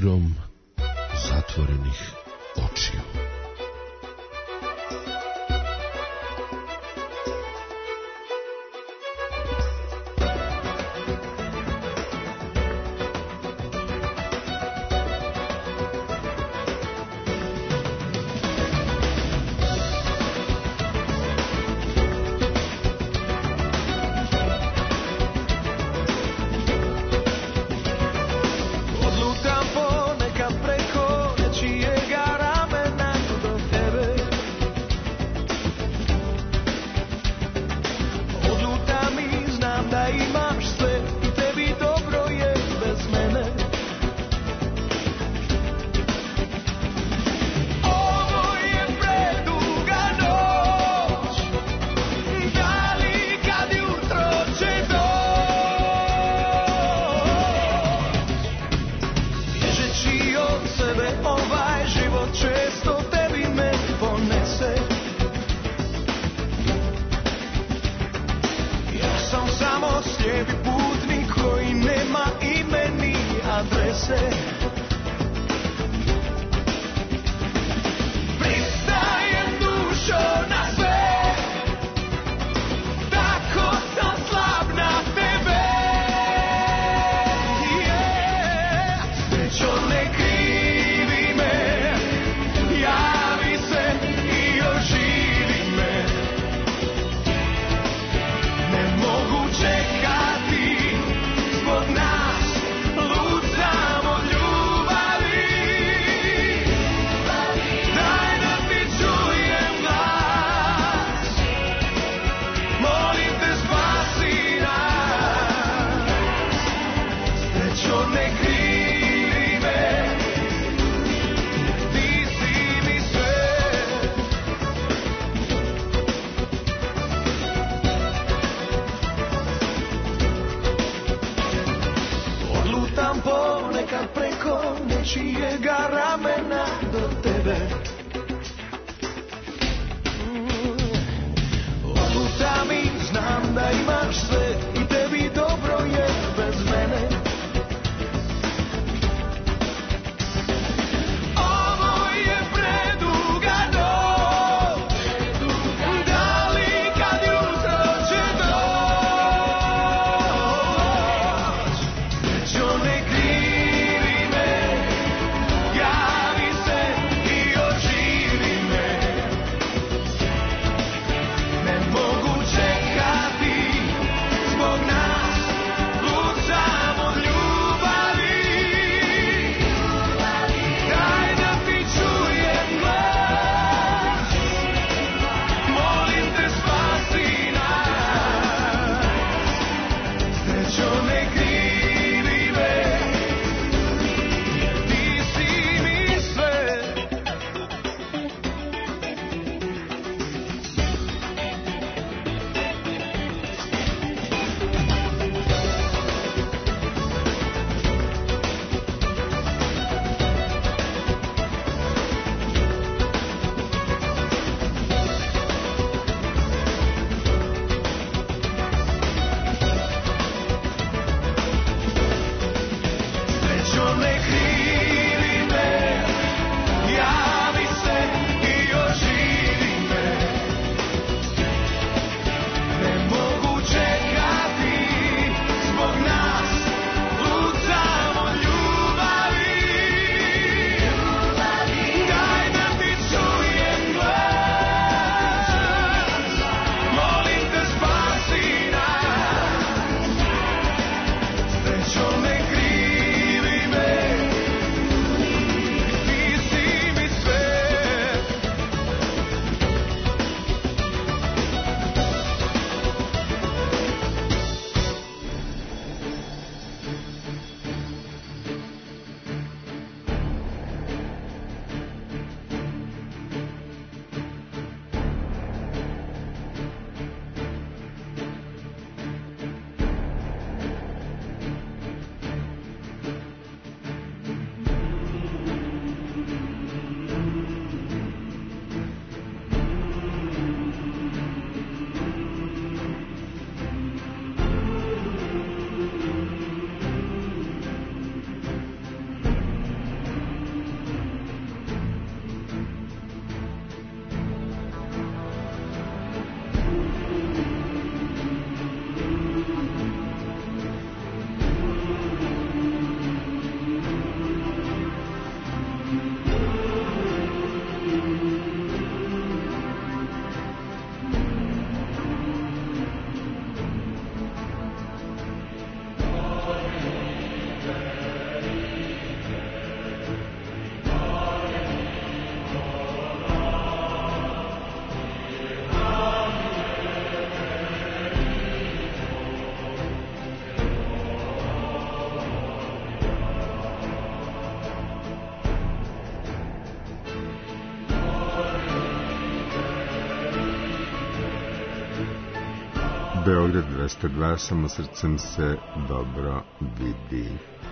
širom zatvorenih očiju. Javi se i oživi Beograd dvesta dva, samo srcem se dobro vidi.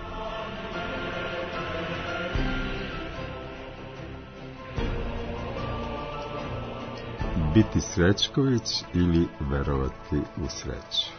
Biti Srećković ili verovati u sreću?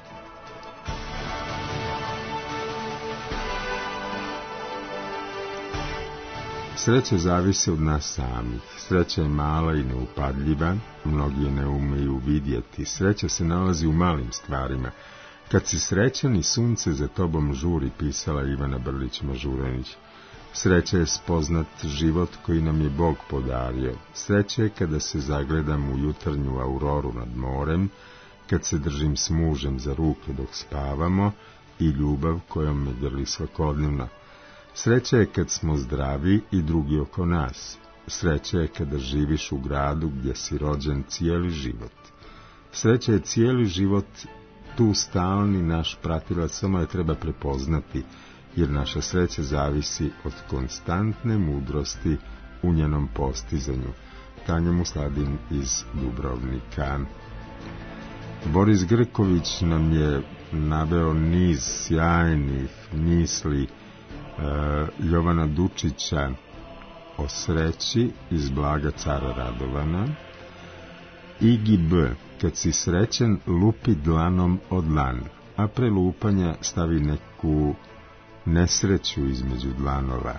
Sreća zavisi od nas samih. Sreća je mala i neupadljiva, mnogi je ne umeju vidjeti. Sreća se nalazi u malim stvarima. Kad si srećan i sunce za tobom žuri, pisala Ivana Brlić-Mažuranić. Sreća je spoznat život koji nam je Bog podario. Sreća je kada se zagledam u jutarnju auroru nad morem, kad se držim s mužem za ruke dok spavamo i ljubav kojom me grli svakodnevno. Sreća je kad smo zdravi i drugi oko nas. Sreća je kada živiš u gradu gdje si rođen cijeli život. Sreća je cijeli život tu stalni naš pratilac, samo je treba prepoznati, jer naša sreća zavisi od konstantne mudrosti u njenom postizanju. Tanja Musladin iz Dubrovnika. Boris Grković nam je naveo niz sjajnih misli uh, Jovana Dučića o sreći iz Blaga cara Radovana. Igi B. Kad si srećan, lupi dlanom o dlan, a pre lupanja stavi neku nesreću između dlanova.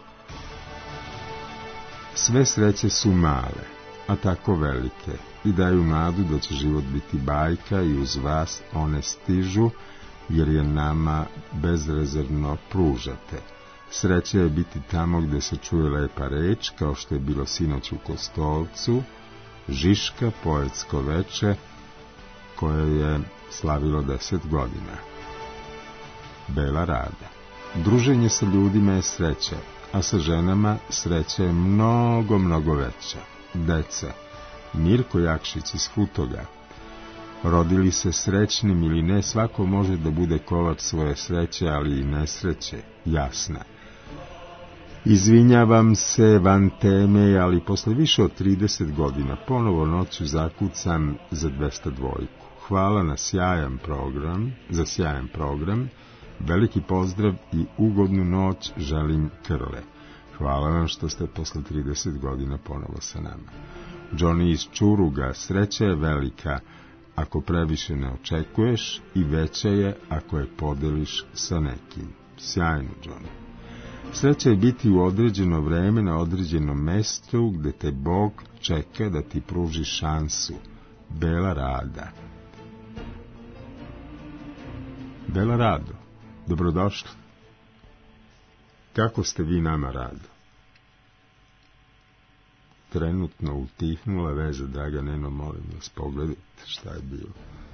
Sve sreće su male, a tako velike, i daju nadu da će život biti bajka i uz vas one stižu, jer je nama bezrezervno pružate. Sreća je biti tamo gde se čuje lepa reč, kao što je bilo sinoć u Kostolcu, Žiška, poetsko veče, koje je slavilo deset godina. Bela Rada. Druženje sa ljudima je sreća, a sa ženama sreća je mnogo, mnogo veća. Deca. Mirko Jakšić iz Futoga. Rodili se srećnim ili ne, svako može da bude kovač svoje sreće, ali i nesreće. Jasna. Izvinjavam se van teme, ali posle više od trideset godina ponovo noću zakucam za dvesta dvojku. Hvala na sjajan program, za sjajan program. Veliki pozdrav i ugodnu noć želim Krle. Hvala vam što ste posle trideset godina ponovo sa nama. Johnny iz Čuruga. Sreća je velika ako previše ne očekuješ i veća je ako je podeliš sa nekim. Sjajno, Johnny. Sreća je biti u određeno vreme na određenom mestu gde te Bog čeka da ti pruži šansu. Bela Rada. Bela Rado, dobrodošli. Kako ste vi nama, Rado? Trenutno utihnula veza, draga Neno, molim vas, pogledajte šta je bilo.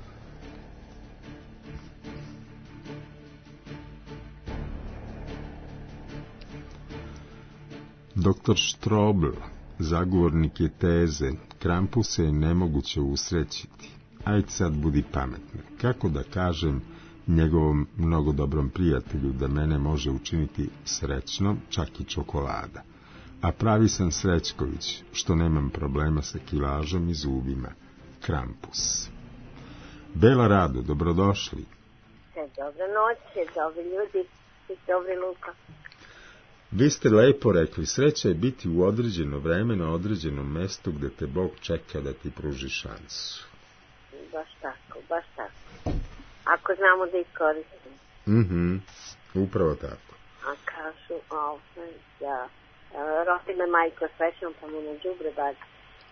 Doktor Štrobl, zagovornik je teze, Krampuse je nemoguće usrećiti. Ajde sad budi pametna. Kako da kažem njegovom mnogo dobrom prijatelju da mene može učiniti srećnom, čak i čokolada. A pravi sam Srećković, što nemam problema sa kilažom i zubima. Krampus. Bela Rado, dobrodošli. Dobra noć, dobri ljudi i dobri Luka. Vi ste lepo rekli, sreća je biti u određeno vreme na određenom mestu gde te Bog čeka da ti pruži šansu. Baš tako, baš tako. Ako znamo da iskoristimo. Mhm, upravo tako. A kažu, ovaj, da rodi me majko srećom, pa mu na đubre baci.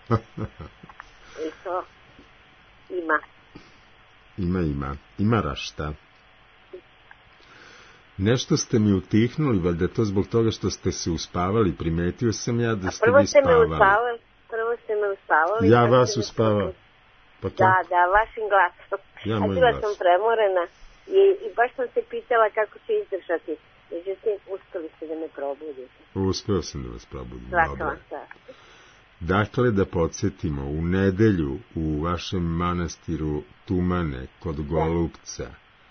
I to ima. Ima, ima. Ima rašta. Nešto ste mi utihnuli, valjda to zbog toga što ste se uspavali, primetio sam ja da ste vi spavali. Prvo ste me uspavali, prvo ste me uspavali. Ja vas uspavao. Pa da, da, vašim glasom. Ja a bila sam premorena i, i baš sam se pitala kako ću izdržati. Međutim, uspeli ste da me probudite. Uspeo sam da vas probudim. Svaka vam čast. Dakle, da podsjetimo, u nedelju u vašem manastiru Tumane kod Golubca,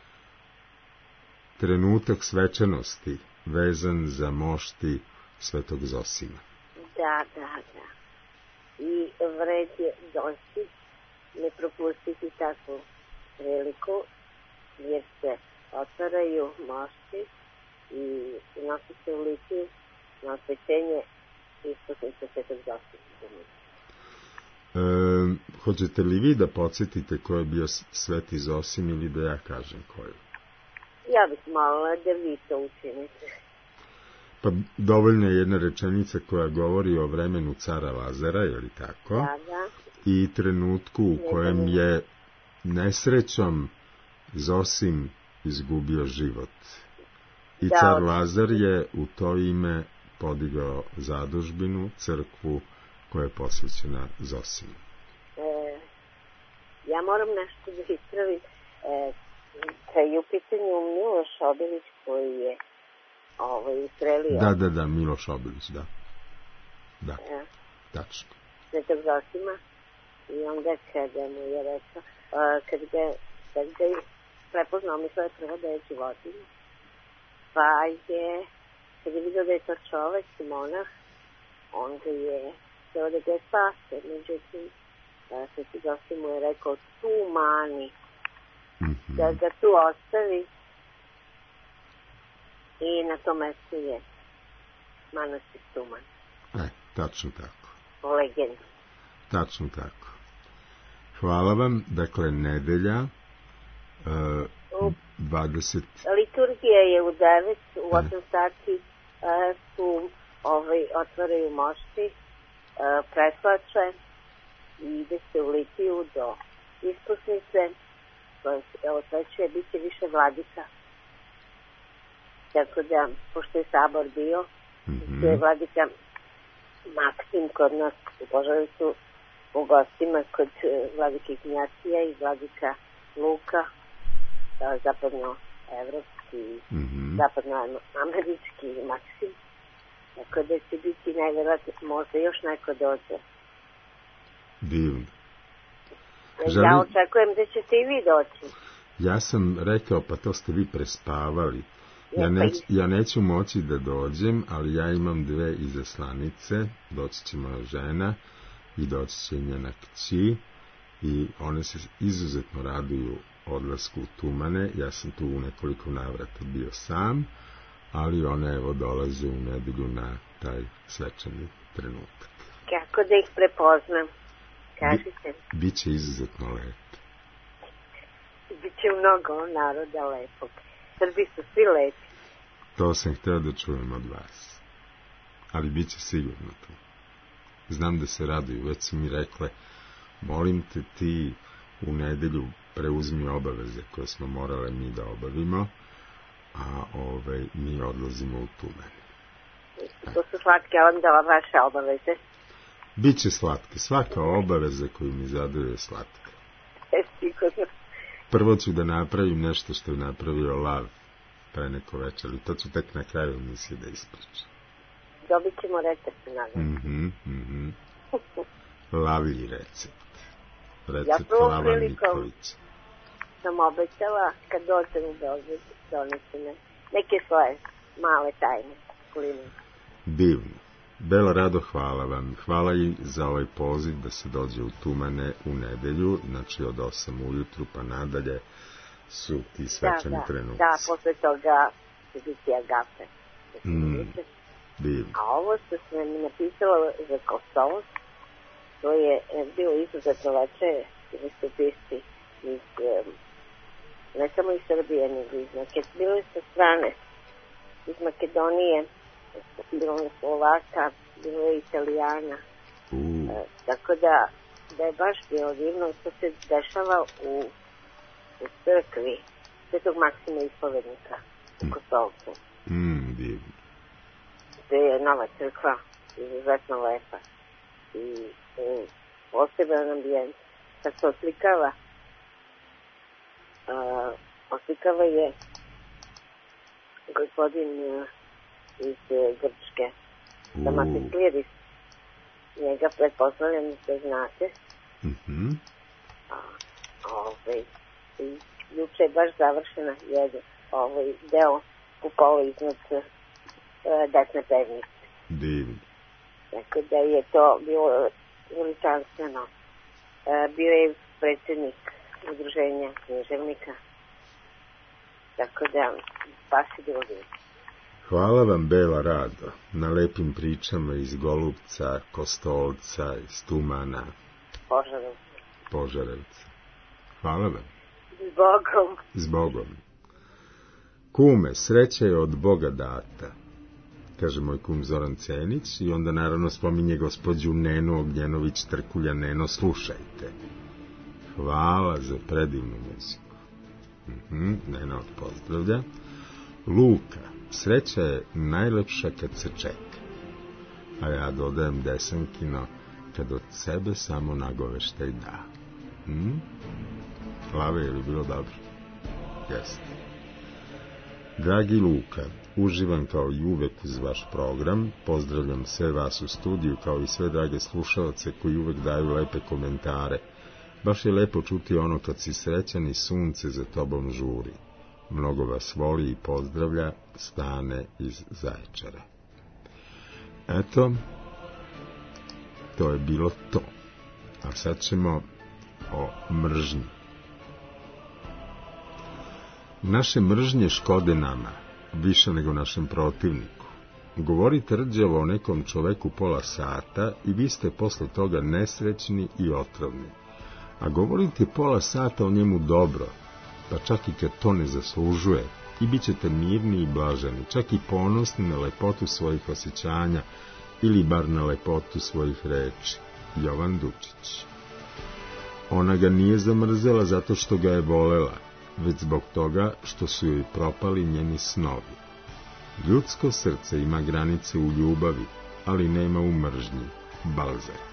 trenutak svečanosti vezan za mošti Svetog Zosima. Da, da, da. I vred je doći, ne propustiti takvu priliku jer se otvaraju mošti i nosi se u litiju na osvećenje ispusnice Svetog Zosima. E, hoćete li vi da podsjetite ko je bio Sveti Zosim ili da ja kažem ko je? Ja bih molila da vi to učinite. Pa dovoljna je jedna rečenica koja govori o vremenu cara Lazara, je li tako? Da, da. I trenutku u kojem je nesrećom Zosim izgubio život. I da, car Lazar je u to ime podigao zadužbinu, crkvu koja je posvećena Zosimu. E, ja moram nešto da ispravim. E, kad je u pitanju Miloš Obilić koji je ovaj, ustrelio... Da, da, da, Miloš Obilić, da. Da, e, tačno. Svetog Zosima. I onda kada mu je rekao, uh, kad ga, kad ga je prepoznao, mislio je prvo da je životinja. Pa je, kad je vidio da je to čovek, monah, on ga je htio da ga je spase. Međutim, uh, Sveti Zosim mu je rekao, tu mani, mm-hmm. da ga tu ostavi. I na tom mestu je manastir Tuman. E, tačno tako. Po legendi. Tačno tako. Hvala vam. Dakle, nedelja, uh, dvadeset... Liturgija je u devet, u osam sati uh, su ovaj, otvaraju mošti, uh, preslače i ide se u litiju do ispusnice, koja se osvećuje, bit će više vladika. Tako da, pošto je sabor bio, mm-hmm. je vladika Maksim kod nas u Požarevcu, u gostima kod vladike Ignjacija i vladika Luka, zapadnoevropski, mm-hmm. zapadnoamerički Maksim. Tako da će biti najvjerojatno, možda još neko dođe. Divno. Želim... Ja očekujem da ćete i vi doći. Ja sam rekao, pa to ste vi prespavali. Ja, neć, ja neću moći da dođem, ali ja imam dve izaslanice, doći će moja žena i doći će njena kći i one se izuzetno raduju odlasku u Tumane. Ja sam tu u nekoliko navrata bio sam, ali one evo dolaze u nedelju na taj svečani trenutak. Kako da ih prepoznam? Kažite. Bi, biće izuzetno lepo. Biće mnogo naroda lepog. Srbi su svi lepi. To sam hteo da čujem od vas. Ali bit će sigurno to. Znam da se raduju. Već su mi rekle, molim te ti u nedelju preuzmi obaveze koje smo morale mi da obavimo, a ovaj, mi odlazimo u Tumen. To su slatke onda vaše obaveze. Biće slatke. Svaka obaveza koju mi zadaju je slatka. E, sigurno. Prvo ću da napravim nešto što je napravio Lav pre neko večer, ali to ću tek na kraju emisije da ispričam. Dobit ćemo recept, nadam. Mm-hmm, mm-hmm. Laviji recept. Recept ja Lava Nikolića. Sam obećala, kad dođem u Beograd, donesi me neke svoje male tajne kuline. Divno. Bela Rado, hvala vam. Hvala i za ovaj poziv da se dođe u Tumane u nedelju, znači od osam ujutru pa nadalje su ti svečani da, da, trenuci. Da, posle toga će biti agape. Mm, divno. A ovo što sam mi napisala za Kosovo, to je bilo izuzetno veče, ili su pisci iz, ne samo iz Srbije, nego iz Makedonije, bilo je sa strane, iz Makedonije, bilo je Slovaka, bilo je Italijana. Uh. E, tako da, da je baš bilo divno što se dešava u, u crkvi Svetog Maksima Ispovednika u Kosovcu. Mm, divno. To je nova crkva, izuzetno lepa. I e, poseban ambijent. Kad se oslikava, a, oslikava je gospodin a, iz e, Grčke, Damatis Liris. Njega pretpostavljam da znate. Mm-hmm. A, ovaj, i juče je baš završena jedan ovaj, deo kupola iznad e, desne pevnice. Divno. Tako da je to bilo veličanstveno. E, bio je predsjednik udruženja književnika. Tako da, baš je bilo divno. Hvala vam, Bela Rado, na lepim pričama iz Golubca, Kostolca, iz Tumana, Požarevca. Požarevca. Hvala vam. S Bogom. S Bogom. Kume, sreća je od Boga data, kaže moj kum Zoran Cenić, i onda naravno spominje gospođu Nenu Ognjenović Trkulja. Neno, slušajte. Hvala za predivnu muziku. Mhm, Nena od pozdravlja. Luka, sreća je najlepša kad se čeka. A ja dodajem Desankino, kad od sebe samo nagoveštaj da. Hm? Lave, je li bilo dobro? Jeste. Dragi Luka, uživam kao i uvek uz vaš program, pozdravljam sve vas u studiju kao i sve drage slušalce koji uvek daju lepe komentare. Baš je lepo čuti ono kad si srećan i sunce za tobom žuri. Mnogo vas voli i pozdravlja Stane iz Zaječara. Eto, to je bilo to. A sad ćemo o mržnji. Naše mržnje škode nama, više nego našem protivniku. Govorite rđavo o nekom čoveku pola sata i vi ste posle toga nesrećni i otrovni. A govorite pola sata o njemu dobro, pa čak i kad to ne zaslužuje, i bit ćete mirni i blaženi, čak i ponosni na lepotu svojih osjećanja ili bar na lepotu svojih reči. Jovan Dučić. Ona ga nije zamrzela zato što ga je volela, već zbog toga što su joj propali njeni snovi. Ljudsko srce ima granice u ljubavi, ali nema u mržnji. Balzak.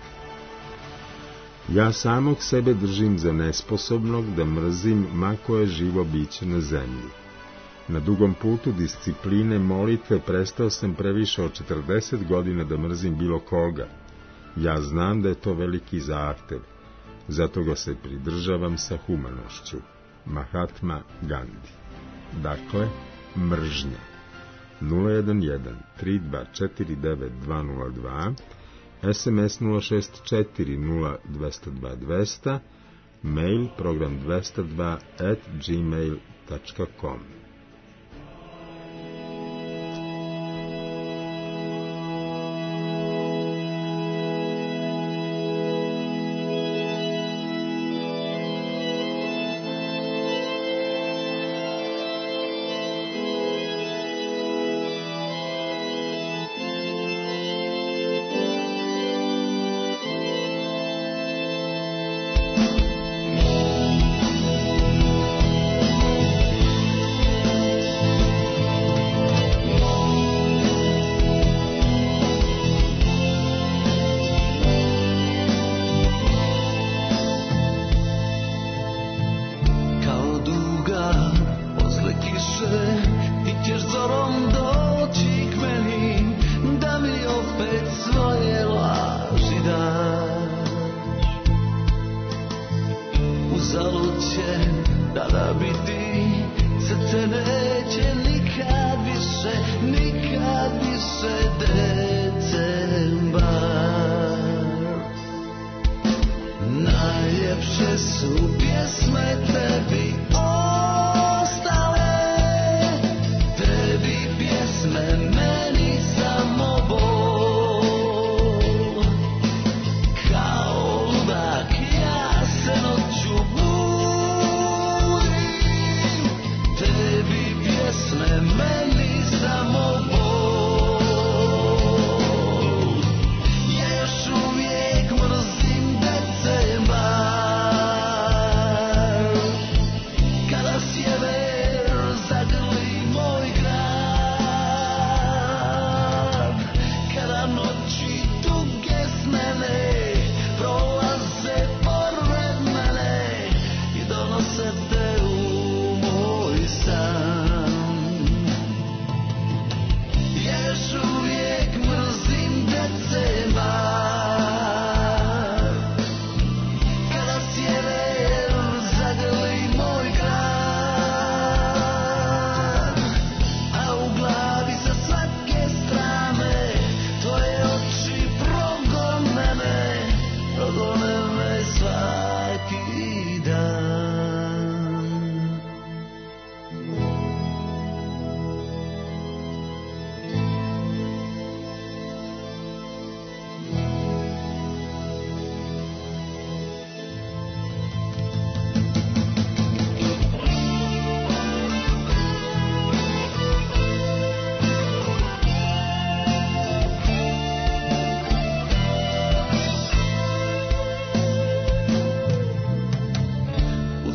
Ja samog sebe držim za nesposobnog da mrzim ma koje živo biće na zemlji. Na dugom putu discipline molitve prestao sam previše od četrdeset godina da mrzim bilo koga. Ja znam da je to veliki zahtev, zato ga se pridržavam sa humanošću. Mahatma Gandhi. Dakle, mržnja. nula jedan jedan tri dva četiri devet dva nula dva, es em es nula šest četiri nula dva nula dva dva nula nula, mail program dvesta dva at gmail tačka com.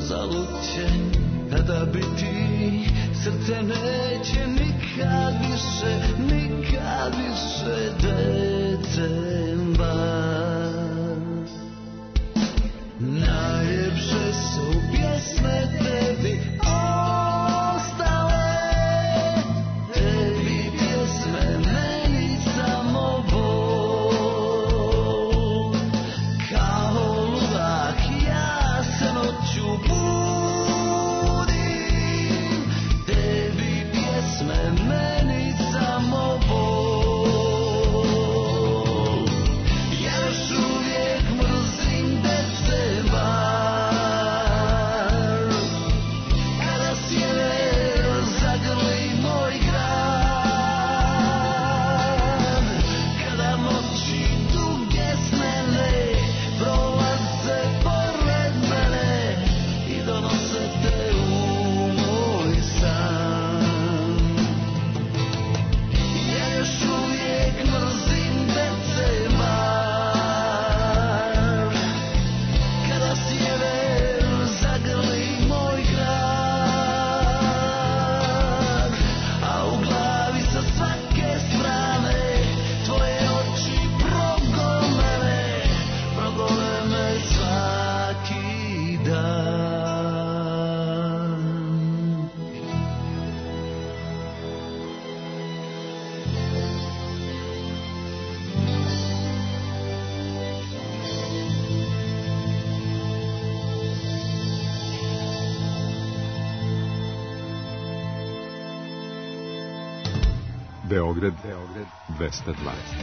zaluće, kada bi ti srce neće nikad više, nikad više decembar. Najljepše su pjesme tebi ostale, tebi pjesme, meni samo bol. Kao ludak ja se noću budim, tebi pjesme, meni samo bol. Ja još uvijek mrzim decembar, kada sjever zagrli moj grad, kada noći duge snene prolaze pored mene i donose te u moj san. Ja još uvijek mrzim decembar, kada sjever zagrli moj grad, a u glavi sa svake strane tvoje oči progone me, progone me svaki dan. Beograd, Beograd dvesta dvadeset.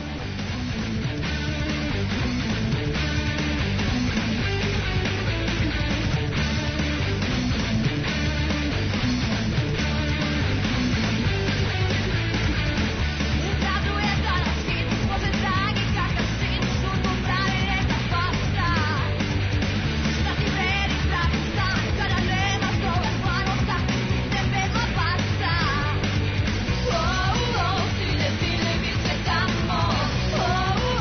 Oh, oh, si le file vi se cammo. Oh,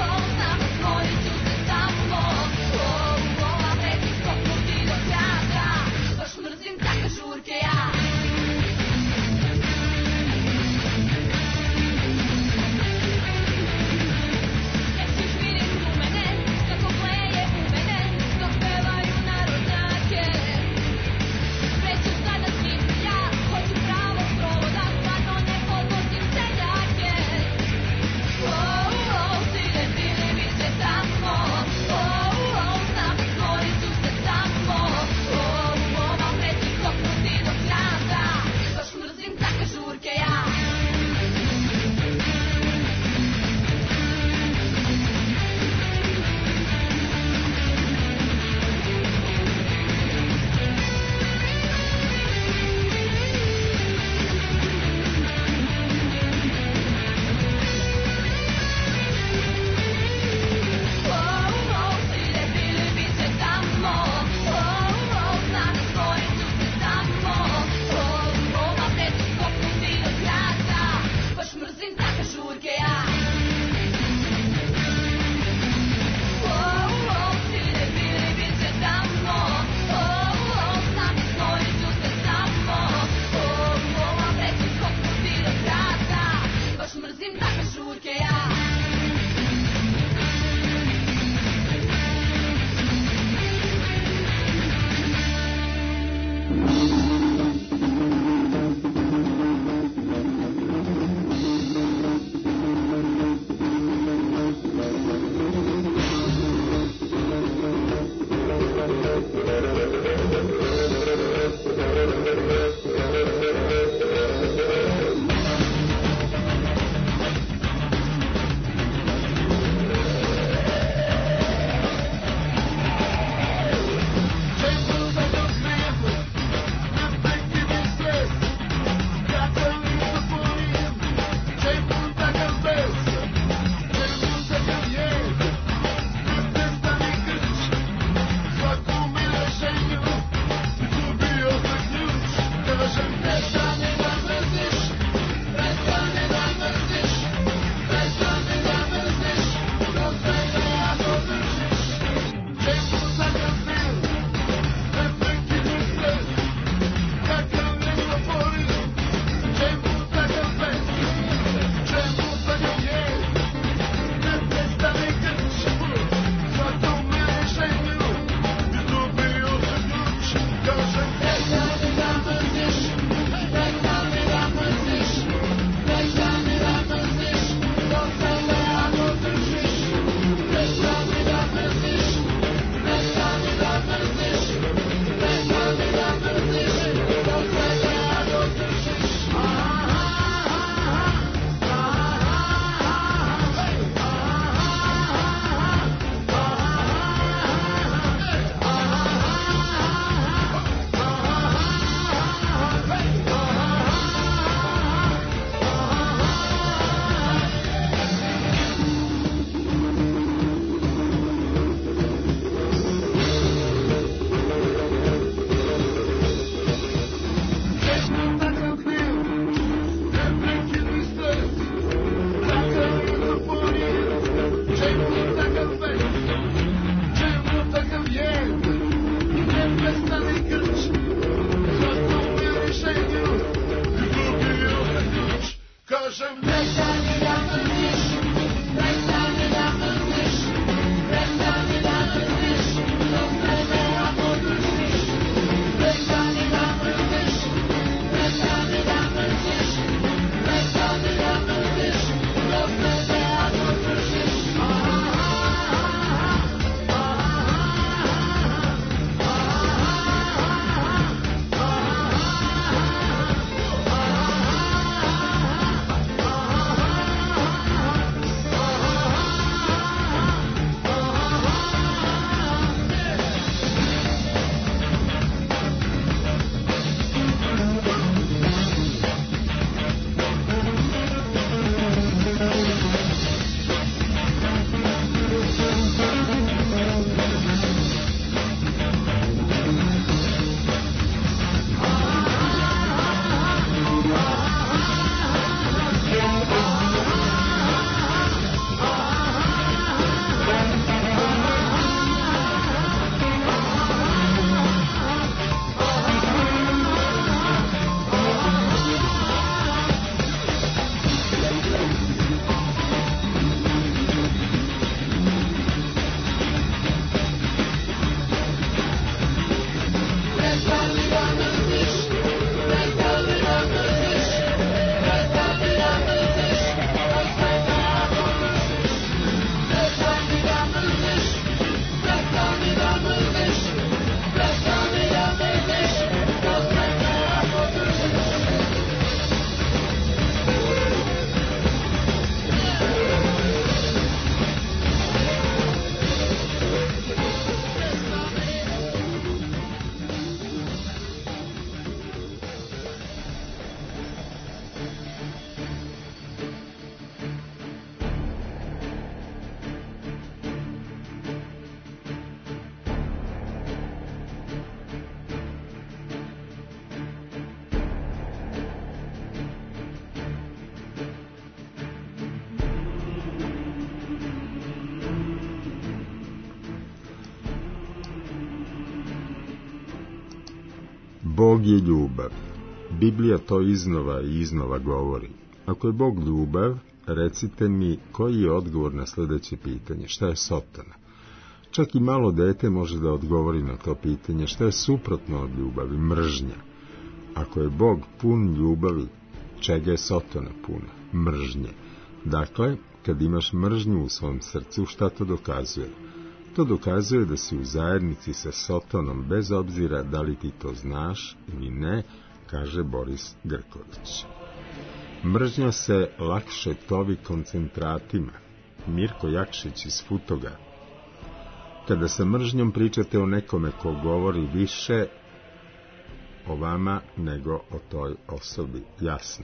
Bog je ljubav. Biblija to iznova i iznova govori. Ako je Bog ljubav, recite mi koji je odgovor na sljedeće pitanje. Šta je Sotona? Čak i malo dete može da odgovori na to pitanje. Šta je suprotno od ljubavi? Mržnja. Ako je Bog pun ljubavi, čega je Sotona puna? Mržnje. Dakle, kad imaš mržnju u svom srcu, šta to dokazuje? To dokazuje da si u zajednici sa Sotonom, bez obzira da li ti to znaš ili ne, kaže Boris Grković. Mržnja se lakše tovi koncentratima. Mirko Jakšić iz Futoga. Kada sa mržnjom pričate o nekome ko govori više o vama nego o toj osobi, jasna.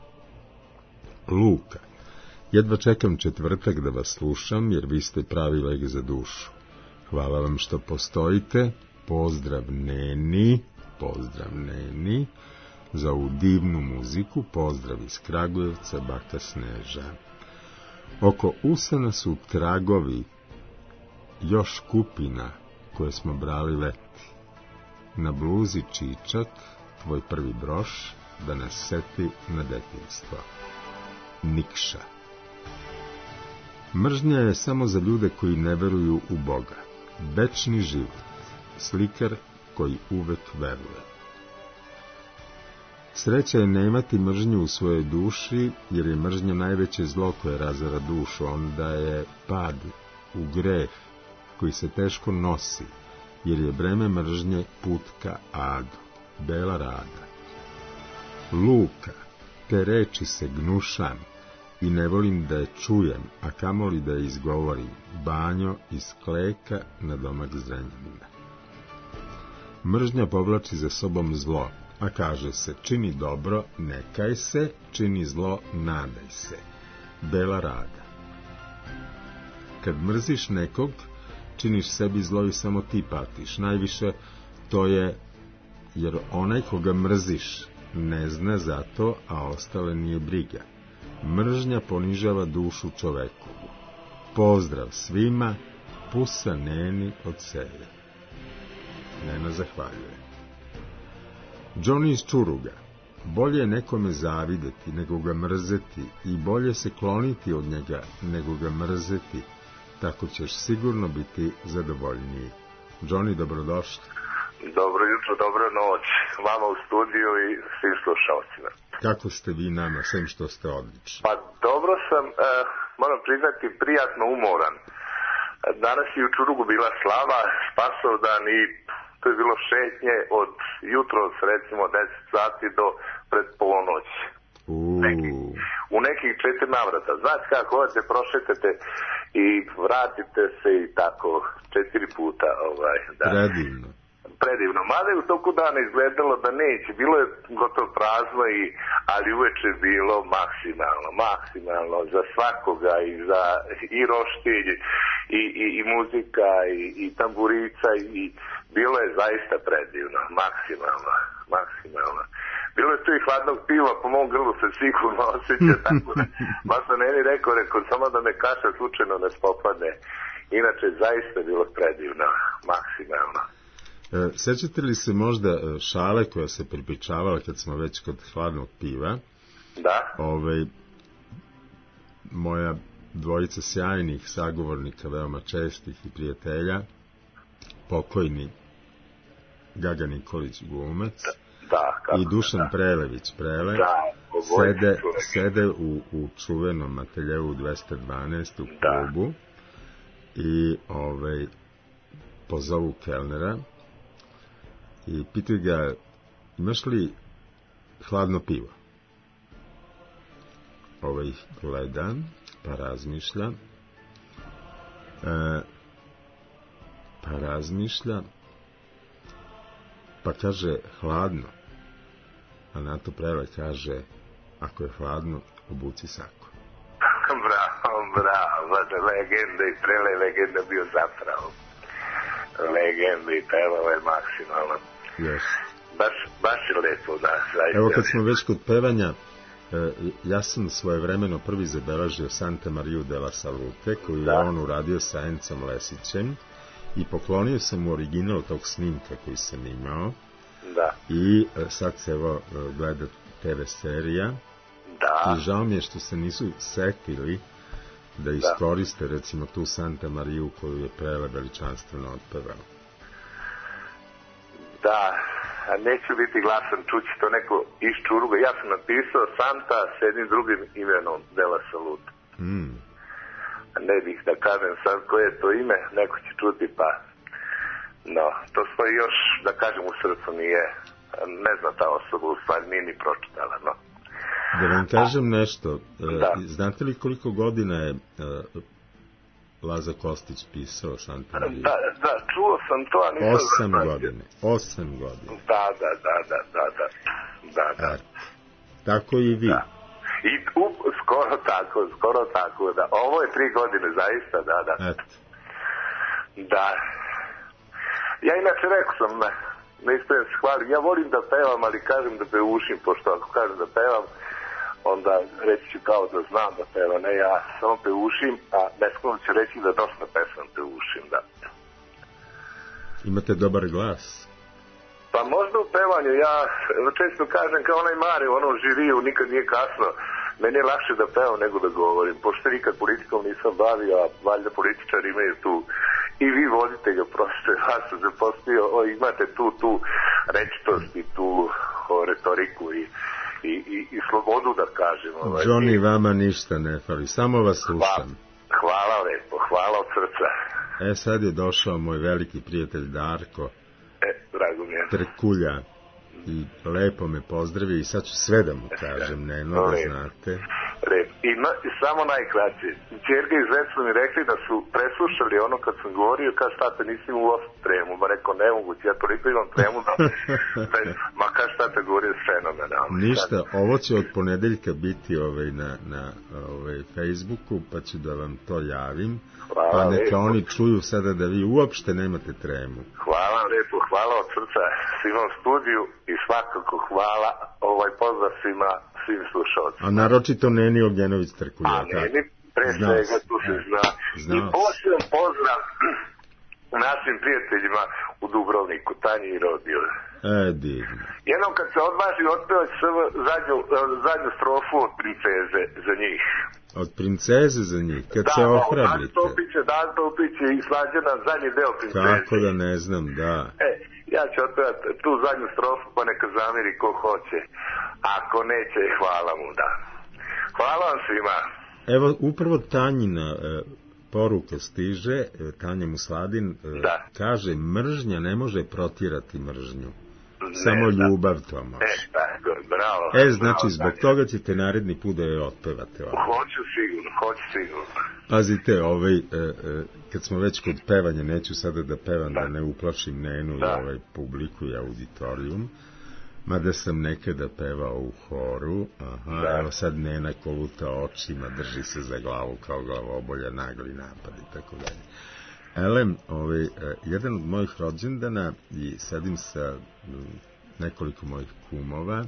Luka. Jedva čekam četvrtak da vas slušam, jer vi ste pravi lek za dušu. Hvala vam što postojite. Pozdrav Neni, pozdrav Neni, za ovu divnu muziku. Pozdrav iz Kragujevca, baka Sneža. Oko usana su tragovi još kupina koje smo brali leti. Na bluzi čičak, tvoj prvi broš, da nas seti na detinjstvo. Nikša. Mržnja je samo za ljude koji ne veruju u Boga. Večni život. Slikar koji uvek veruje. Sreća je nemati mržnju u svojoj duši, jer je mržnja najveće zlo koje razara dušu. Onda je pad u greh koji se teško nosi, jer je breme mržnje put ka adu. Bela Rada. Luka, te reči se gnušam i ne volim da je čujem, a kamoli da je izgovorim. Banjo iz Kleka na domak Zrenjanina. Mržnja povlači za sobom zlo, a kaže se čini dobro, ne kaj se, čini zlo, nadaj se. Bela Rada. Kad mrziš nekog, činiš sebi zlo i samo ti patiš. Najviše to je jer onaj koga mrziš ne zna za to, a ostale nije briga. Mržnja ponižava dušu čovekovu. Pozdrav svima, pusa Neni od Selja. Nena zahvaljuje. Johnny iz Čuruga. Bolje je nekome zavideti nego ga mrzeti i bolje se kloniti od njega nego ga mrzeti. Tako ćeš sigurno biti zadovoljniji. Johnny, dobrodošli. Dobro jutro, dobra noć. Vama u studiju i svim slušalcima. Kako ste vi nama, sem što ste odlični? Pa dobro sam, eh, moram priznati, prijatno umoran. Danas je u Čurugu bila slava, Spasovdan i to je bilo šetnje od jutro, recimo deset sati do pred ponoć. Neki, u nekih četiri navrata. Znate kako, odete, prošetate i vratite se i tako četiri puta. Ovaj, da. Predivno. Predivno. Mada je u toku dana izgledalo da neće. Bilo je gotovo prazno, i, ali uveče je bilo maksimalno. Maksimalno za svakoga i za i roštilj i, i, i muzika i, i tamburica i bilo je zaista predivno. Maksimalno. Maksimalno. Bilo je tu i hladnog piva, po mom grlu se sigurno osjeća, tako da, baš sam Neni rekao, rekao, samo da me kaša slučajno ne spopadne. Inače, zaista je bilo predivno, maksimalno. E, sećate li se možda šale koja se pripričavala kad smo već kod hladnog piva? Da. Ove, moja dvojica sjajnih sagovornika, veoma čestih i prijatelja, pokojni Gaga Nikolić glumac, da, kako, i Dušan da. Prelević Prele, da, sede, sede u, u čuvenom ateljevu dvesta dvanaest u klubu, da. I ovaj, pozovu kelnera i pitaju ga, imaš li hladno pivo? Ovaj gleda, pa razmišlja, e, pa razmišlja, pa kaže hladno, a na to Prele kaže, ako je hladno, obuci sako. Bravo, bravo, legenda i Prele legenda bio zapravo. Legenda i pevao je maksimalno. Yes. Baš, baš je lepo, da. Zaista. Evo kad smo već kod pevanja, ja sam svojevremeno prvi zabeležio Santa Mariju della Salute, koju da. je on uradio sa Encom Lesićem, i poklonio sam mu original tog snimka koji sam imao. Da. I sad se evo gleda te ve serija. Da. I žao mi je što se nisu setili da iskoriste da. recimo tu Santa Mariju koju je Prele veličanstveno otpevao. Da, a neću biti glasan, čući to neko iz Čuruga. Ja sam napisao Santa s jednim drugim imenom Dela Saluta. Mm. Ne bih da kažem sad koje je to ime, neko će čuti pa... No, to stoji još, da kažem, u srcu nije, ne zna ta osoba, u stvari nije ni pročitala, no. Da vam kažem nešto, da. Znate li koliko godina je uh, Laza Kostić pisao Santa Mariju? Da, da, čuo sam to, a nisam... Osam godine, osam godina. Da, da, da, da, da, da, da, da. E, tako i vi. Da. I u, skoro tako, skoro tako, da. Ovo je tri godine, zaista, da, da. Eto. Da. Ja inače rekao sam, ne, ne ispravim se hvalim, ja volim da pevam, ali kažem da peušim, pošto ako kažem da pevam, onda reći ću kao da znam da pevam, ne, ja samo peušim, a neskoro ću reći da dosta pesam peušim, da. Imate dobar glas. Pa možda u pevanju, ja često kažem kao onaj Mare, u onom žiriju, nikad nije kasno, meni je lakše da pevam nego da govorim, pošto nikad politikom nisam bavio, a valjda političari imaju tu, i vi vodite ga, prosto vas sam zapostio, o, imate tu, tu rečitost i tu o, retoriku i, i, i, i slobodu da kažem. Ovaj. Johnny, vama ništa ne fali, samo vas slušam. Hvala, hvala lepo, hvala od srca. E, sad je došao moj veliki prijatelj Darko. E, drago mi je. Trkulja. I lepo me pozdravi i sad ću sve da mu kažem, Neno, da znate. Rep. I, na, i samo najkraće. Čerga i Zec su mi rekli da su preslušali ono kad sam govorio, kaže tate nisi u off tremu, ba rekao ne mogu, ja toliko imam tremu da, da ma kaže tate govorio fenomenalno. Ništa, ovo će od ponedeljka biti ovaj, na, na ovaj, Facebooku, pa ću da vam to javim. Hvala, pa neka lepo. Oni čuju sada da vi uopšte nemate tremu. Hvala lepo, hvala od srca svima u studiju i svakako hvala ovaj pozdrav svima, svim slušalcima. A naročito Neni Ognjenović Trkulja. A Neni, pre svega tu se zna. Znao I posljedno pozdrav našim prijateljima u Dubrovniku, Tanji i Rodiju. E, divno. Jednom kad se odvaži otpevać zadnju, zadnju strofu od princeze za njih. Od princeze za njih, kad da, se ohrabrite. Da, Topiće, Dan Topiće i Slađana, zadnji deo princeze. Kako da ne znam, da. E, ja ću otpevati tu zadnju strofu, pa neka zamiri ko hoće. Ako neće, hvala mu, da. Hvala vam svima. Evo, upravo Tanjina e, poruka stiže, e, Tanja Musladin e, kaže, mržnja ne može protirati mržnju. Ne, samo ljubav to može. E, tako, bravo. E, znači, bravo, zbog toga ćete naredni put da je otpevate. Ovaj. Hoću sigurno, hoću sigurno. Pazite, ovaj, e, e, kad smo već kod pevanja, neću sada da pevam, da, da ne uplašim Nenu i ovaj publiku i auditorijum, mada sam nekada pevao u horu, aha, da. Evo sad Nena koluta očima, drži se za glavu kao glavobolja, nagli napad i tako dalje. Elem, ovaj, jedan od mojih rođendana i sedim sa nekoliko mojih kumova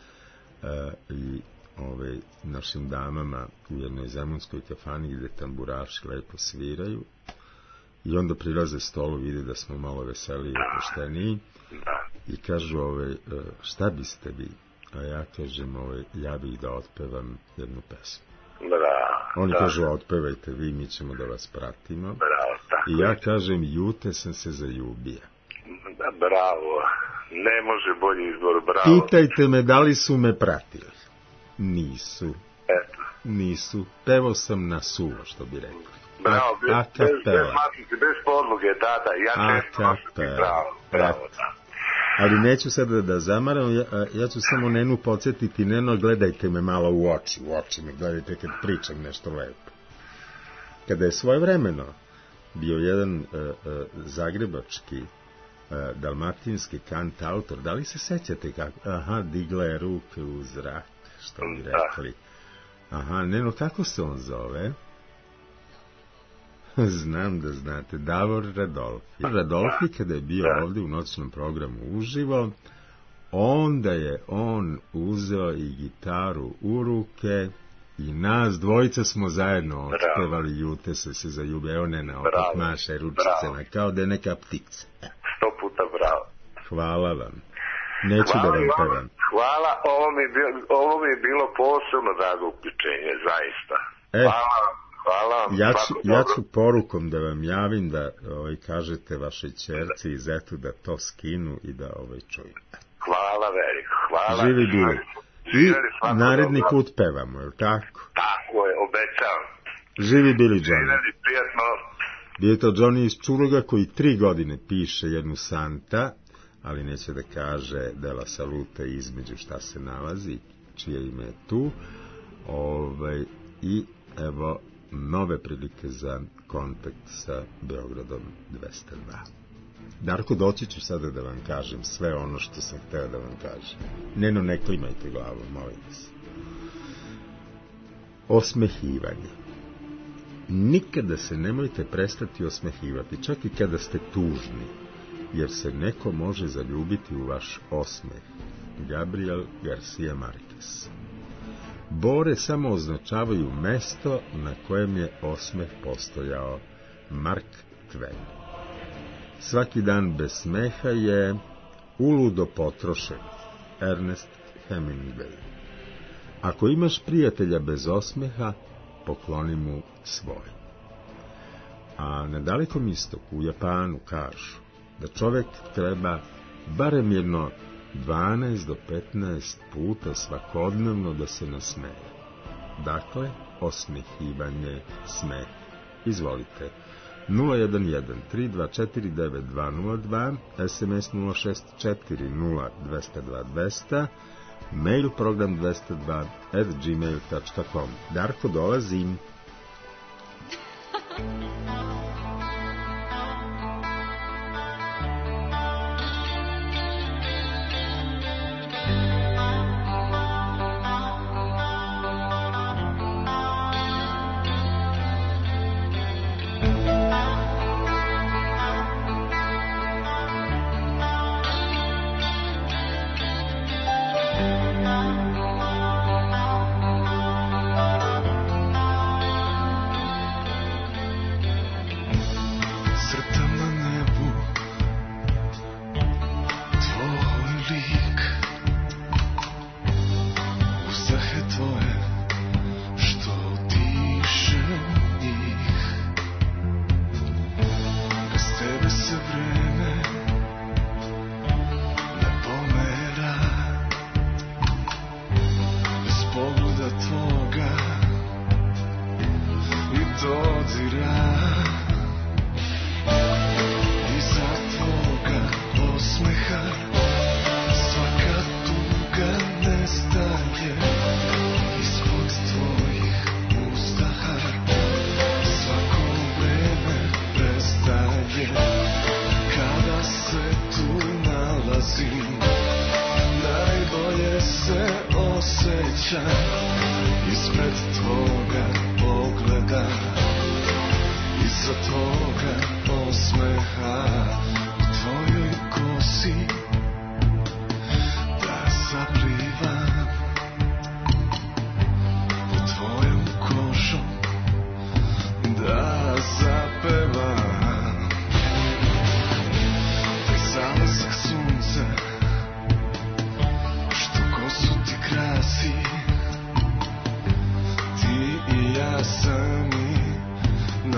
e, i ovaj, našim damama u jednoj zemunskoj kafani gde tamburaši lepo sviraju i onda prilaze stolu, vide da smo malo veseliji i opušteniji i kažu ovaj, šta biste vi? A ja kažem, ovaj, ja bih da otpevam jednu pesmu. Bravo. Oni da. kažu, otpevajte vi, mi ćemo da vas pratimo. Bravo, tako. I ja kažem, jute sam se zaljubio. Da, bravo. Ne može bolji izbor, bravo. Pitajte me da li su me pratili. Nisu. Eto. Nisu. Pevao sam na suvo, što bi rekli. Bravo, A, bez, bez, bez matice, bez podloge, da, da, ja često mašati, bravo, bravo, da. Ali neću sada da zamaram, ja, ja ću samo Nenu podsjetiti, Neno, gledajte me malo u oči, u oči me gledajte kad pričam nešto lepo. Kada je svojevremeno bio jedan uh, uh, zagrebački uh, dalmatinski kant autor, da li se sećate kako? Aha, digla je ruke u zrak, što bi rekli. Aha, Neno, kako se on zove? Znam da znate, Davor Radolfi. Radolfi kada je bio ovdje u noćnom programu uživo, onda je on uzeo i gitaru u ruke i nas dvojica smo zajedno otpevali Jute se se zaljube. Evo Nena, opet maše ručicama, kao da je neka ptica. Sto puta bravo. Hvala vam. Neću hvala da vam vam, pevam. hvala, ovo mi, je bilo, ovo mi je bilo posebno drago uključenje, zaista. E, hvala, hvala vam. Ja ću, svako ja dobro. ću porukom da vam javim da ovaj, kažete vašoj ćerci i zetu da to skinu i da ovaj čuju. Hvala veliko, hvala. Živi bili. I Živjeli, svako naredni dobro. put pevamo, je li tako? Tako je, obećavam. Živi bili Johnny. Živjeli, prijatno. Bio je to Johnny iz Čuruga koji tri godine piše jednu Santa, ali neće da kaže dela salute između šta se nalazi, čije ime je tu. Ovaj, I evo nove prilike za kontakt sa Beogradom dvesta dva. Darko, doći ću sada da vam kažem sve ono što sam hteo da vam kažem. Neno, ne klimajte glavom, molim vas. Osmehivanje. Nikada se nemojte prestati osmehivati, čak i kada ste tužni, jer se neko može zaljubiti u vaš osmeh. Gabriel Garcia Marquez. Bore samo označavaju mesto na kojem je osmeh postojao. Mark Twain. Svaki dan bez smeha je uludo potrošen. Ernest Hemingway. Ako imaš prijatelja bez osmeha, pokloni mu svoj. A na dalekom istoku, u Japanu, kažu da čovek treba barem jedno dvanaest do petnaest puta svakodnevno da se nasmeje. Dakle, osmehivanje, smeh. Izvolite. nula jedan jedan tri dva četiri devet dva nula dva, es em es nula šest četiri nula dva nula dva dva nula, mail program dvesta dva at gmail tačka com. Darko, dolazim.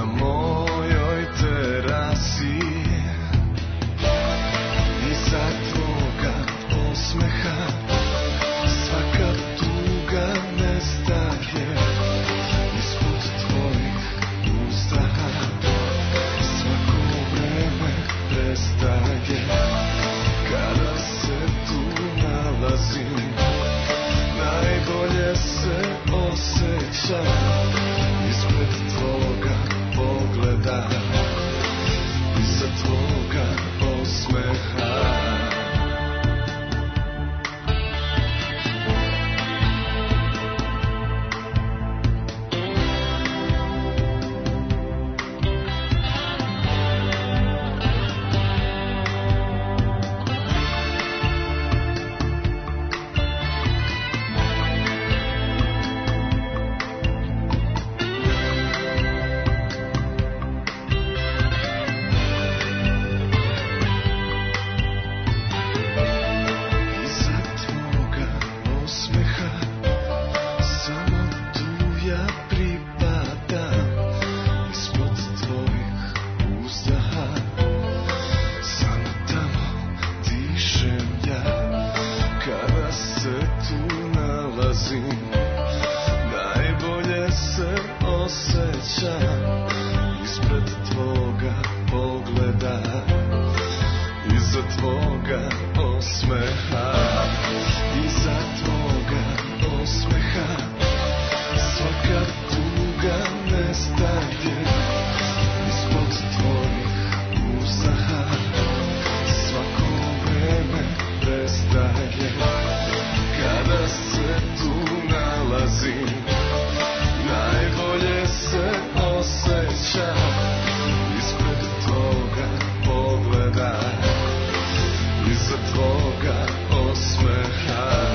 Za se tu nalazim, najbolje se osjećam ispred tvoga pogleda, iza tvoga osmeha, iza tvoga osmeha, svaka tuga nestaje ispod tvojih uzaha, svako vreme prestaje kada se tu nalazim, najbolje se osjećam ispred tvoga pogleda, iza tvoga osmeha.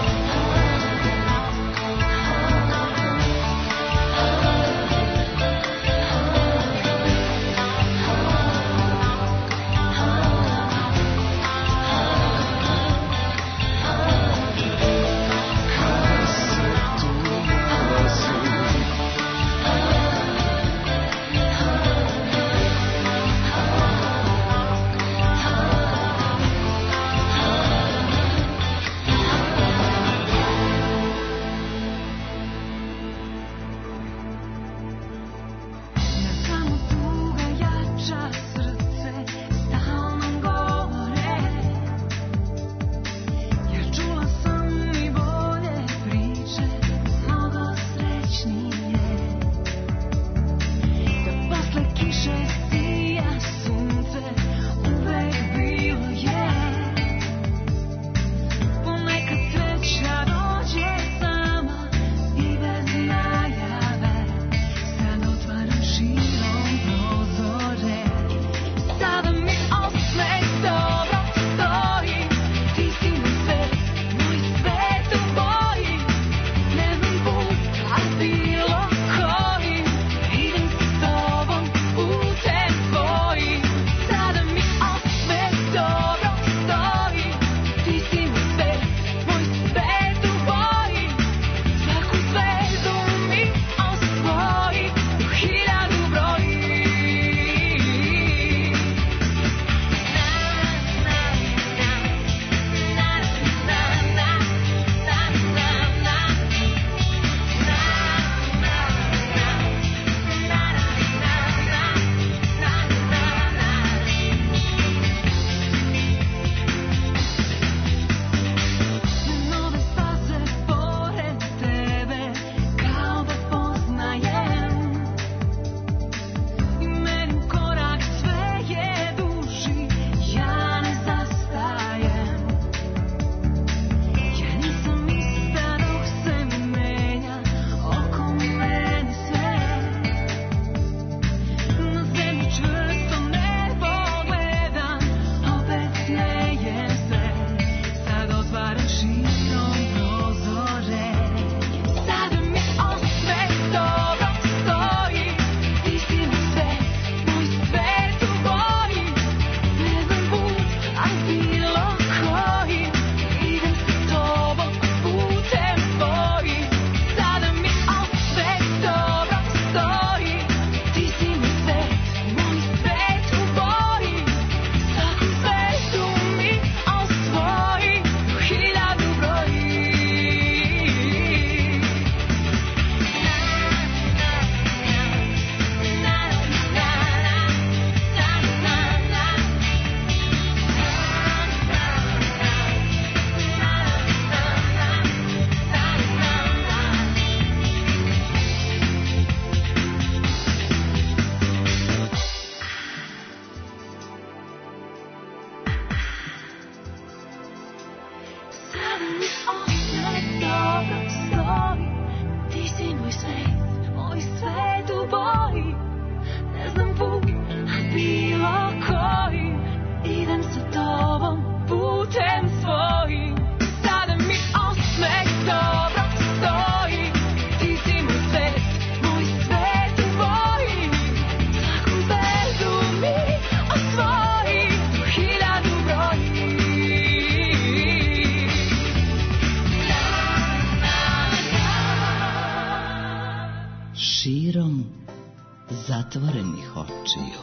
Širom zatvorenih očiju.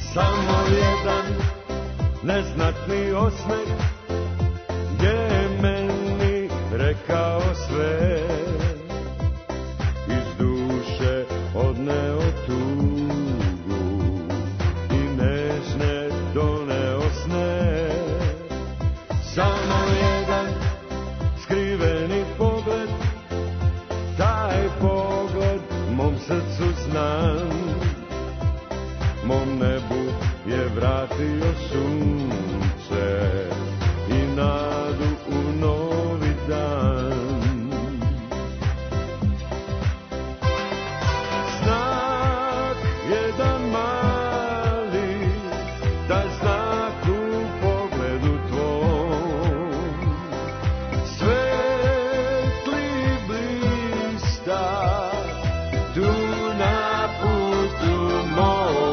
Samo jedan neznatni osmeh je meni rekao sve, iz duše odneo tugu i nežne doneo sne. Samo jedan skriveni pogled, taj pogled mom srcu znan, mom nebu je vratio sunce i nadu u novi dan. Znak jedan mali, da znak u pogledu tvom, svetli blista tu na putu mom.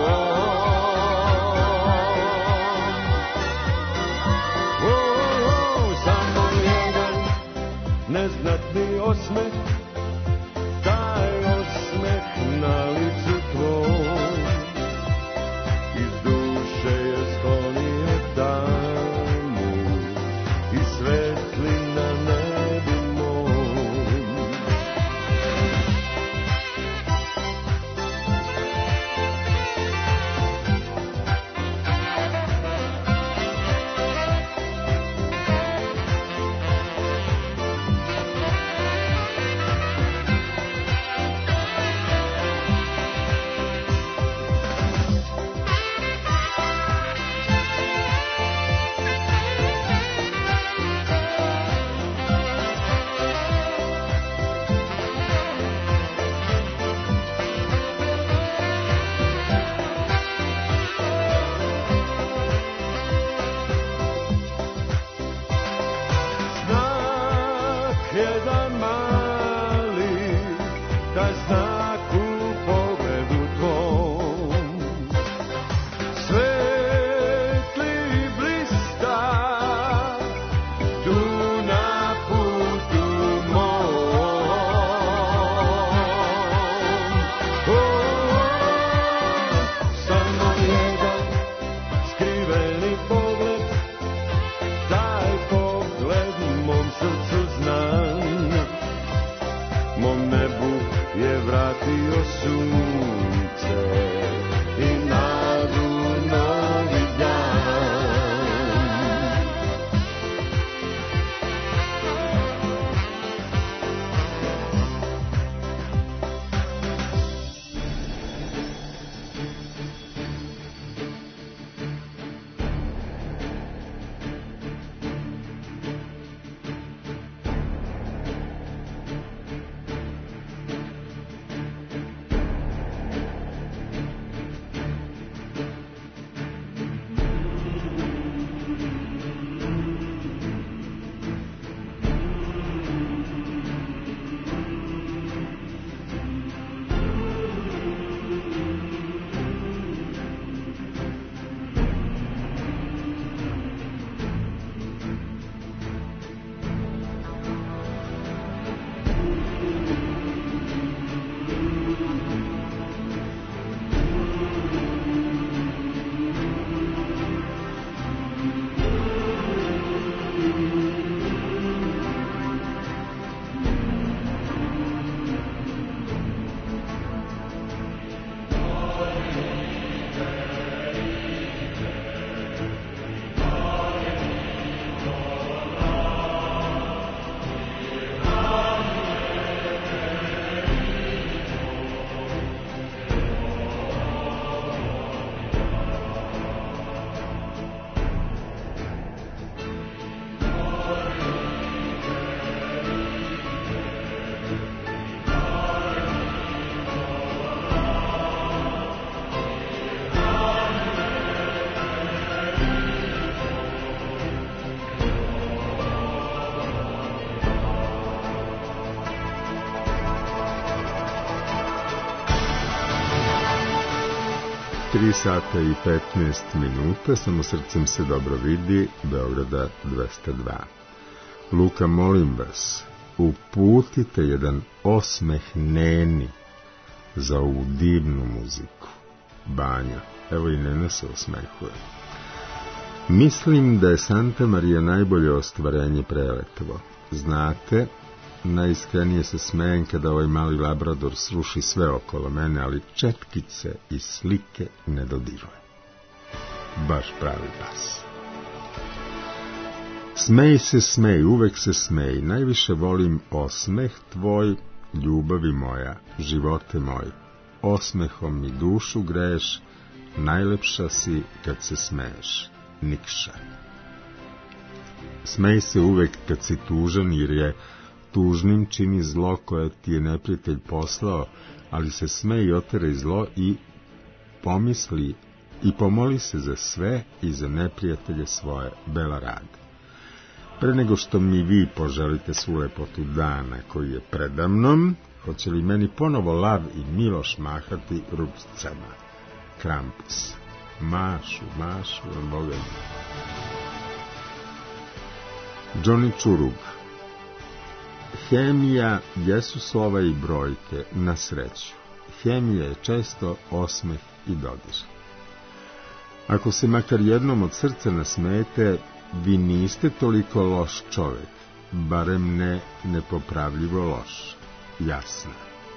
Neznatni osmeh, taj osmeh na licu tvom, iz duše je sklonio tamu i svetli na nebi mom. Jedan mali, da znak u pogledu tvom, svetli blista tu na putu mom. Oh, samo jedan skriveni pogled, taj pogled mom srcu znan, mom nebu je vratio sunce i nadu novi dan. tri sata i petnaest minuta, samo srcem se dobro vidi, Beograda dvesta dva. Luka, molim vas, uputite jedan osmeh neni za ovu divnu muziku. Banja. Evo i Nena se osmehuje. Mislim da je Santa Maria najbolje ostvarenje Preletovo. Znate, najiskrenije se smejem kada ovaj mali labrador sruši sve okolo mene, ali četkice i slike ne dodiruje. Baš pravi pas. Smej se, smej, uvek se smej, najviše volim osmeh tvoj, ljubavi moja, živote moj. Osmehom mi dušu greješ, najlepša si kad se smeješ. Nikša. Smej se uvek kad si tužan, jer je tužnim čini zlo koje ti je neprijatelj poslao, ali se smej i oteraj zlo i pomisli i pomoli se za sve i za neprijatelje svoje. Bela Rad. Pre nego što mi vi poželite svu lepotu dana koji je predamnom, hoće li meni ponovo Lav i Miloš mahati ručicama? Krampus. Mašu, mašu, Boga mi. Johnny Čurug. Hemija jesu slova i brojke, na sreću. Hemija je često osmeh i dodir. Ako se makar jednom od srca nasmejete, vi niste toliko loš čovek, barem ne nepopravljivo loš. Jasno.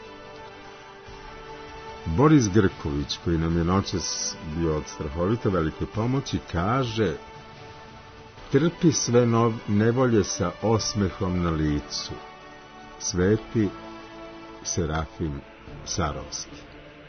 Boris Grković, koji nam je noćas bio od strahovito velike pomoći, kaže: trpi sve nov, nevolje sa osmehom na licu. Sveti Serafim Sarovski.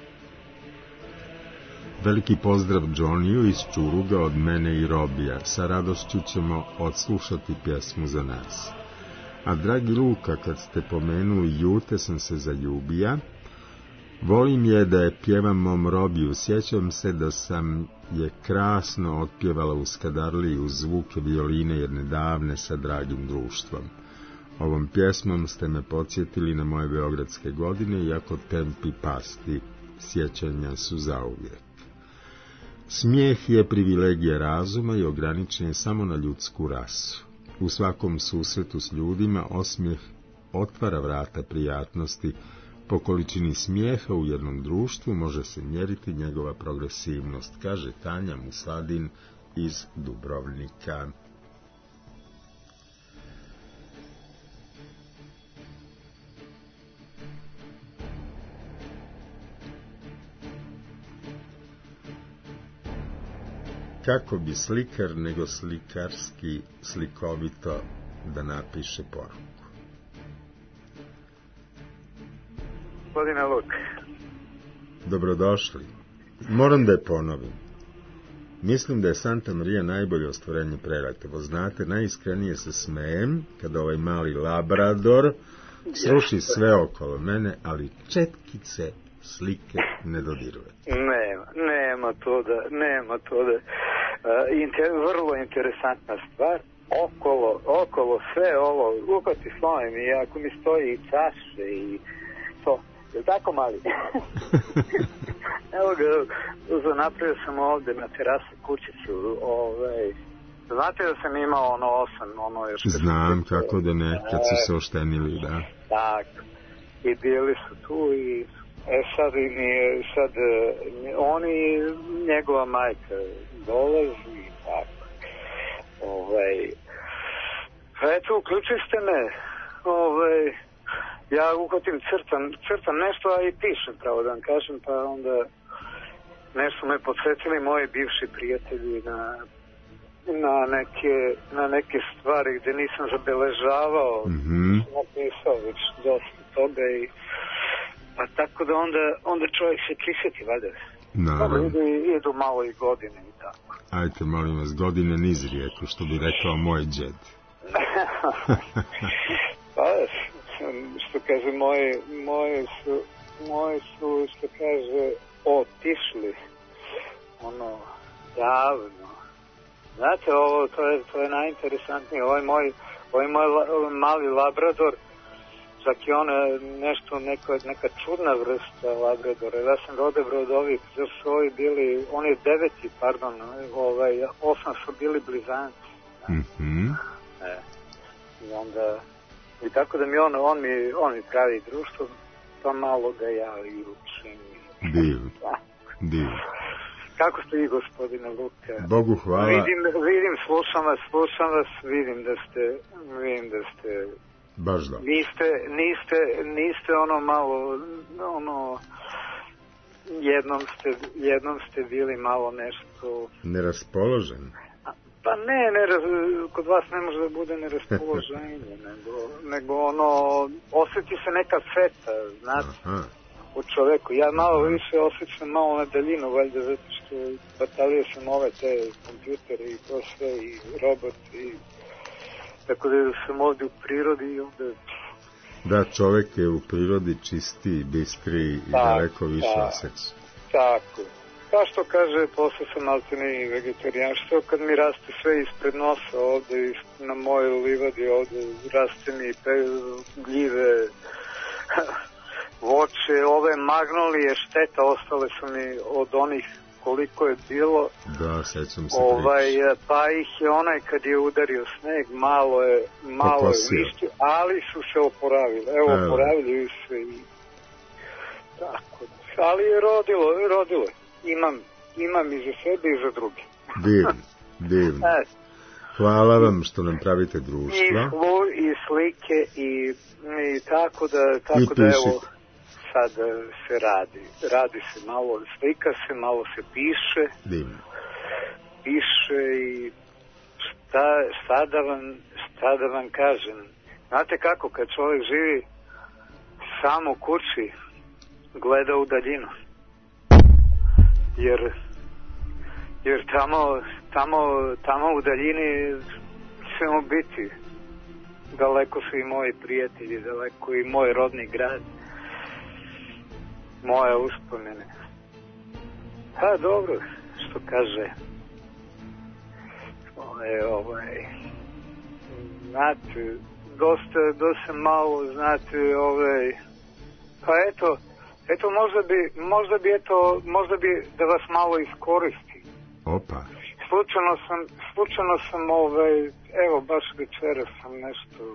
Veliki pozdrav Johnnyju iz Čuruga od mene i Robija. Sa radošću ćemo odslušati pjesmu za nas. A dragi Luka, kad ste pomenuli Jute sam se zaljubija, volim je da je pjevam mom Robiju. Sjećam se da sam je krasno otpjevala u Skadarliji uz zvuke violine jedne davne sa dragim društvom. Ovom pjesmom ste me podsjetili na moje beogradske godine, iako tempi pasti sjećanja su zauvijek. Smijeh je privilegija razuma i ograničen je samo na ljudsku rasu. U svakom susretu s ljudima osmijeh otvara vrata prijatnosti. Po količini smijeha u jednom društvu može se mjeriti njegova progresivnost, kaže Tanja Musladin iz Dubrovnika. Kako bi slikar nego slikarski slikovito da napiše poruku? Gospodine Luk. Dobrodošli. Moram da je ponovim. Mislim da je Santa Maria najbolje ostvarenje Preletovo. Znate, najiskrenije se smejem kada ovaj mali labrador sruši sve okolo mene, ali četkice slike ne dodiruje. Nema, nema to da, nema to da. Uh, inter, vrlo interesantna stvar. Okolo, okolo sve ovo, upati slovim i ako mi stoji i čaše i to. Je li tako, mali? Evo ga, napravio sam ovde na terasi kućicu. Ovaj, znate da sam imao ono osam, ono još... Znam kako da ne, kad su se oštenili, da. Tako. I bili su tu i e, sad, mi je, sad oni, njegova majka dolazi i tako. Ovaj, pa eto, uključili ste me. Ovaj, ja uhvatim crtam, crtam nešto, a i pišem, pravo da vam kažem, pa onda nešto me podsjetili moji bivši prijatelji na, na, neke, na neke stvari gde nisam zabeležavao, mm-hmm. sam napisao već dosta toga i pa tako da onda, onda čovjek se prisjeti, valjda. Naravno. Idu, idu malo i godine i tako. Ajte, molim vas, godine niz rijeku, što bi rekao moj džed. Pa, što kaže, moje, moje su, moje su, što kaže, otišli, ono, davno. Znate, ovo, to je, to je najinteresantnije, ovaj moj, ovaj moj la, mali labrador, čak i ona nešto, neko, neka čudna vrsta labradora, ja sam ga odebrao od ovih, jer su ovi bili, oni deveti, pardon, ovaj, osam su bili blizanci. Mhm. E, i onda... I tako da mi on, on, mi, on mi pravi društvo, pa malo da ja i učim. Div, div. Kako ste vi, gospodine Luka? Bogu hvala. Vidim, vidim, slušam vas, slušam vas, vidim da ste, vidim da ste... Baš da. Niste, niste, niste ono malo, ono... Jednom ste, jednom ste bili malo nešto... Neraspoložen? Pa ne, ne, kod vas ne može da bude neraspoloženje, nego, nego ono, osjeti se neka feta, znate, Aha. u čoveku. Ja malo više osjećam malo na daljinu, valjda, zato što batalio sam ove te kompjutere i to sve, i robot, i tako da sam ovdje u prirodi i onda... Da, čovek je u prirodi čistiji, bistriji i tak, daleko više tak, osjeća. Tako. Pa što kaže, posle sam altini vegetarijan, što kad mi raste sve ispred nosa ovde, na mojoj livadi ovde, raste mi pe, gljive, voće, ove magnolije, šteta, ostale su mi od onih koliko je bilo. Da, sećam se ovaj, priče. Pa ih je onaj kad je udario sneg, malo je, malo je lišće, ali su se oporavili. Evo, Evo. oporavili se i tako. Ali je rodilo, rodilo je. Imam, imam i za sebe i za druge. Divno, divno. E, Hvala vam što nam pravite I, društva. slu, i slike i, i tako da, tako I da pišite. evo sad se radi. Radi se malo, slika se, malo se piše. Divno. Piše i šta, šta, da vam, šta da vam kažem. Znate kako, kad čovjek živi sam u kući, gleda u daljinu. Jer, jer tamo, tamo, tamo u daljini ćemo biti. Daleko su i moji prijatelji, daleko i moj rodni grad. Moje uspomene. Pa dobro, što kaže. Ovaj, ovaj, znate, dosta, dosta malo, znate, ovaj, pa eto, eto možda bi, možda bi, eto, možda bi da vas malo iskoristi. Opa. Slučajno sam, slučajno sam, ovaj, evo, baš večera sam nešto,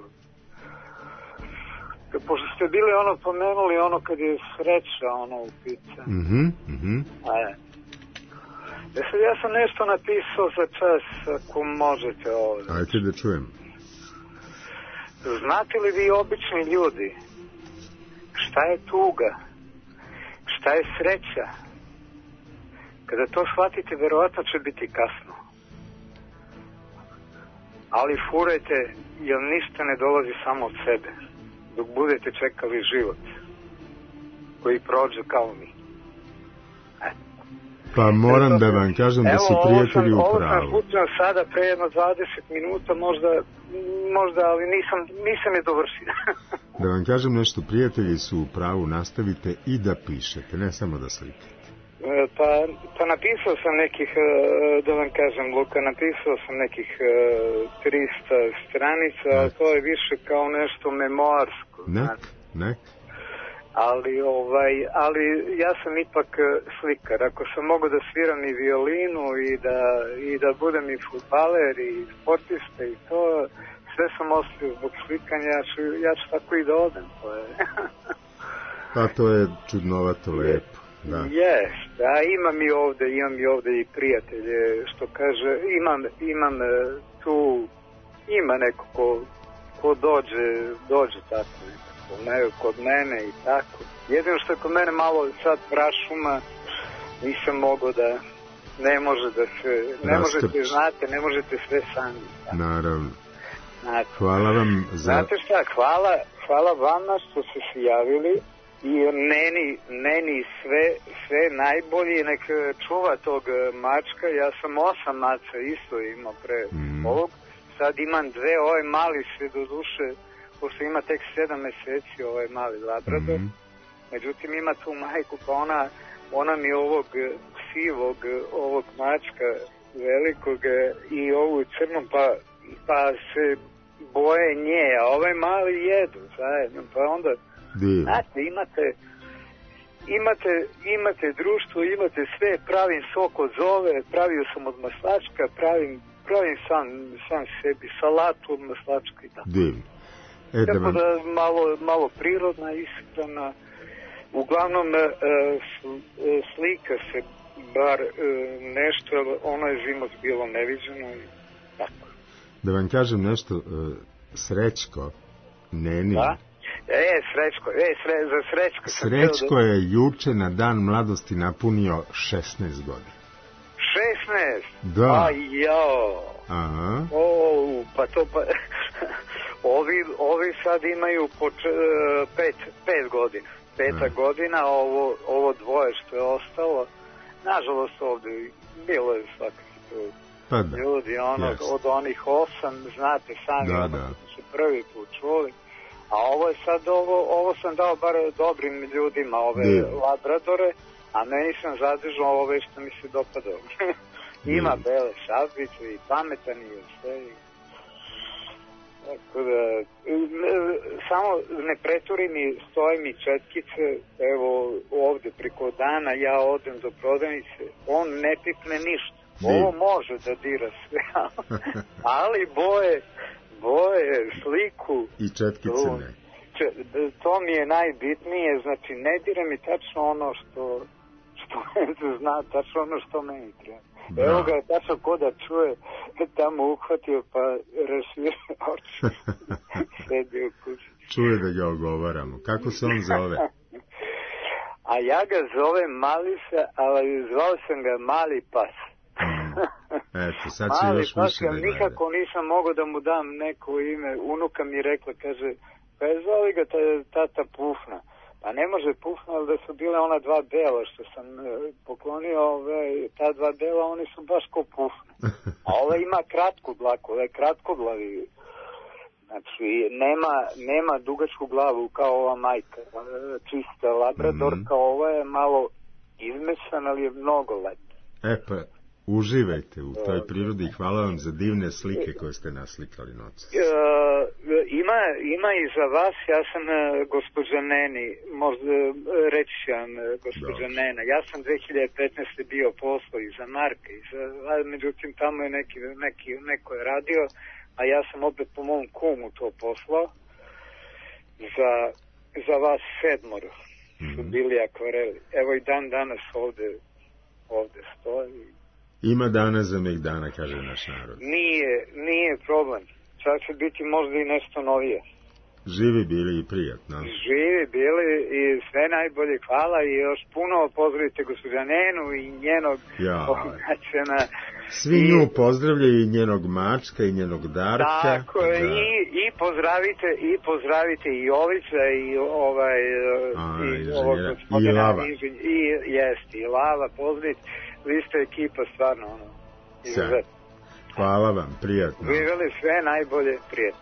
pošto ste bili ono pomenuli, ono kad je sreća, ono u pitanju. Mhm, mhm. A, ja sam, ja sam nešto napisao za čas, ako možete ovdje. Ajde da čujem. Znate li vi, obični ljudi, šta je tuga? Šta je sreća? Kada to shvatite, verovatno će biti kasno. Ali furajte, jer ništa ne dolazi samo od sebe, dok budete čekali život, koji prođe kao mi. Pa moram da vam kažem da su prijatelji u Ovo sam pravu. slučajno sada pre jedno dvadeset minuta, možda, možda, ali nisam, nisam je dovršio. Da vam kažem nešto, prijatelji su u pravu, nastavite i da pišete, ne samo da slikate. E, Pa, pa napisao sam nekih, e, da vam kažem, Luka, napisao sam nekih e, trista stranica, a to je više kao nešto memoarsko. Nek, znate. nek. Ali, ovaj, ali ja sam ipak e, slikar. Ako sam mogao da sviram i violinu i da, i da budem i fudbaler i sportista i to, sve sam ostavio zbog slikanja, ja ću, ja ću tako i da odem. To je. Pa to je čudnovato lepo. Da. Jes, da, imam i ovde, imam i ovde i prijatelje, što kaže, imam, imam e, tu, ima neko ko, ko dođe, dođe tako nekako, ne, kod mene i tako. Jedino što je kod mene malo sad prašuma, nisam mogao da, ne može da se, ne Rastrč. možete, znate, ne možete sve sami. Tako. Naravno. Znate. Hvala vam za... Znate šta, hvala, hvala vama što ste se javili. I meni, meni sve, sve najbolje, nek čuva tog mačka. Ja sam osam maca isto imao pre mm. ovog. Sad imam dve, ovaj mali se do duše, pošto ima tek sedam meseci, ovaj mali labrador. Mm. Međutim ima tu majku, pa ona, ona mi ovog sivog, ovog mačka velikog i ovu crnu, pa, pa se boje nje, a ovaj mali jedu zajedno, pa onda... Znate, imate, imate, imate društvo, imate sve, pravim sok od zove, pravio sam od maslačka, pravim, pravim sam, sam sebi salatu od maslačka i tako. Divno. E, da tako vam... da malo, malo prirodna, iskrena, uglavnom e, slika se bar e, nešto, ono je zimot bilo neviđeno i tako. Da vam kažem nešto, e, Srećko, Neni. Da? E, Srećko, e, sre, za Srećko. Srećko je juče na dan mladosti napunio šesnaest godina. šesnaest? Da. A, jao. Aha. O, pa to pa... ovi, ovi sad imaju po č, pet, pet godina. Peta Aha. godina, ovo, ovo dvoje što je ostalo. Nažalost ovde bilo je svakako Pa da. ljudi, ono, Jest. od onih osam, znate sami, Da, ono, da. su prvi put čuli. A ovo je sad, ovo, ovo sam dao bar dobrim ljudima, ove Divno. labradore, a meni sam zadržao ove što mi se dopadalo. Ima bele šapice i pametan i sve. I... Tako da, ne- samo ne preturi mi, stoje mi četkice, evo ovde preko dana, ja odem do prodavnice, on ne pipne ništa. Ovo može da dira sve, ali boje, boje, sliku, I četkice ne. Če, to mi je najbitnije, znači ne dira mi tačno ono što, što zna, tačno ono što meni treba. Da. Evo ga je tačno ko da čuje, tamo uhvatio pa rašvirio oči, sedi u kući. Čuje da ga ogovaramo. Kako se on zove? A ja ga zovem Malisa, ali zvao sam ga Mali pas. Eto, sad će Mali još pas, više da ja gleda. nikako nisam mogao da mu dam neko ime. Unuka mi rekla, kaže, pa je zove ga ta- tata Pufna. Pa ne može Pufna, ali da su bile ona dva bela što sam e, poklonio, ove, ta dva bela, oni su baš ko Pufna. A ova ima kratku dlaku, ova je kratkoglavi. Znači, nema, nema dugačku glavu kao ova majka, e, čista labradorka, Mhm. ova je malo izmešana, ali je mnogo lepa. E pa, uživajte u toj prirodi i hvala vam za divne slike koje ste naslikali noć. E, ima, ima i za vas, ja sam e, gospođa Neni, možda e, reći ću vam e, gospođa Nena, ja sam dve hiljade petnaeste bio poslo i za Marka, i za, a, međutim tamo je neki, neki, neko je radio, a ja sam opet po mom kumu to poslao za, za vas sedmoro su bili akvareli. Evo i dan danas ovde, ovde stoji. Ima dana za meg dana, kaže naš narod. Nije, nije problem. Čak će biti možda i nešto novije. Živi bili i prijatno. Živi bili i sve najbolje, hvala i još puno pozdravite gospođa Nenu i njenog Ja. načina. Svi nju pozdravljaju i njenog mačka i njenog Darka. Tako je, Da. i, i pozdravite i pozdravite i Jovića i ovaj A, i inženjera. ovog I gospodina Lava. inženj- i jeste i Lava, pozdravite. Vi ste ekipa stvarno ono. Sjajno. izuzetno. Hvala vam, prijatno. Živjeli sve najbolje, prijatno.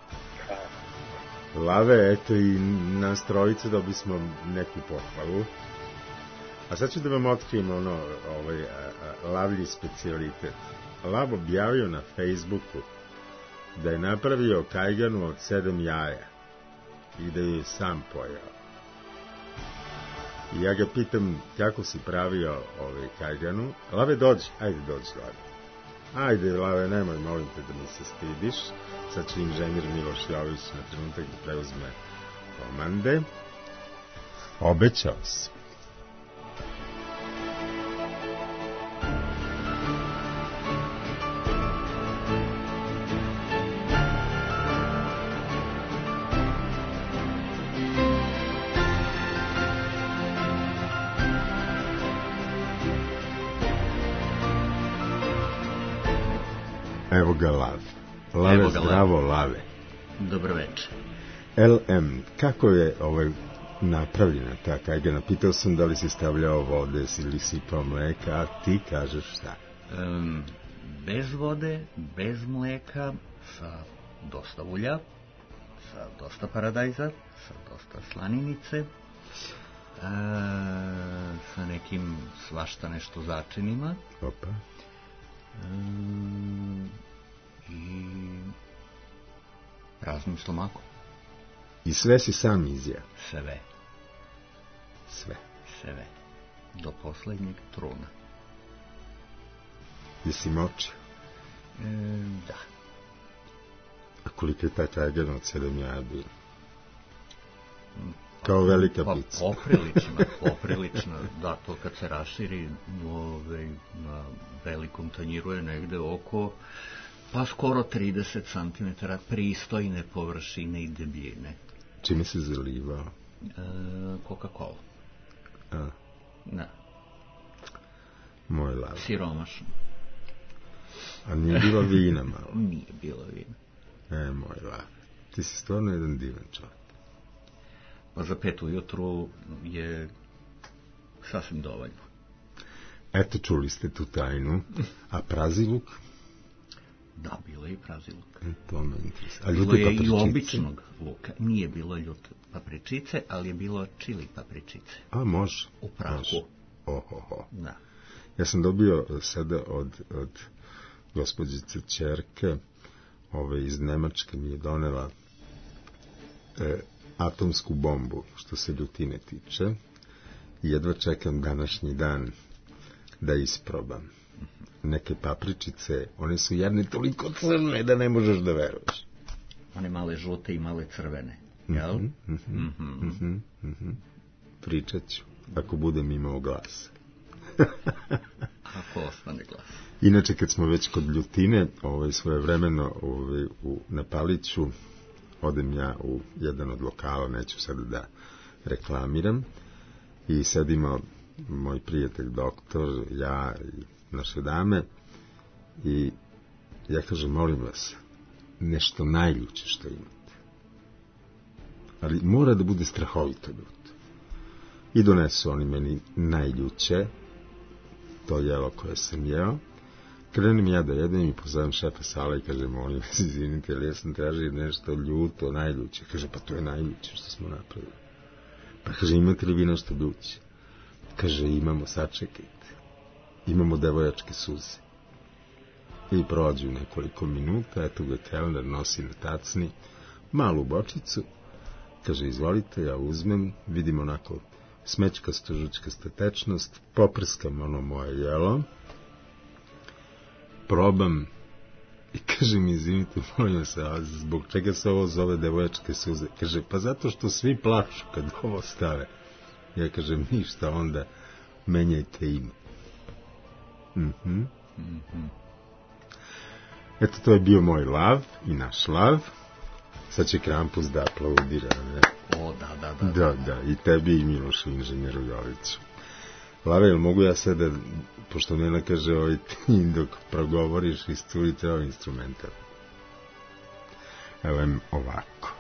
Lave, eto i nas trojice da bismo neku pohvalu. A sad ću da vam otkrijem ono, ovaj, a, a, lavlji specijalitet. Lav objavio na Facebooku da je napravio kajganu od sedam jaja i da je sam pojao. I ja ga pitam kako si pravio ovaj kajganu. Lave, dođi, ajde dođi, Lave. Ajde, Lave, nemoj, molim te da mi se stidiš. Sad će inženjer Miloš Jović na trenutak da preuzme komande. Obećao se. Evo ga Lav. Lave, Evo ga, zdravo, Lave. Dobro večer. L M, kako je ovaj napravljena ta kajgana? Pitao sam da li si stavljao vode ili sipao mleka, a ti kažeš šta? Um, bez vode, bez mleka, sa dosta ulja, sa dosta paradajza, sa dosta slaninice, e, sa nekim svašta nešto začinima. Opa. Um, i praznim stomakom. I sve si sam izjeo? Sve. Sve. Sve. Do poslednjeg truna. Jesi močio? E, da. A koliko je ta kajgana od sedam jaja bila? Kao velika pa, pizza. Poprilično, poprilično, da, to kad se raširi ove, na velikom tanjiru je negde oko, pa skoro trideset centimetara pristojne površine i debljine. Čime se zalivao? E, Coca-Cola. A? Ne. Moj lav. Siromašno. A nije bilo vina malo? Nije bilo vina. E, moj lav. Ti si stvarno jedan divan čovjek. Pa za pet ujutru je sasvim dovoljno. Eto, čuli ste tu tajnu. A praziluk? Da, bilo je i praziluk. E, to me interesuje. A bilo je papričice? I običnog luka. Nije bilo ljute papričice, ali je bilo čili papričice. A, može. U prahu. Ohoho. Da. Ja sam dobio sada od, od gospođice ćerke, ove iz Nemačke mi je donela e, atomsku bombu, što se ljutine tiče. Jedva čekam današnji dan da isprobam. Neke papričice, one su jedne toliko crne da ne možeš da veruješ. One male žute i male crvene, jel? Mm -hmm, mm -hmm, mm -hmm. Pričat ću, ako budem imao glas. Ako ostane glas. Inače, kad smo već kod ljutine, ovaj, svojevremeno ovaj, u Napaliću, odem ja u jedan od lokala, neću sada da reklamiram, i sad ima moj prijatelj doktor, ja i naše dame, i ja kažem, molim vas, nešto najljuće što imate. Ali mora da bude strahovito ljuto. I donesu oni meni najljuće, to jelo koje sam jeo. Krenem ja da jedem i pozovem šefa sala i kaže, molim vas, izvinite, ali ja sam tražio nešto ljuto, najljuće. Kaže, pa to je najljuće što smo napravili. Pa kaže, imate li vi nešto ljuće? Kaže, imamo, sačekajte. Imamo devojačke suze. I prođu nekoliko minuta, eto ga kelner nosi na tacni malu bočicu. Kaže, izvolite, ja uzmem, vidim onako smečkasto, žučkasta tečnost, poprskam ono moje jelo, probam i kaže mi, izvinite, molim se, a zbog čega se ovo zove devojačke suze? Kaže, pa zato što svi plaču kad ovo stave. Ja kažem, ništa, onda menjajte ime. Mhm. Mm-hmm. Eto, to je bio moj lav i naš lav. Sad će Krampus da aplaudira, ne? O, da, da, da. Da, da, i tebi i Milošu inženjeru Joviću. Lave, jel mogu ja sada, pošto Nena kaže, ovaj, ti dok progovoriš, iscurite ovaj instrumental. Evo im ovako.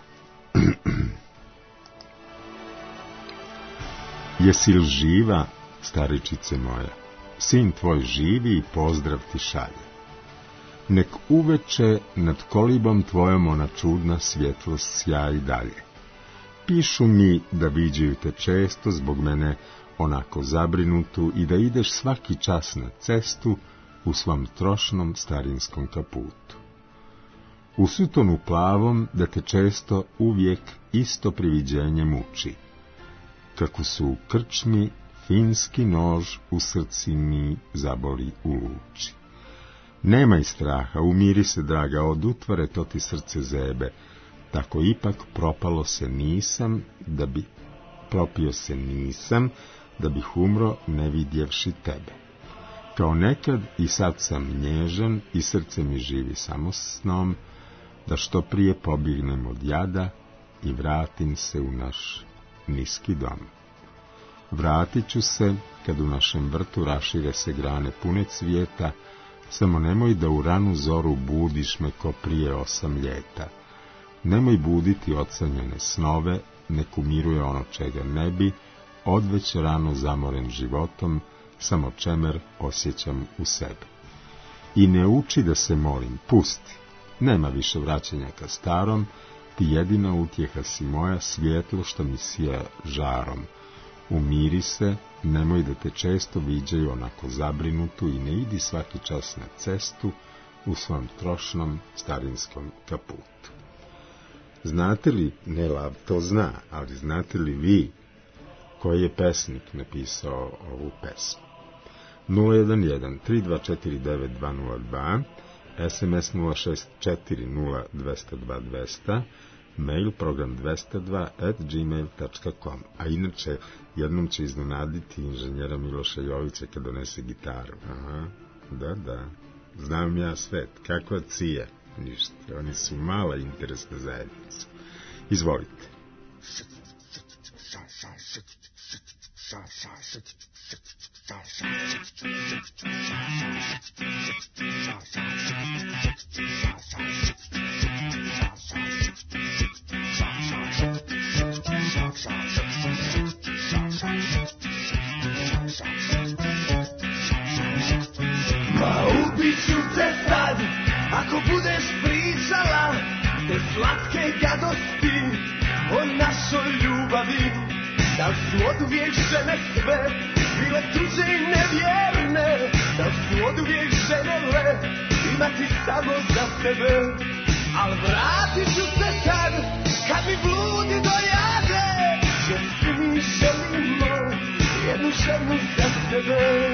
Jesi li živa, staričice moja? Sin tvoj živi i pozdrav ti šalje. Nek uveče nad kolibom tvojom ona čudna svjetlost sja i dalje. Pišu mi da viđaju te često zbog mene onako zabrinutu i da ideš svaki čas na cestu u svom trošnom starinskom kaputu. U sutonu plavom da te često uvijek isto priviđenje muči. Kako su u krčmi finski nož u srci mi zaboli u luči. Nemaj straha, umiri se, draga, od utvare to ti srce zebe, tako ipak propalo se nisam, da bi, propio se nisam, da bih umro ne vidjevši tebe. Kao nekad i sad sam nježan i srce mi živi samo snom, da što prije pobjegnem od jada i vratim se u naš niski dom. Vratit ću se, kad u našem vrtu rašire se grane pune cvijeta, samo nemoj da u ranu zoru budiš me ko prije osam ljeta. Nemoj buditi ocanjene snove, nek umiruje ono čega ne bi, odveć rano zamoren životom, samo čemer osjećam u sebi. I ne uči da se molim, pusti, nema više vraćanja ka starom, ti jedina utjeha si moja, svjetlo što mi sija žarom. Umiri se, nemoj da te često viđaju onako zabrinutu i ne idi svaki čas na cestu u svom trošnom starinskom kaputu. Znate li, ne Lav to zna, ali znate li vi koji je pesnik napisao ovu pesmu? nula jedan jedan tri dva četiri devet dva nula dva, es em es nula šest četiri nula dva nula dva dva, mail program dvesta dva at gmail dot com. A inače, jednom će iznenaditi inženjera Miloša Jovića kad donese gitaru. Aha, da, da. Znam ja svet. Kakva cija? Ništa. Oni su mala interesna zajednica. Izvolite. Ma ubit ću te sad, ako budeš pričala te slatke gadosti o našoj ljubavi. Da li su oduvijek žene sve bile tuđe i nevjerne? Da li su oduvijek želele imati samo za sebe? Al vratit ću se sad, kad mi bludi dojade, jer svi mi želimo jednu ženu za sebe.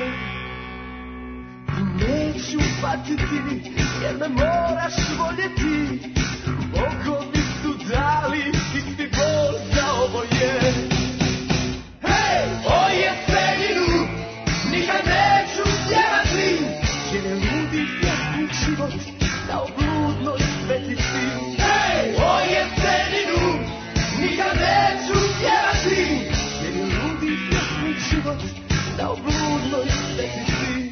Neću patiti, jer me moraš voljeti. Bogovi su dali isti bol za oboje. Hej, o jeseninu nikad neću pjevati, jer je ludi pjesnik život dao bludnoj svetici. Hej, o jeseninu nikad neću pjevati, jer je ludi pjesnik život dao bludnoj svetici.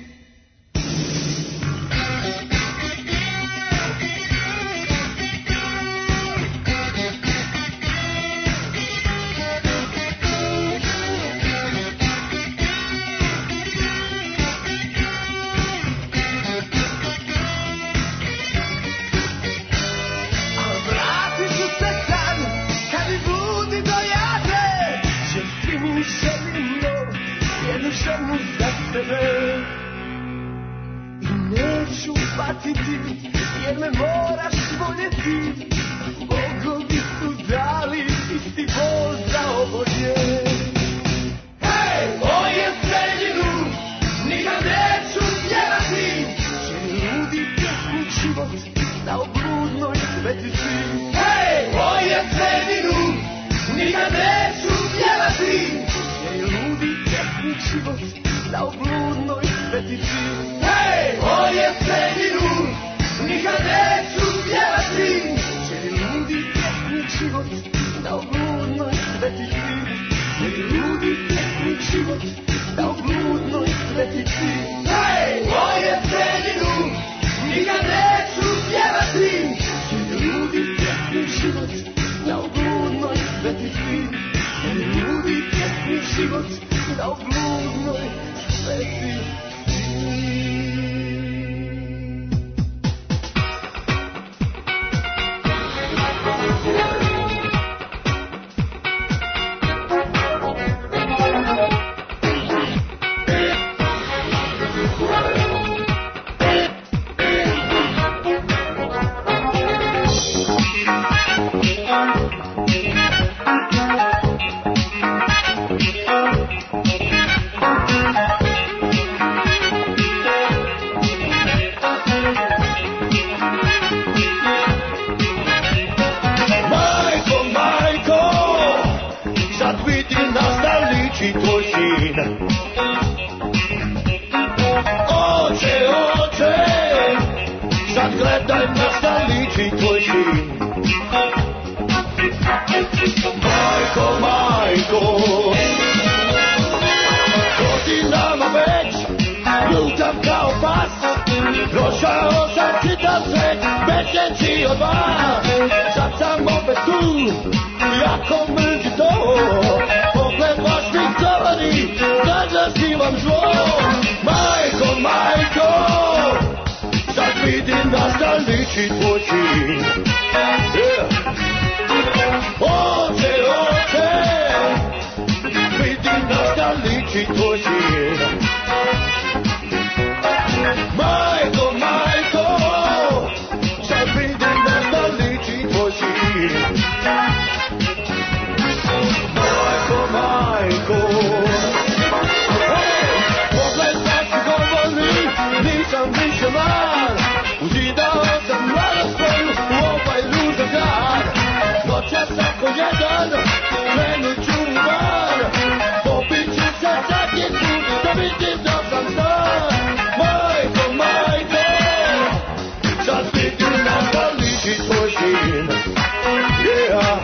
Ženu za sebe i neću patiti, jer me moraš voljeti. Bogovi su dali isti bol za oboje. Hej, o jeseninu nikad neću pjevati, jer je ludi pjesnik život dao bludnoj svetici. Hej, o jeseninu nikad neću pjevati, jer je ludi pjesnik život dao bludnoj svetici. Hej, o jeseninu nikad neću pjevati, jer je ludi pjesnik život dao bludnoj svetici. Jer je ludi pjesnik život dao bludnoj svetici. Hej, o jeseninu nikad neću pjevati, jer je ludi pjesnik život dao bludnoj svetici. Jer je ludi pjesnik život dao bludnoj svetici. vidim da sam star. Majko, majko, sad vidim na šta liči tvoj sin. Yeah.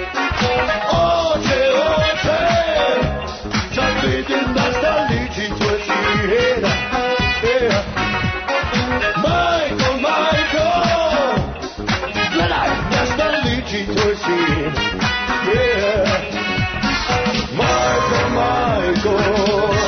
Oče, oče, sad vidim na šta liči tvoj sin. Yeah. Majko, majko, gledaj na šta liči tvoj sin. Yeah. Majko, majko.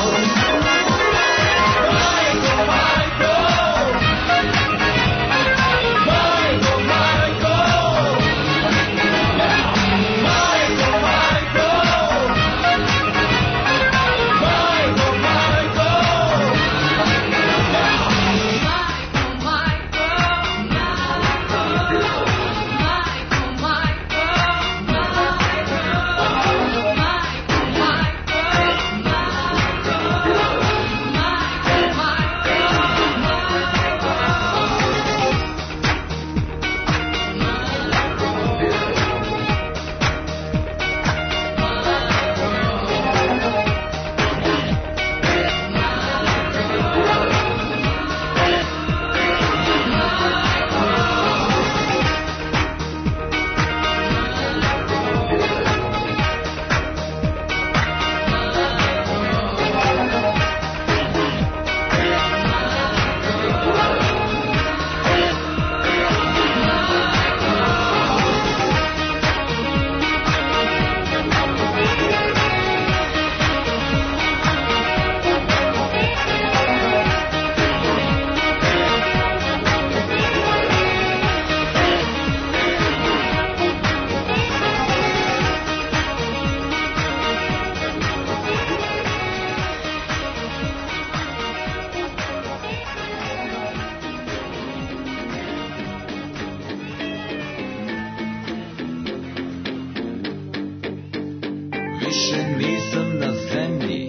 Više nisam na zemlji,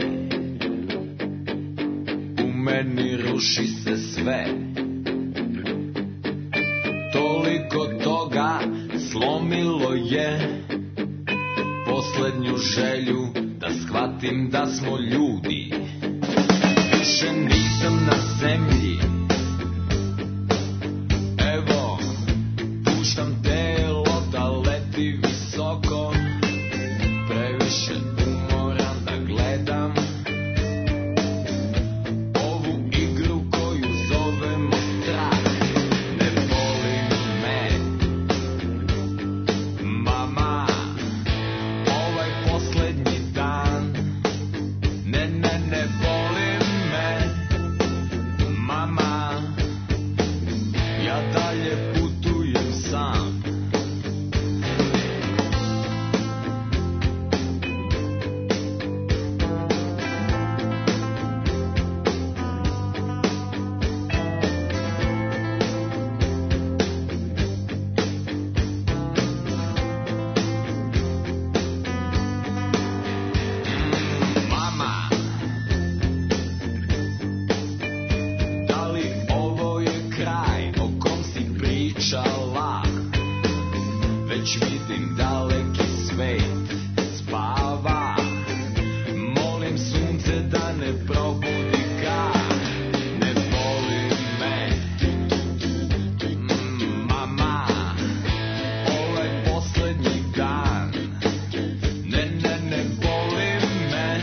u meni ruši se sve. Toliko toga slomilo je poslednju želju da shvatim da smo ljudi. Više nisam na zemlji, evo puštam telo da leti visoko. Previše umoran da gledam ovu igru koju zovemo strah. Ne boli me, mama, ovaj poslednji dan. Ne, ne, ne boli me, mama, ja dalje putujem sam. Već vidim daleki svet spava. Molim sunce da ne probudi ga. Ne boli me, mm, mama, ovaj poslednji dan. Ne, ne, ne boli me,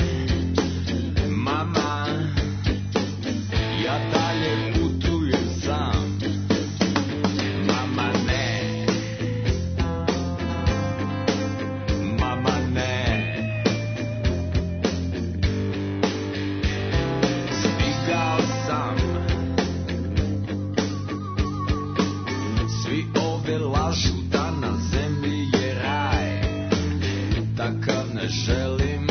mama, ja dalje putujem sam. Mama ne, mama ne. Stigao sam, svi ovde lažu da na zemlji je raj. Takav ne želim.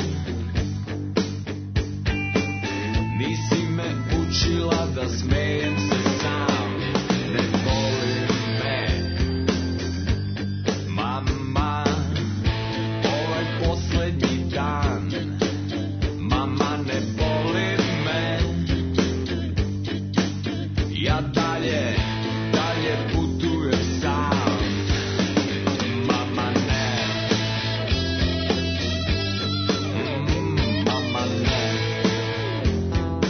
Nisi me učila da smejem se sam. Ne boli me, mama, ovaj poslednji dan. Mama ne boli me, ja dalje, dalje putujem sam. Mama ne, mm, mama ne.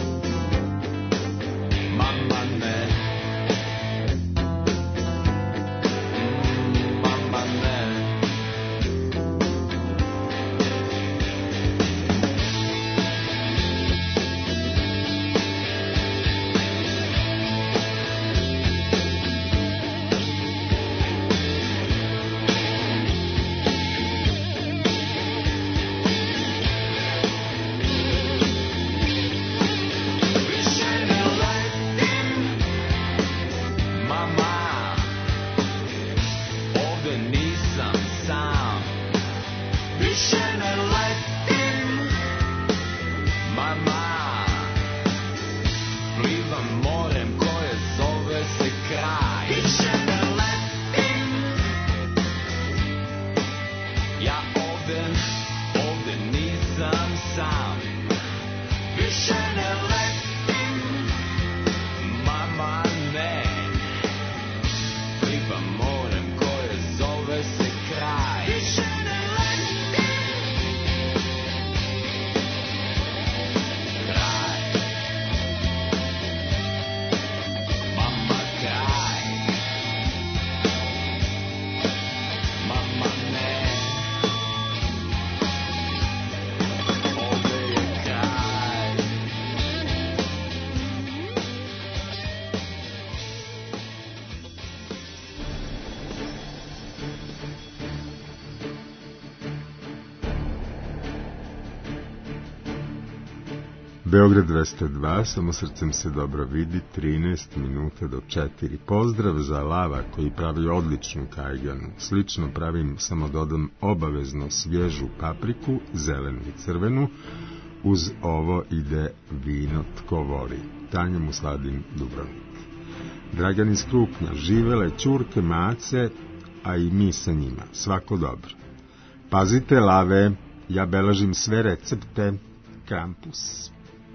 Beograd dvesta dva, samo srcem se dobro vidi, trinaest minuta do četiri. Pozdrav za Lava koji pravi odličnu kajganu. Slično pravim, samo dodam obavezno svježu papriku, zelenu i crvenu. Uz ovo ide vino tko voli. Tanja mu sladim Dubrovnik. Dragan iz Krupnja, živele ćurke, mace, a i mi sa njima. Svako dobro. Pazite, Lave, ja beležim sve recepte. Krampus.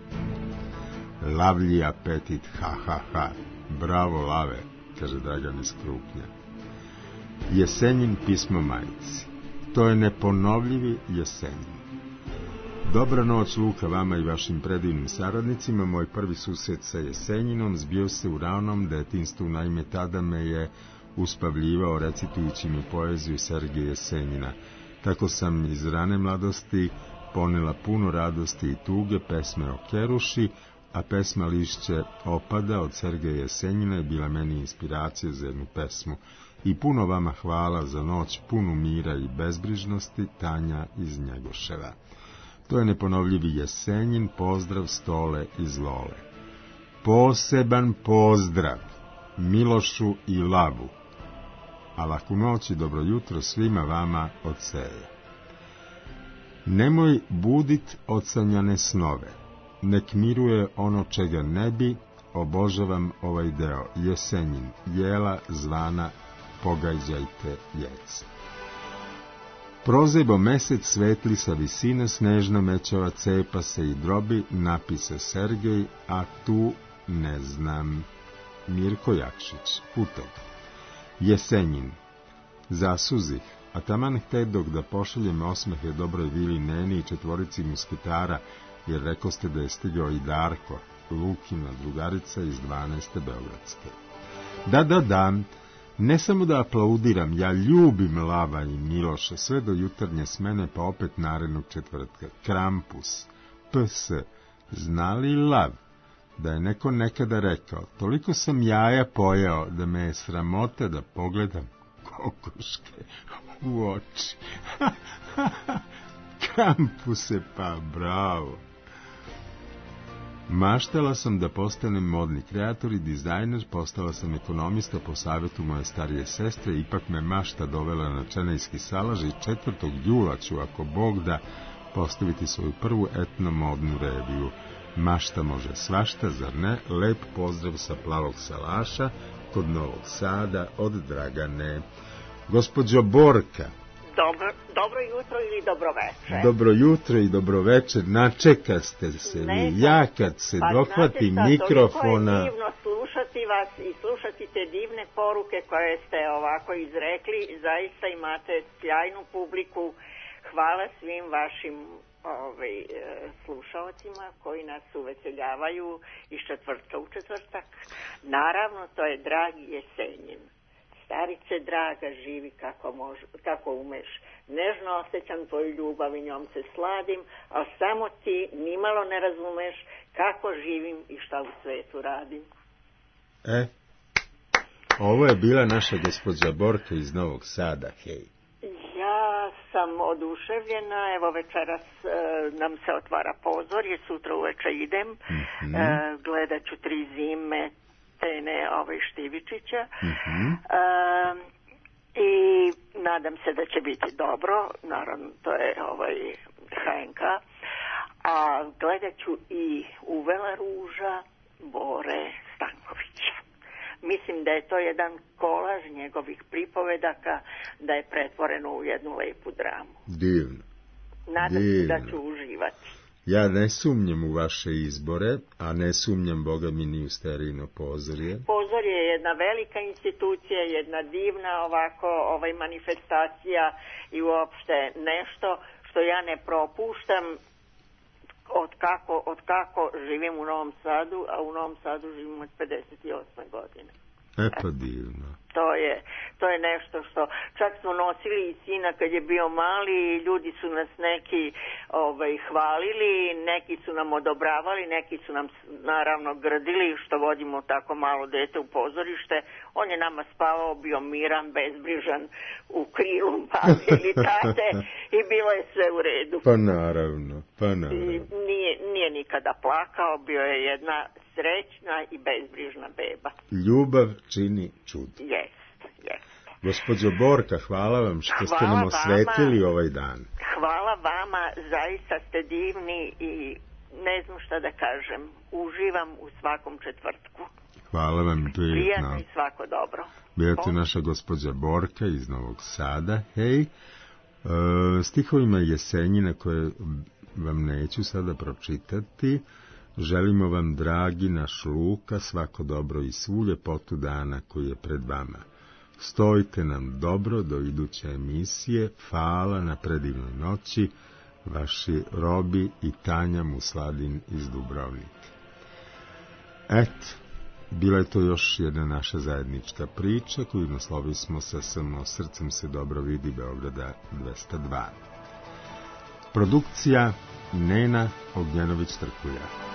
Lavlji apetit, ha, ha, ha. Bravo, Lave, kaže Dragan iz Krupnja. Jesenjin pismo majici. To je neponovljivi Jesenjin. Dobra noć, Luka, vama i vašim predivnim saradnicima. Moj prvi susret sa Jesenjinom zbio se u ranom detinjstvu, naime tada me je uspavljivao recitujući mi poeziju Sergeja Jesenjina. Tako sam iz rane mladosti ponela puno radosti i tuge pesme o Keruši, a pesma Lišće opada od Sergeja Jesenjina je bila meni inspiracija za jednu pesmu. I puno vama hvala za noć punu mira i bezbrižnosti, Tanja iz Njegoševa. To je neponovljivi Jesenjin, pozdrav Stole iz Lole. Poseban pozdrav Milošu i Lavu. A laku noć i dobro jutro svima vama od Ceje. Nemoj budit ocanjane snove, nek miruje ono čega ne bi, obožavam ovaj deo, Jesenjin, jela, zvana, pogađajte jec. Prozebo mesec svetli sa visine, snežna mećava cepa se i drobi, napise Sergej, a tu ne znam. Mirko Jakšić, Putov. Jesenjin, zasuzih, a taman htedog da pošaljem osmehe dobroj vili Neni i četvorici musketara, jer rekoste da je stigao i Darko, Lukina drugarica iz dvanaeste Beogradske. Da, da, da, ne samo da aplaudiram, ja ljubim Lava i Miloša, sve do jutarnje smene, pa opet narednog četvrtka. Krampus, P S, znali Lav, da je neko nekada rekao, toliko sam jaja pojao da me je sramota da pogledam kokoške u oči. Krampuse, pa bravo. Maštala sam da postanem modni kreator i dizajner, postala sam ekonomista po savjetu moje starije sestre, ipak me mašta dovela na Čenejski salaž i četvrtog jula ću, ako Bog da, postaviti svoju prvu etnomodnu reviju. Mašta može svašta, zar ne? Lep pozdrav sa Plavog salaša kod Novog Sada od Dragane. Gospođo Borka. Dobro, dobro jutro ili dobro večer. Dobro jutro i dobro večer. Načekaste se vi. Ja kad se pa dohvatim znate šta, mikrofona... toliko je divno slušati vas i slušati te divne poruke koje ste ovako izrekli. Zaista imate sjajnu publiku. Hvala svim vašim ovaj, slušalcima koji nas uveseljavaju iz četvrtka u četvrtak. Naravno, to je dragi Jesenjin. Starice draga, živi kako, mož, kako umeš. Nežno osjećam tvoju ljubav i njom se sladim, a samo ti nimalo ne razumeš kako živim i šta u svetu radim. E, ovo je bila naša gospođa Borka iz Novog Sada, hej. Ja sam oduševljena, evo večeras e, nam se otvara pozorje, sutra uveče idem, mm-hmm. e, gledat ću Tri zime, Tene ovaj Štivičića, mm-hmm. e, i nadam se da će biti dobro, naravno to je ovaj H N K, a gledat ću i Uvela ruža Bore Stankovića. Mislim da je to jedan kolaž njegovih pripovedaka, da je pretvoreno u jednu lepu dramu. Divno. Nadam Divno. se da ću uživati. Ja ne sumnjam u vaše izbore, a ne sumnjam, Boga mi, ni u Sterijino pozorje. Pozorje je jedna velika institucija, jedna divna ovako ovaj manifestacija i uopšte nešto što ja ne propuštam od kako, od kako živim u Novom Sadu, a u Novom Sadu živim od pedeset osme godine. E pa divno. to je, to je nešto što, čak smo nosili i sina kad je bio mali i ljudi su nas neki ovaj, hvalili, neki su nam odobravali, neki su nam naravno grdili što vodimo tako malo dete u pozorište. On je nama spavao, bio miran, bezbrižan u krilu mame ili tate i bilo je sve u redu. Pa naravno, pa naravno. I nije, nije nikada plakao, bio je jedna srećna i bezbrižna beba. Ljubav čini čudo. Jest, jest. Gospođo Borka, hvala vam što Hvala ste nam vama. osvetili ovaj dan. Hvala vama, zaista ste divni i ne znam šta da kažem. Uživam u svakom četvrtku. Hvala vam, prijetno. Prijatno i svako dobro. Bila tu naša gospođa Borka iz Novog Sada. Hej, e, stihovima Jesenjina koje vam neću sada pročitati. Želimo vam, dragi naš Luka, svako dobro i svu ljepotu dana koji je pred vama. Stojite nam dobro do iduće emisije. Hvala na predivnoj noći. Vaši Robi i Tanja Musladin iz Dubrovnika. Eto, bila je to još jedna naša zajednička priča koju naslovili smo sa samo Srcem se dobro vidi Beograda dvesta dva. Produkcija Nena Ognjanović-Trkulja.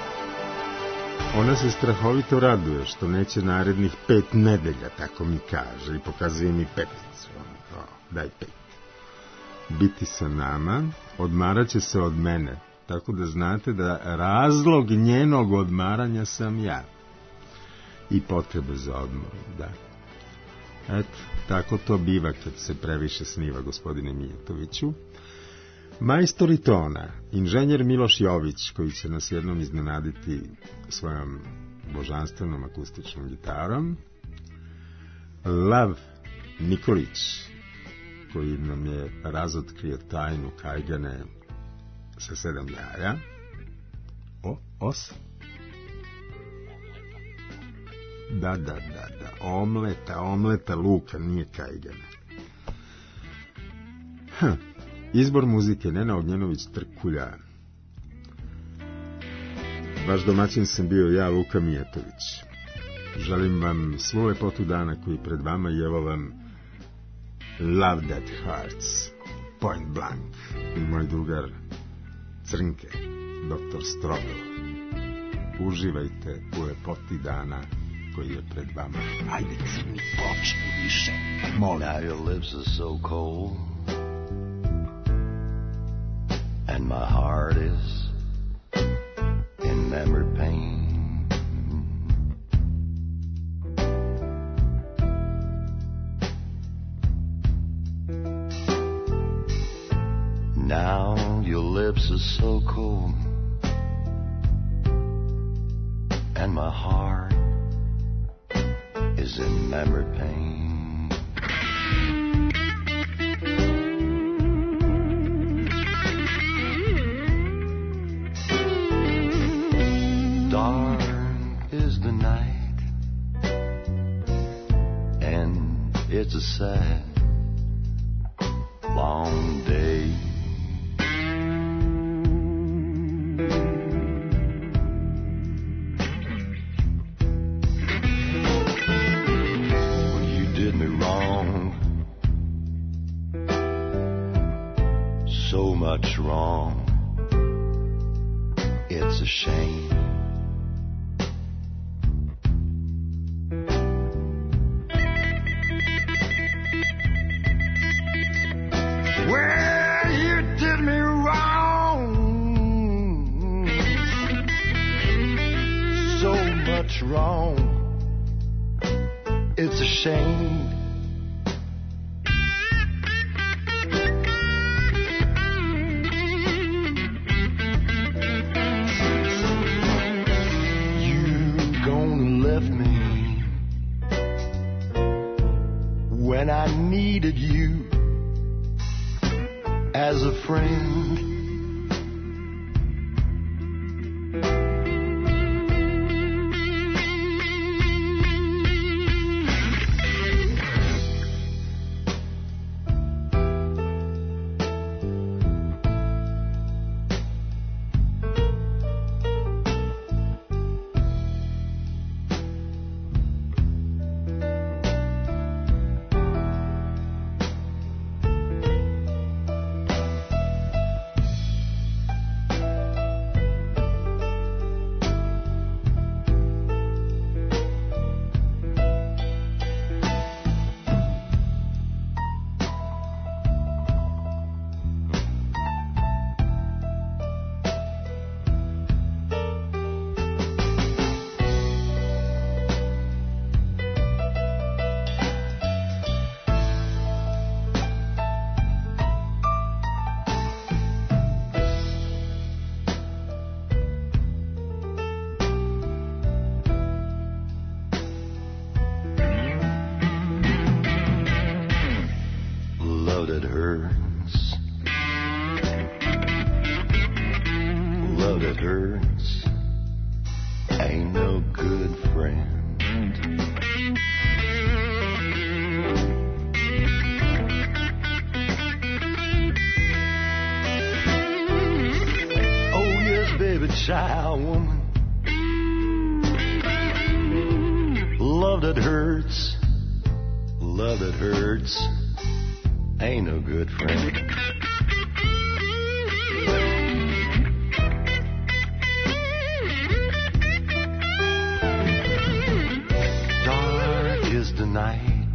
Ona se strahovito raduje što neće narednih pet nedelja, tako mi kaže, i pokazuje mi peticu. O, daj pet. Biti sa nama, odmarat će se od mene, tako da znate da razlog njenog odmaranja sam ja. I potrebe za odmorom, da. Eto, tako to biva kad se previše sniva, gospodine Mijatoviću. Majstori tona, inženjer Miloš Jović, koji će nas jednom iznenaditi svojom božanstvenom akustičnom gitarom. Lav Nikolić, koji nam je razotkrio tajnu kajgane sa sedam jaja. O, osam. Da, da, da, da, omleta, omleta luka, nije kajgana. Hm. Izbor muzike Nena Ognjanović-Trkulja. Vaš domaćin sam bio ja, Luka Mijatović. Želim vam svu lepotu dana koji pred vama i evo vam Love That Hurts, Point Blank i moj drugar Crnke, doktor Strogov. Uživajte u lepoti dana koji je pred vama. Ajde, Crni, počni više. Molim. Now your lips are so cold and my heart is in memory pain. Now your lips are so cold and my heart is in memory pain. Dark is the night, and it's a sad, long day. Well, you did me wrong, so much wrong. It's a shame. Well, you did me wrong, so much wrong. It's a shame. You gonna left me when I needed you as a friend. that hurts, love that hurts, ain't no good friend. Dark is the night,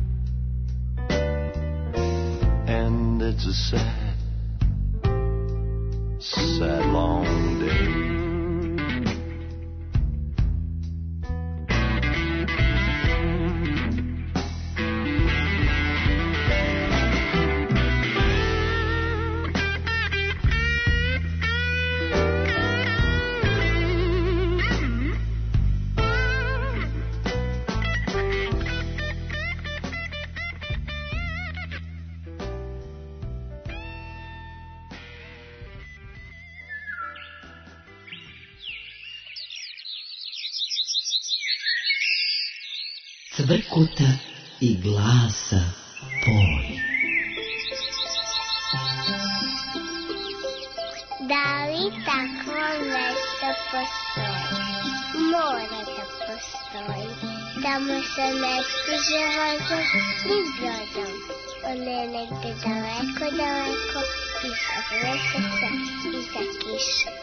and it's a sad, sad long day. Cvrkuta i glasa poj. Da li takvo mesto postoji? Mora da postoji. Tamo se ne stiže vozom ni brodom. On je negde daleko, daleko, iza meseca, iza kiše.